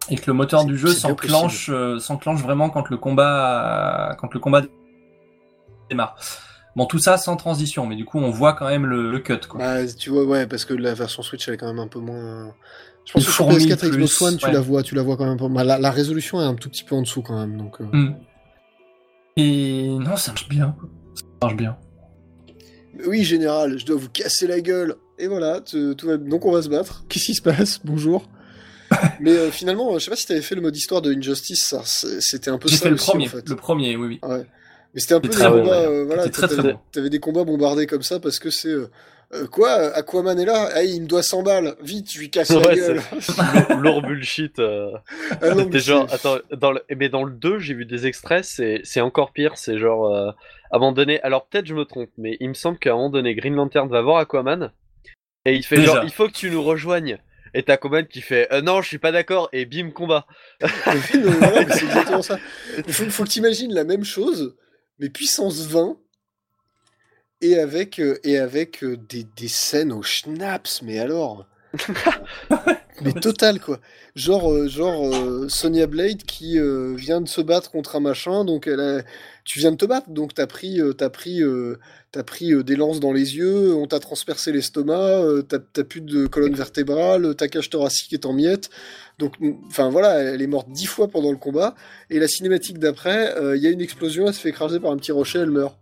et que le moteur C'est- du jeu c'est bien s'enclenche, euh, s'enclenche vraiment quand le combat, quand le combat démarre. Bon, tout ça sans transition, mais du coup, on voit quand même le, le cut, quoi. Bah, tu vois, ouais, parce que la version Switch, elle est quand même un peu moins. Je pense Il que sur fourmille P S quatre et Xbox plus, One, tu ouais. la vois, tu la vois quand même pas mal. La, la résolution est un tout petit peu en dessous quand même, donc. euh. Hmm. Et non, ça marche bien. Ça marche bien. Oui, général, je dois vous casser la gueule. Et voilà, tu- tout va... donc on va se battre. Qu'est-ce qui se passe? Bonjour. Mais euh, finalement, euh, je sais pas si t'avais fait le mode histoire de Injustice, ça, c'est- c'était un peu J'ai ça fait le aussi, premier, en fait. le premier, oui, oui. Ouais. Mais c'était un peu C'était des très bon, combats, ouais. euh, voilà, C'était très, très t'avais, bon. t'avais des combats bombardés comme ça parce que c'est euh, euh, quoi, Aquaman est là, ah, il me doit cent balles, vite, je lui casse la Ouais, gueule. c'est lourd bullshit. euh. Ah non, mais C'était genre, c'est- attends, dans le... mais dans le deux, j'ai vu des extraits, c'est c'est encore pire. C'est genre, euh, à un moment donné, alors peut-être je me trompe, mais il me semble qu'à un moment donné, Green Lantern va voir Aquaman et il fait Déjà. genre, il faut que tu nous rejoignes. Et t'as Aquaman qui fait, euh, non, je suis pas d'accord, et bim, combat. le film, euh, voilà, mais c'est exactement ça. Il faut, faut que t'imagines la même chose, mais puissance vingt, et avec, euh, et avec euh, des, des scènes au schnaps, mais alors... mais total, quoi. Genre, euh, genre euh, Sonya Blade qui euh, vient de se battre contre un machin, donc elle a... tu viens de te battre, donc t'as pris, euh, t'as pris, euh, t'as pris euh, des lances dans les yeux, on t'a transpercé l'estomac, euh, t'as, t'as plus de colonne vertébrale, ta cage thoracique est en miettes. Donc, enfin voilà, elle est morte dix fois pendant le combat, et la cinématique d'après, il euh, y a une explosion, elle se fait écraser par un petit rocher, elle meurt.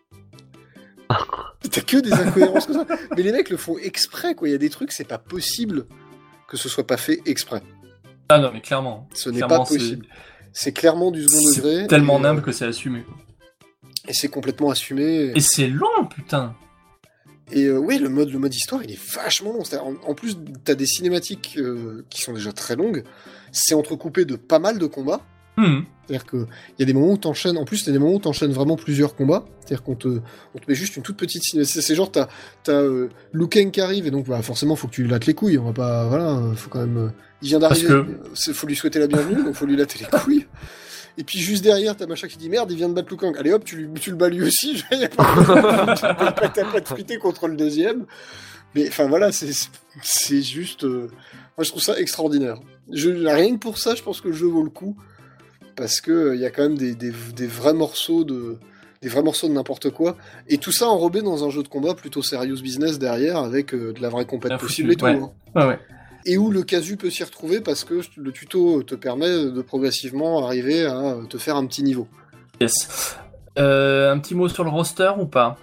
T'as que des incohérences comme ça. Mais les mecs le font exprès, quoi. Il y a des trucs, c'est pas possible que ce soit pas fait exprès. Ah non, mais clairement. Ce n'est Clairement, pas possible. C'est clairement du second C'est degré. tellement et, nimble euh, que c'est assumé. Et c'est complètement assumé. Et c'est long, putain. Et euh, oui, le mode, le mode histoire, il est vachement long. C'est-à-dire, En, en plus, t'as des cinématiques euh, qui sont déjà très longues. C'est entrecoupé de pas mal de combats. Hmm. C'est-à-dire qu'il y a des moments où t'enchaînes, en plus, il y a des moments où t'enchaînes vraiment plusieurs combats. C'est-à-dire qu'on te, on te met juste une toute petite cinématique. C'est, c'est genre, t'as, t'as euh, Liu Kang qui arrive, et donc, bah, forcément, faut que tu lui lattes les couilles. On va pas, voilà, faut quand même. Euh, il vient d'arriver, Parce que- c'est, faut lui souhaiter la bienvenue, donc faut lui latter les couilles. Et puis juste derrière, t'as machin qui dit merde, il vient de battre Liu Kang. Allez hop, tu, lui, tu le bats lui aussi. Y a pas, t'as pas, t'as pas de frité contre le deuxième. Mais enfin voilà, c'est, c'est juste. Euh, moi, je trouve ça extraordinaire. Je, rien que pour ça, je pense que le jeu vaut le coup. Parce que il y a quand même des, des, des vrais morceaux de des vrais morceaux de n'importe quoi, et tout ça enrobé dans un jeu de combat plutôt serious business derrière, avec euh, de la vraie compète Bien possible foutu, et tout. ouais. Hein. Ouais, ouais. Et où le casu peut s'y retrouver parce que le tuto te permet de progressivement arriver à te faire un petit niveau. Yes. Euh, un petit mot sur le roster ou pas?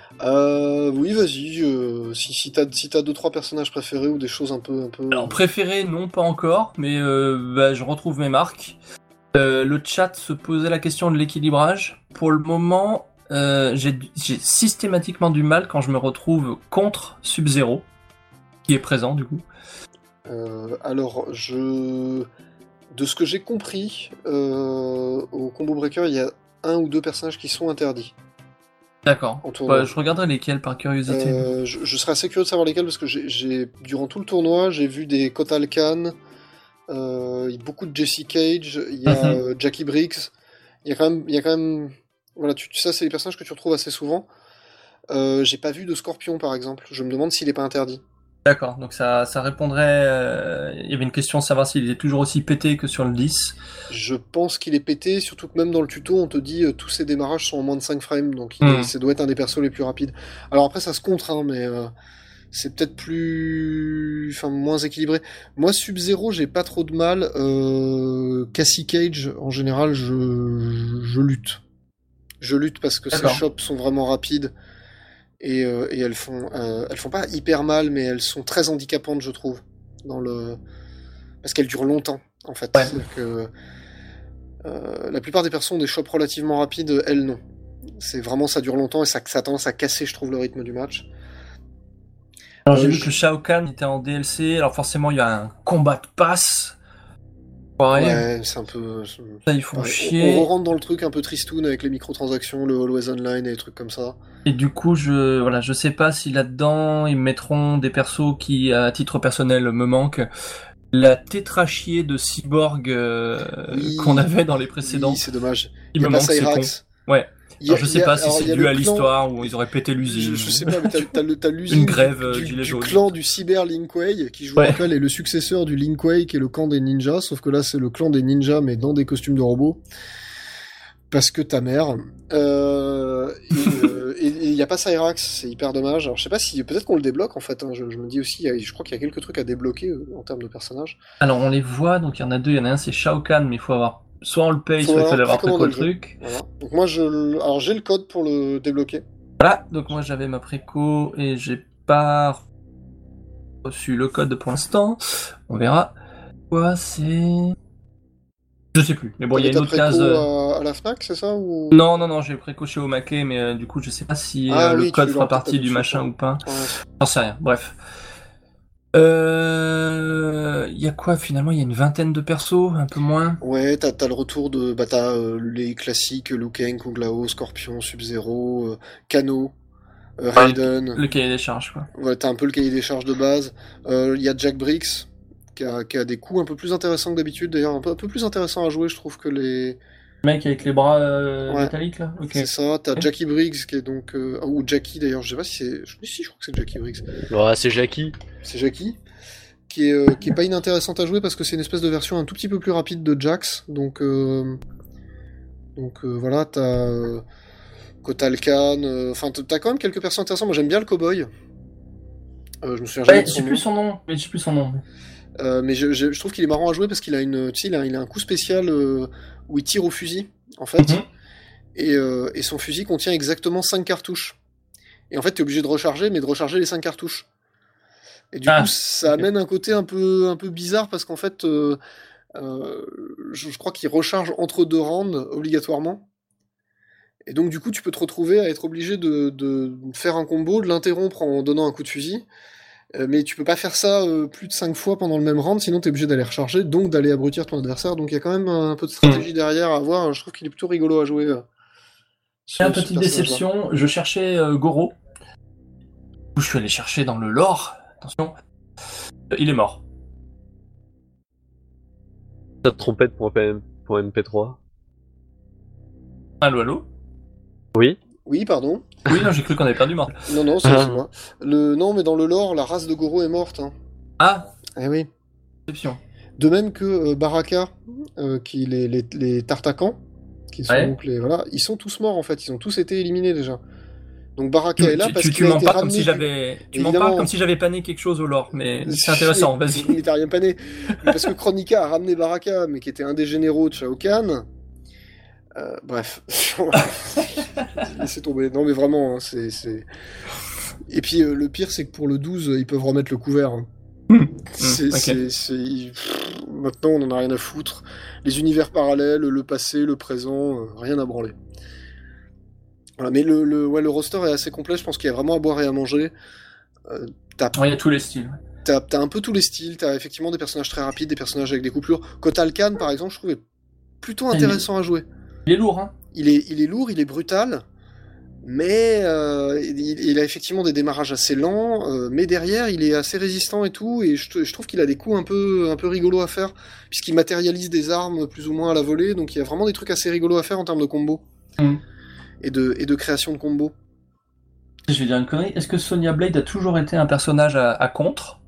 Euh, oui, vas-y. Euh, si si t'as si t'as deux trois personnages préférés ou des choses un peu un peu. Alors, préféré, non, pas encore, mais euh, bah, je retrouve mes marques. Euh, le chat se posait la question de l'équilibrage. Pour le moment, euh, j'ai j'ai systématiquement du mal quand je me retrouve contre Sub-Zero, qui est présent du coup. Euh, alors, je... de ce que j'ai compris, euh, au Combo Breaker, il y a un ou deux personnages qui sont interdits. D'accord. En tournoi. Ouais, je regarderai lesquels par curiosité. Euh, je, je serais assez curieux de savoir lesquels parce que j'ai, j'ai durant tout le tournoi, j'ai vu des Kotal Khan, euh, beaucoup de Jesse Cage, il y a Mhm. euh, Jackie Briggs, il y a quand même, il y a quand même, voilà, tu, ça c'est les personnages que tu retrouves assez souvent. Euh, j'ai pas vu de Scorpion par exemple. Je me demande s'il est pas interdit. D'accord, donc ça, ça répondrait... euh, Il y avait une question de savoir s'il est toujours aussi pété que sur le dix. Je pense qu'il est pété, surtout que même dans le tuto, on te dit euh, tous ces démarrages sont en moins de cinq frames, donc il Mm. est- ça doit être un des persos les plus rapides. Alors après, ça se contre, hein, mais euh, c'est peut-être plus, enfin moins équilibré. Moi, Sub-Zero, j'ai pas trop de mal. Euh... Cassie Cage, en général, je, je, je lutte. Je lutte parce que ces D'accord. chops sont vraiment rapides et, euh, et elles font, euh, elles font pas hyper mal, mais elles sont très handicapantes, je trouve, dans le, parce qu'elles durent longtemps, en fait. Ouais. C'est-à-dire que euh, la plupart des personnes ont des chops relativement rapides, elles non. C'est vraiment, ça dure longtemps et ça, ça a tendance à casser, je trouve, le rythme du match. Alors, j'ai Euh, vu je- que le Shao Kahn était en D L C, alors forcément il y a un combat de passe. Pareil, Ouais, c'est un peu. ça ils font Ouais, chier. on, on rentre dans le truc un peu tristoun avec les microtransactions, le Always Online et des trucs comme ça. Et du coup, je voilà, je sais pas si là-dedans ils mettront des persos qui, à titre personnel, me manquent. La tétrachier de Cyborg euh, Oui. qu'on avait dans les précédents, Oui, c'est dommage. il Il y me a pas manque, c'est con. Cyrax. Ouais. Il y a- Alors, je il sais y a- pas si alors, il y c'est a dû le à clan- l'histoire ou ils auraient pété l'usine. Je, je sais pas, mais t'as, t'as, le- t'as l'usine Une grève, du, euh, du, gilet du jaune. clan du cyber Lin Kuei, qui je vous Ouais. rappelle est le successeur du Lin Kuei, qui est le clan des ninjas, sauf que là c'est le clan des ninjas mais dans des costumes de robots. Parce que ta mère. Euh, et il n'y a pas Cyrax, c'est hyper dommage. Alors je sais pas si, peut-être qu'on le débloque en fait, hein, je, je me dis aussi, il y a- je crois qu'il y a quelques trucs à débloquer euh, en termes de personnages. Alors on les voit, donc il y en a deux, il y en a un c'est Shao Kahn, mais il faut avoir, soit on le paye, Faut soit il faut avoir avoir préco précommandé le le jeu. truc. Voilà. Donc moi je, le- alors j'ai le code pour le débloquer. Voilà, donc moi j'avais ma préco et j'ai pas reçu le code pour l'instant. On verra. Quoi, c'est... Je sais plus, mais bon, il y a T'avais une ta autre case... préco euh, à, à la Fnac, c'est ça ou... Non, non, non, j'ai préco chez Omake, mais euh, du coup je sais pas si Ah euh, oui, le tu code l'auras fera peut-être pas partie tout de du suite, machin hein. ou pas. Ouais. J'en sais rien, bref. Euh... Il y a quoi finalement? Il y a une vingtaine de persos, un peu moins. Ouais, t'as, t'as le retour de, bah t'as euh, les classiques Liu Kang, Kung Lao, Scorpion, Sub-Zero, euh, Kano, euh, Raiden. Le cahier des charges, quoi. Voilà, t'as un peu le cahier des charges de base. Euh, Il y a Jack Briggs qui a, qui a des coups un peu plus intéressants que d'habitude, d'ailleurs un peu, un peu plus intéressant à jouer, je trouve que les. Le mec avec les bras euh, Ouais. métalliques là. Ok. C'est ça. T'as Ok. Jackie Briggs qui est donc euh, ou Jackie d'ailleurs, je sais pas si c'est. Je... Si, je crois que c'est Jackie Briggs. Ouais, c'est Jackie. C'est Jackie. Qui est, euh, qui est pas inintéressante à jouer parce que c'est une espèce de version un tout petit peu plus rapide de Jax. Donc, euh, donc euh, voilà, t'as euh, Kotal Khan. euh, Enfin, t'as t'as quand même quelques personnes intéressantes. Moi, j'aime bien le cowboy. Euh, je me souviens jamais Ouais, de son j'ai nom. plus son nom, mais j'ai plus son nom. Euh, mais je, je- je trouve qu'il est marrant à jouer parce qu'il a une, tu sais, il a, il a un coup spécial euh, où il tire au fusil, en fait. Mhm. Et, euh, et son fusil contient exactement cinq cartouches. Et en fait, t'es obligé de recharger, mais de recharger les cinq cartouches. Et du Ah, coup, ça ok. amène un côté un peu, un peu bizarre parce qu'en fait, euh, euh, je, je crois qu'il recharge entre deux rounds obligatoirement. Et donc, du coup, tu peux te retrouver à être obligé de, de faire un combo, de l'interrompre en donnant un coup de fusil. Euh, mais tu peux pas faire ça euh, plus de cinq fois pendant le même round, sinon t'es obligé d'aller recharger, donc d'aller abrutir ton adversaire. Donc il y a quand même un peu de stratégie derrière à avoir. Je trouve qu'il est plutôt rigolo à jouer. Euh, ce- Une ce petite personnage-là. déception, je cherchais euh, Goro. Je suis allé chercher dans le lore. Attention. Euh, Il est mort. Ta trompette pour, P M pour M P trois. Allô, allô? Oui. Oui, pardon. Oui, non, j'ai cru qu'on avait perdu mort. Non, non, c'est Ah. c'est moi. Le... Non, mais dans le lore, la race de Goro est morte. Hein. Ah, Eh oui. déception. De même que euh, Baraka, euh, qui les, les, les Tartakans, qui sont Ouais. donc les voilà, ils sont tous morts en fait. Ils ont tous été éliminés déjà. Donc Baraka Tu, est là tu, parce tu, qu'il tu a m'en été parles comme ramené si du- j'avais. Tu m'en Évidemment. parles comme si j'avais pané quelque chose au lore, mais c'est intéressant, vas-y. Mais t'as rien pané. Parce que Chronica a ramené Baraka, mais qui était un des généraux de Shao Kahn. Euh, bref. Laissez tomber. Non, mais vraiment, hein, c'est. c'est- Et puis euh, le pire, c'est que pour le douze, ils peuvent remettre le couvert. hein. C'est, ok. c'est, c'est- pff, Maintenant, on en a rien à foutre. Les univers parallèles, le passé, le présent, euh, rien à branler. Voilà, mais le, le, ouais, le roster est assez complet. Je pense qu'il y a vraiment à boire et à manger. Euh, t'as Ouais, il y a tous les styles. T'as, t'as un peu tous les styles, t'as effectivement des personnages très rapides, des personnages avec des coupures. Kotal Khan, par exemple, je trouvais plutôt intéressant à jouer. Il est lourd, hein. Il est, il est lourd, il est brutal, mais euh, il, il a effectivement des démarrages assez lents, euh, mais derrière, il est assez résistant et tout, et je, je trouve qu'il a des coups un peu, un peu rigolos à faire, puisqu'il matérialise des armes plus ou moins à la volée, donc il y a vraiment des trucs assez rigolos à faire en termes de combo, Mm. et, de, et de création de combos. Je vais dire une connerie. Est-ce que Sonya Blade a toujours été un personnage à, à contre?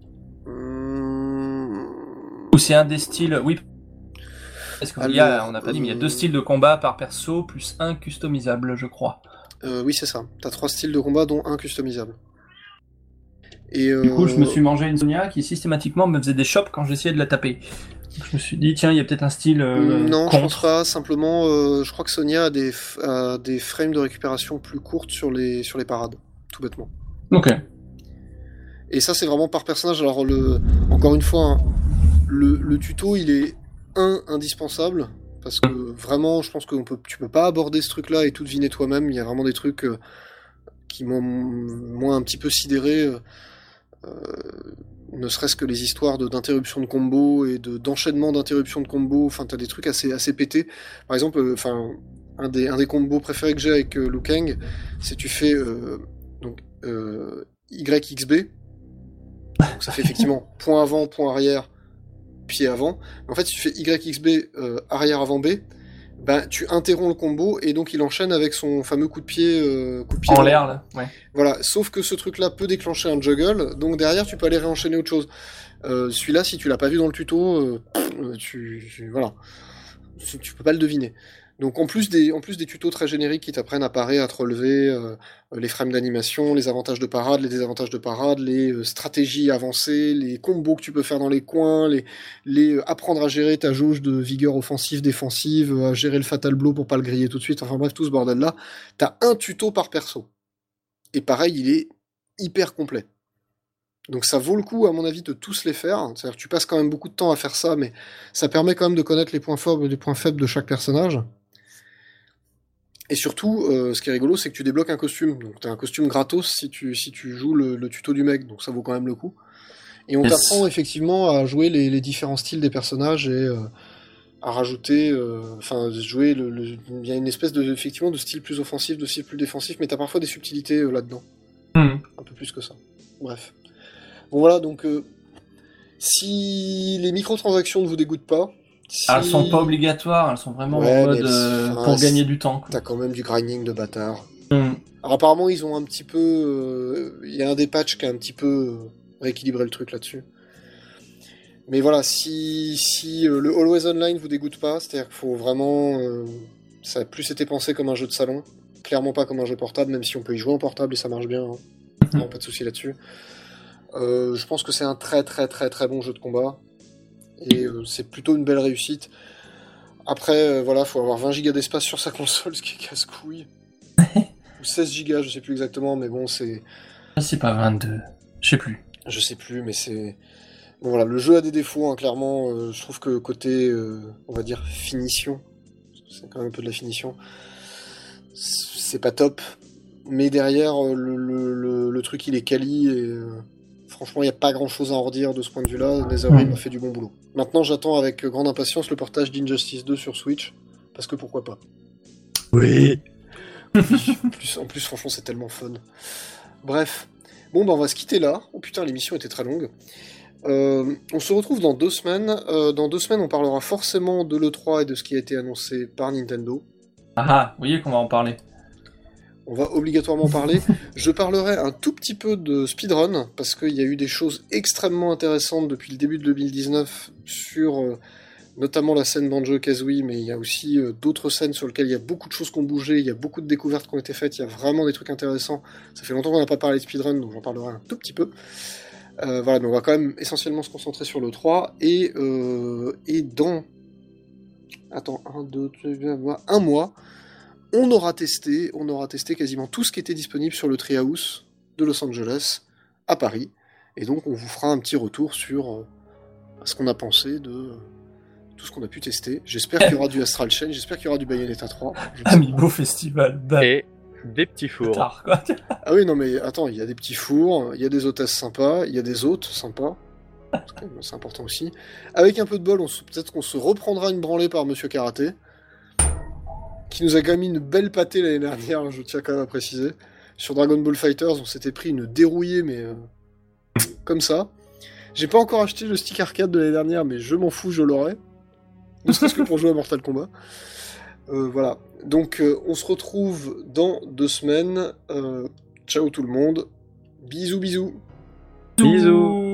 Hum, Ou c'est un des styles. Oui. Est-ce qu'il y a, Alors, on n'a pas dit, mais il y a euh, deux styles de combat par perso, plus un customisable, je crois. euh, oui, c'est ça. T'as trois styles de combat, dont un customisable. Et, Du coup, je me euh, suis mangé une Sonya qui systématiquement me faisait des chops quand j'essayais de la taper. Donc, je me suis dit, tiens, il y a peut-être un style euh, Non, je pense contre. pas. Simplement, euh, je crois que Sonya a des, f- a des frames de récupération plus courtes sur les, sur les parades, tout bêtement. Ok. Et ça, c'est vraiment par personnage. Alors, le, encore une fois, hein, le, le tuto, il est un indispensable parce que vraiment, je pense que on peut, tu peux pas aborder ce truc-là et tout deviner toi-même. Il y a vraiment des trucs euh, qui m'ont moi un petit peu sidéré. euh, euh, ne serait-ce que les histoires de, d'interruption de combo et de, d'enchaînement d'interruption de combo. Enfin, t'as des trucs assez, assez pétés. Par exemple, euh, enfin, un des, un des combos préférés que j'ai avec euh, Liu Kang, c'est tu fais euh, donc euh, Y X B. Donc ça fait effectivement point avant, point arrière, pied avant. En fait, si tu fais Y X B euh, arrière avant B, ben, tu interromps le combo et donc il enchaîne avec son fameux coup de pied, euh, coup de pied En dans- l'air, là. Ouais. Voilà, sauf que ce truc-là peut déclencher un juggle, donc derrière tu peux aller réenchaîner autre chose. Euh, celui-là, si tu l'as pas vu dans le tuto, euh, pff, tu, tu- voilà, tu, tu peux pas le deviner. Donc en plus des, en plus des tutos très génériques qui t'apprennent à parer, à te relever, euh, les frames d'animation, les avantages de parade, les désavantages de parade, les euh, stratégies avancées, les combos que tu peux faire dans les coins, les, les euh, apprendre à gérer ta jauge de vigueur offensive, défensive, euh, à gérer le fatal blow pour pas le griller tout de suite. Enfin bref, tout ce bordel-là. T'as un tuto par perso. Et pareil, il est hyper complet. Donc ça vaut le coup, à mon avis, de tous les faire. C'est-à-dire que tu passes quand même beaucoup de temps à faire ça, mais ça permet quand même de connaître les points forts et les points faibles de chaque personnage. Et surtout, euh, ce qui est rigolo, c'est que tu débloques un costume. Donc t'as un costume gratos si tu, si tu joues le, le tuto du mec, donc ça vaut quand même le coup. Et on Yes. t'apprend effectivement à jouer les, les différents styles des personnages et euh, à rajouter, euh, enfin jouer le, le- il y a une espèce de effectivement de style plus offensif, de style plus défensif, mais t'as parfois des subtilités euh, là-dedans, Hmm. un peu plus que ça. Bref. Bon voilà, donc euh, si les microtransactions ne vous dégoûtent pas, si... Alors, elles sont pas obligatoires, elles sont vraiment Ouais, en mais mode elles- euh, enfin, pour c'est- gagner du temps. Quoi. T'as quand même du grinding de bâtard. Hmm. Alors apparemment ils ont un petit peu, euh, il y a un des patchs qui a un petit peu euh, rééquilibré le truc là-dessus. Mais voilà, si si euh, le Always Online vous dégoûte pas, c'est-à-dire qu'il faut vraiment, euh, ça a plus été pensé comme un jeu de salon, clairement pas comme un jeu portable, même si on peut y jouer en portable et ça marche bien, hein. Non, pas de souci là-dessus. Euh, je pense que c'est un très très très très bon jeu de combat et euh, c'est plutôt une belle réussite. Après, euh, voilà, faut avoir vingt gigas d'espace sur sa console, ce qui est casse-couille. Ou seize gigas, je sais plus exactement, mais bon, c'est... Ah, c'est pas vingt-deux, je sais plus. Je sais plus, mais c'est... Bon voilà, le jeu a des défauts, hein, clairement. euh, je trouve que côté, euh, on va dire, finition, c'est quand même un peu de la finition, c'est pas top. Mais derrière, euh, le, le, le, le truc, il est quali, et euh, franchement, il n'y a pas grand-chose à en redire de ce point de vue-là. NetherRealm a fait du bon boulot. Maintenant, j'attends avec grande impatience le portage d'Injustice deux sur Switch, parce que pourquoi pas. Oui. En plus, en plus, franchement, c'est tellement fun. Bref. Bon, bah, on va se quitter là. Oh putain, l'émission était très longue. Euh, on se retrouve dans deux semaines. Euh, dans deux semaines, on parlera forcément de l'E trois et de ce qui a été annoncé par Nintendo. Ah ah, vous voyez qu'on va en parler. On va obligatoirement parler. Je parlerai un tout petit peu de speedrun, parce qu'il y a eu des choses extrêmement intéressantes depuis le début de deux mille dix-neuf sur euh, notamment la scène Banjo-Kazooie, mais il y a aussi euh, d'autres scènes sur lesquelles il y a beaucoup de choses qui ont bougé, il y a beaucoup de découvertes qui ont été faites, il y a vraiment des trucs intéressants. Ça fait longtemps qu'on n'a pas parlé de speedrun, donc j'en parlerai un tout petit peu. Euh, voilà, mais on va quand même essentiellement se concentrer sur le trois, et, euh, et dans... Attends, un, deux, trois, un mois, on aura testé, on aura testé quasiment tout ce qui était disponible sur le Treehouse de Los Angeles, à Paris, et donc on vous fera un petit retour sur euh, ce qu'on a pensé de euh, tout ce qu'on a pu tester. J'espère qu'il y aura du Astral Chain, j'espère qu'il y aura du Bayonetta trois. Je ne sais Amiibo Festival, bah, Et des petits fours. tard, quoi. pas. Ah oui, non mais attends, il y a des petits fours, il y a des hôtesses sympas, il y a des hôtes sympas. C'est quand même- c'est important aussi. Avec un peu de bol, on se- peut-être qu'on se reprendra une branlée par Monsieur Karaté, qui nous a quand même mis une belle pâtée l'année dernière, je tiens quand même à préciser. Sur Dragon Ball Fighters, on s'était pris une dérouillée, mais euh, comme ça. J'ai pas encore acheté le stick arcade de l'année dernière, mais je m'en fous, je l'aurai. Ne serait-ce que pour jouer à Mortal Kombat. Euh, voilà. Donc, euh, on se retrouve dans deux semaines. Euh, ciao tout le monde. Bisous, bisous. Bisous.